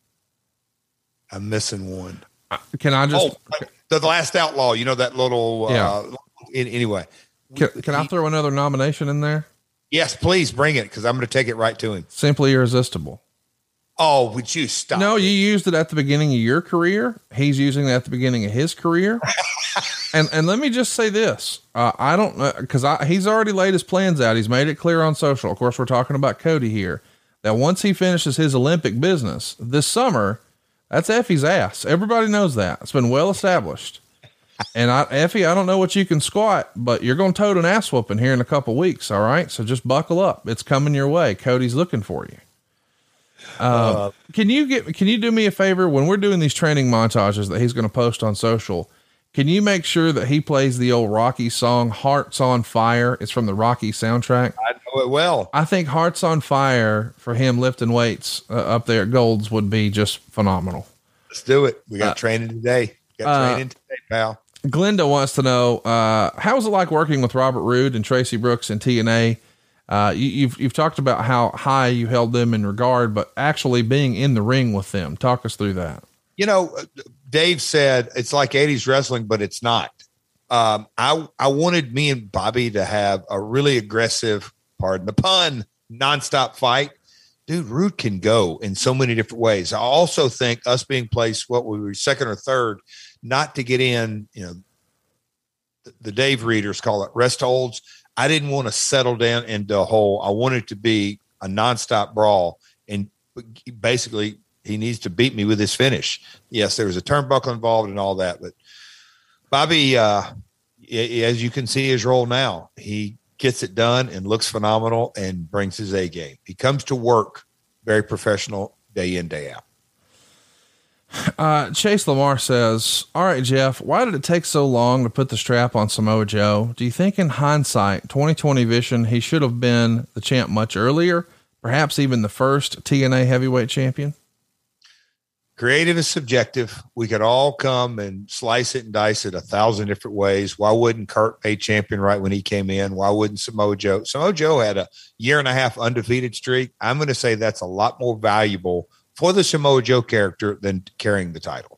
I'm missing one. Can I just, oh, the Last Outlaw, you know, that little, yeah. uh, in, anyway, can, can I throw another nomination in there? Yes, please bring it. Cause I'm going to take it right to him. Simply Irresistible. Oh, would you stop? No, you used it at the beginning of your career. He's using it at the beginning of his career. and and let me just say this. Uh, I don't know, cause I, he's already laid his plans out. He's made it clear on social. Of course, we're talking about Cody here, that once he finishes his Olympic business this summer, that's Effie's ass. Everybody knows that. It's been well established. And I, Effie, I don't know what you can squat, but you're going to tote an ass whooping here in a couple weeks. All right. So just buckle up. It's coming your way. Cody's looking for you. Uh, can you get, can you do me a favor when we're doing these training montages that he's going to post on social? Can you make sure that he plays the old Rocky song, Hearts on Fire? It's from the Rocky soundtrack. I know it well. I think Hearts on Fire for him lifting weights uh, up there at Gold's would be just phenomenal. Let's do it. We got Uh, training today. Got uh, training today, pal. Glenda wants to know, uh, how was it like working with Robert Roode and Tracy Brooks in T N A? Uh, you, you've, you've talked about how high you held them in regard, but actually being in the ring with them, talk us through that. You know, Dave said it's like eighties wrestling, but it's not. Um, I, I wanted me and Bobby to have a really aggressive, pardon the pun, nonstop fight. Dude, Roode can go in so many different ways. I also think us being placed, what we were second or third, not to get in, you know, the, the Dave readers call it rest holds. I didn't want to settle down into a hole. I wanted it to be a nonstop brawl. And basically, he needs to beat me with his finish. Yes, there was a turnbuckle involved and all that. But Bobby, uh, as you can see his role now, he gets it done and looks phenomenal and brings his A game. He comes to work very professional day in, day out. Uh, Chase Lamar says, all right, Jeff, why did it take so long to put the strap on Samoa Joe? Do you think in hindsight, twenty twenty vision, he should have been the champ much earlier, perhaps even the first T N A heavyweight champion? Creative is subjective. We could all come and slice it and dice it a thousand different ways. Why wouldn't Kurt pay champion right when he came in? Why wouldn't Samoa Joe? Samoa Joe had a year and a half undefeated streak. I'm going to say that's a lot more valuable for the Samoa Joe character than carrying the title.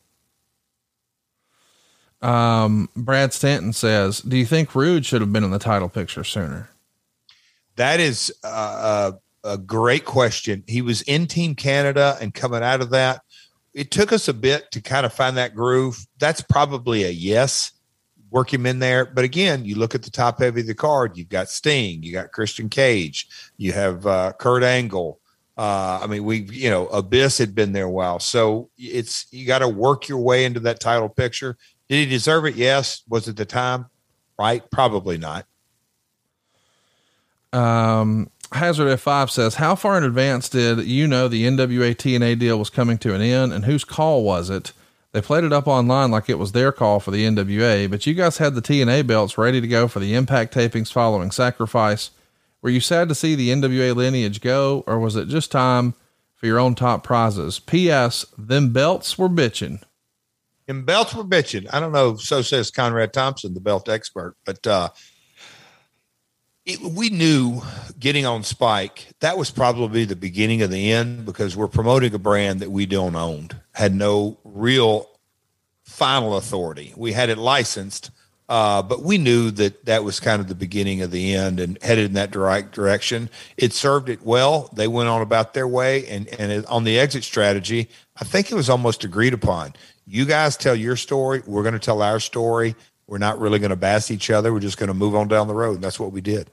Um, Brad Stanton says, do you think Roode should have been in the title picture sooner? That is a, a great question. He was in Team Canada and coming out of that, it took us a bit to kind of find that groove. That's probably a yes. Work him in there. But again, you look at the top heavy of the card, you've got Sting, you got Christian Cage, you have uh, Kurt Angle, Uh, I mean, we, you know, Abyss had been there a while. So it's, you got to work your way into that title picture. Did he deserve it? Yes. Was it the time? Right? Probably not. Um, Hazard F five says, how far in advance did you know the N W A T N A deal was coming to an end, and whose call was it? They played it up online like it was their call for the N W A, but you guys had the T N A belts ready to go for the Impact tapings following Sacrifice. Were you sad to see the N W A lineage go, or was it just time for your own top prizes? P S Them belts were bitching. Them belts were bitching. I don't know. So says Conrad Thompson, the belt expert, but, uh, It, we knew getting on Spike, that was probably the beginning of the end, because we're promoting a brand that we don't own, had no real final authority. We had it licensed, uh, but we knew that that was kind of the beginning of the end and headed in that direct direction. It served it well. They went on about their way, and, and it, on the exit strategy, I think it was almost agreed upon. You guys tell your story. We're going to tell our story. We're not really going to bash each other. We're just going to move on down the road. And that's what we did.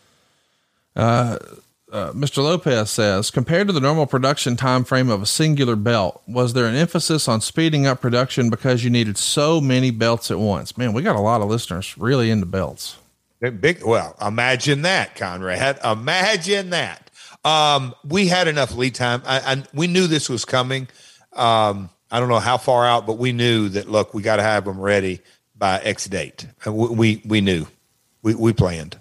Uh, uh, Mister Lopez says, compared to the normal production time frame of a singular belt, was there an emphasis on speeding up production because you needed so many belts at once? Man, we got a lot of listeners really into belts. Big, well, imagine that, Conrad. Imagine that. Um, we had enough lead time. I, I, we knew this was coming. Um, I don't know how far out, but we knew that, look, we got to have them ready by X date. And we, we, we knew, we, we planned.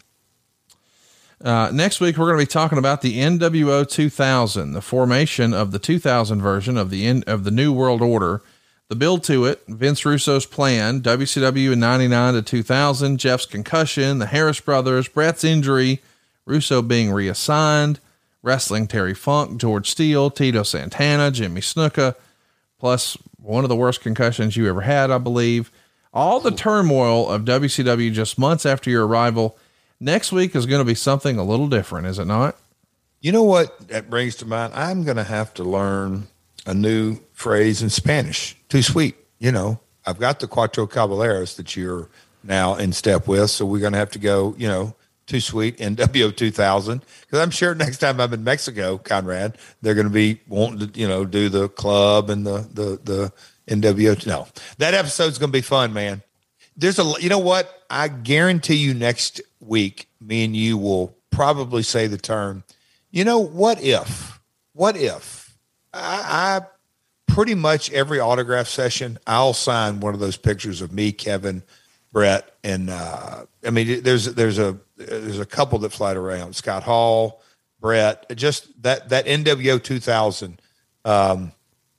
Uh, next week, we're going to be talking about the N W O two thousand, the formation of the two thousand version of the in, of the New World Order, the build to it, Vince Russo's plan, W C W in ninety-nine to two thousand, Jeff's concussion, the Harris brothers, Bret's injury, Russo being reassigned, wrestling Terry Funk, George Steele, Tito Santana, Jimmy Snuka, plus one of the worst concussions you ever had, I believe. All the turmoil of W C W just months after your arrival. Next week is going to be something a little different, is it not? You know what that brings to mind? I'm going to have to learn a new phrase in Spanish. Too sweet. You know, I've got the Cuatro Caballeros that you're now in step with. So we're going to have to go, you know, too sweet, N W O two thousand. Cause I'm sure next time I'm in Mexico, Conrad, they're going to be wanting to, you know, do the club and the, the, the N W O. No, that episode's going to be fun, man. There's a, you know what? I guarantee you next week, me and you will probably say the term, you know, what if, what if I, I pretty much every autograph session, I'll sign one of those pictures of me, Kevin, Bret. And, uh, I mean, there's, there's a, there's a couple that fly around, Scott Hall, Bret, just that, that N W O two thousand, um,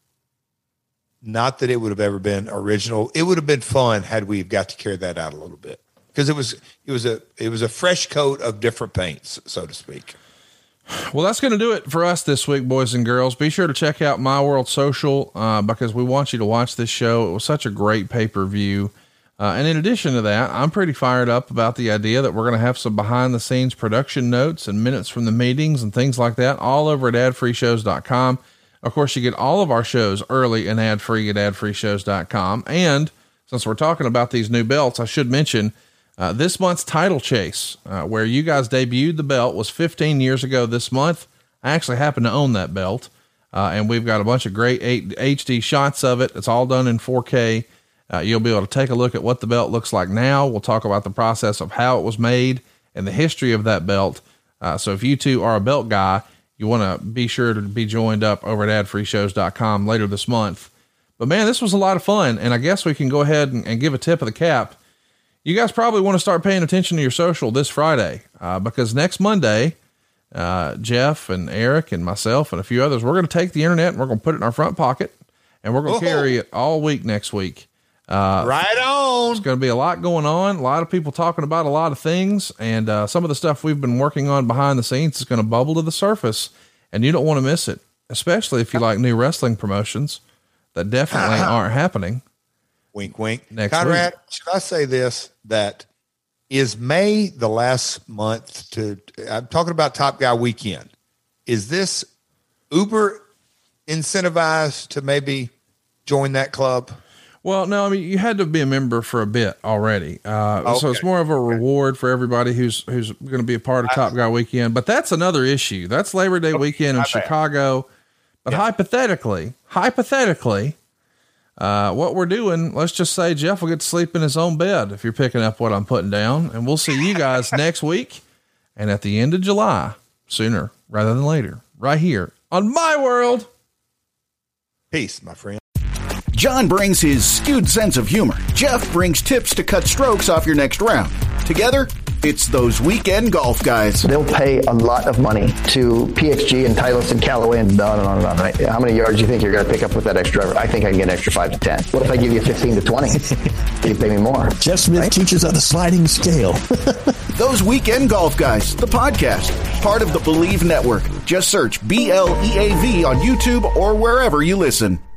not that it would have ever been original. It would have been fun had we got to carry that out a little bit, because it was it was a it was a fresh coat of different paints, so to speak. Well, that's going to do it for us this week, boys and girls. Be sure to check out My World Social uh, because we want you to watch this show. It was such a great pay-per-view. Uh, and in addition to that, I'm pretty fired up about the idea that we're going to have some behind the scenes production notes and minutes from the meetings and things like that all over at ad free shows dot com. Of course, you get all of our shows early and ad free at ad free shows dot com. And since we're talking about these new belts, I should mention uh, this month's Title Chase, uh, where you guys debuted the belt, was fifteen years ago this month. I actually happen to own that belt. Uh, and we've got a bunch of great H D shots of it. It's all done in four K. Uh, you'll be able to take a look at what the belt looks like now. We'll talk about the process of how it was made and the history of that belt. Uh, so if you two are a belt guy, you want to be sure to be joined up over at ad free shows dot com later this month. But man, this was a lot of fun. And I guess we can go ahead and, and give a tip of the cap. You guys probably want to start paying attention to your social this Friday, uh, because next Monday, uh, Jeff and Eric and myself and a few others, we're going to take the internet and we're going to put it in our front pocket and we're going to carry it all week next week. Uh, right on. There's going to be a lot going on. A lot of people talking about a lot of things. And, uh, some of the stuff we've been working on behind the scenes is going to bubble to the surface, and you don't want to miss it, especially if you like new wrestling promotions that definitely aren't happening. Wink, wink. Next Conrad, week. should I say this, that is May the last month to, I'm talking about Top Guy Weekend. Is this uber incentivized to maybe join that club? Well, no, I mean, you had to be a member for a bit already. Uh, okay. So it's more of a reward for everybody who's, who's going to be a part of Top Guy Weekend, but that's another issue. That's Labor Day okay, weekend in Chicago. But yeah. hypothetically, hypothetically, uh, what we're doing, let's just say Jeff will get to sleep in his own bed if you're picking up what I'm putting down, and we'll see you guys next week and at the end of July, sooner rather than later, right here on My World. Peace, my friend. John brings his skewed sense of humor. Jeff brings tips to cut strokes off your next round. Together, it's those weekend golf guys. They'll pay a lot of money to P X G and Titleist and Callaway and on and on and on, right? How many yards do you think you're going to pick up with that extra driver? I think I can get an extra five to ten. What if I give you fifteen to twenty? You pay me more. Jeff Smith right? teaches on the sliding scale. Those weekend golf guys, the podcast, part of the Believe Network. Just search B L E A V on YouTube or wherever you listen.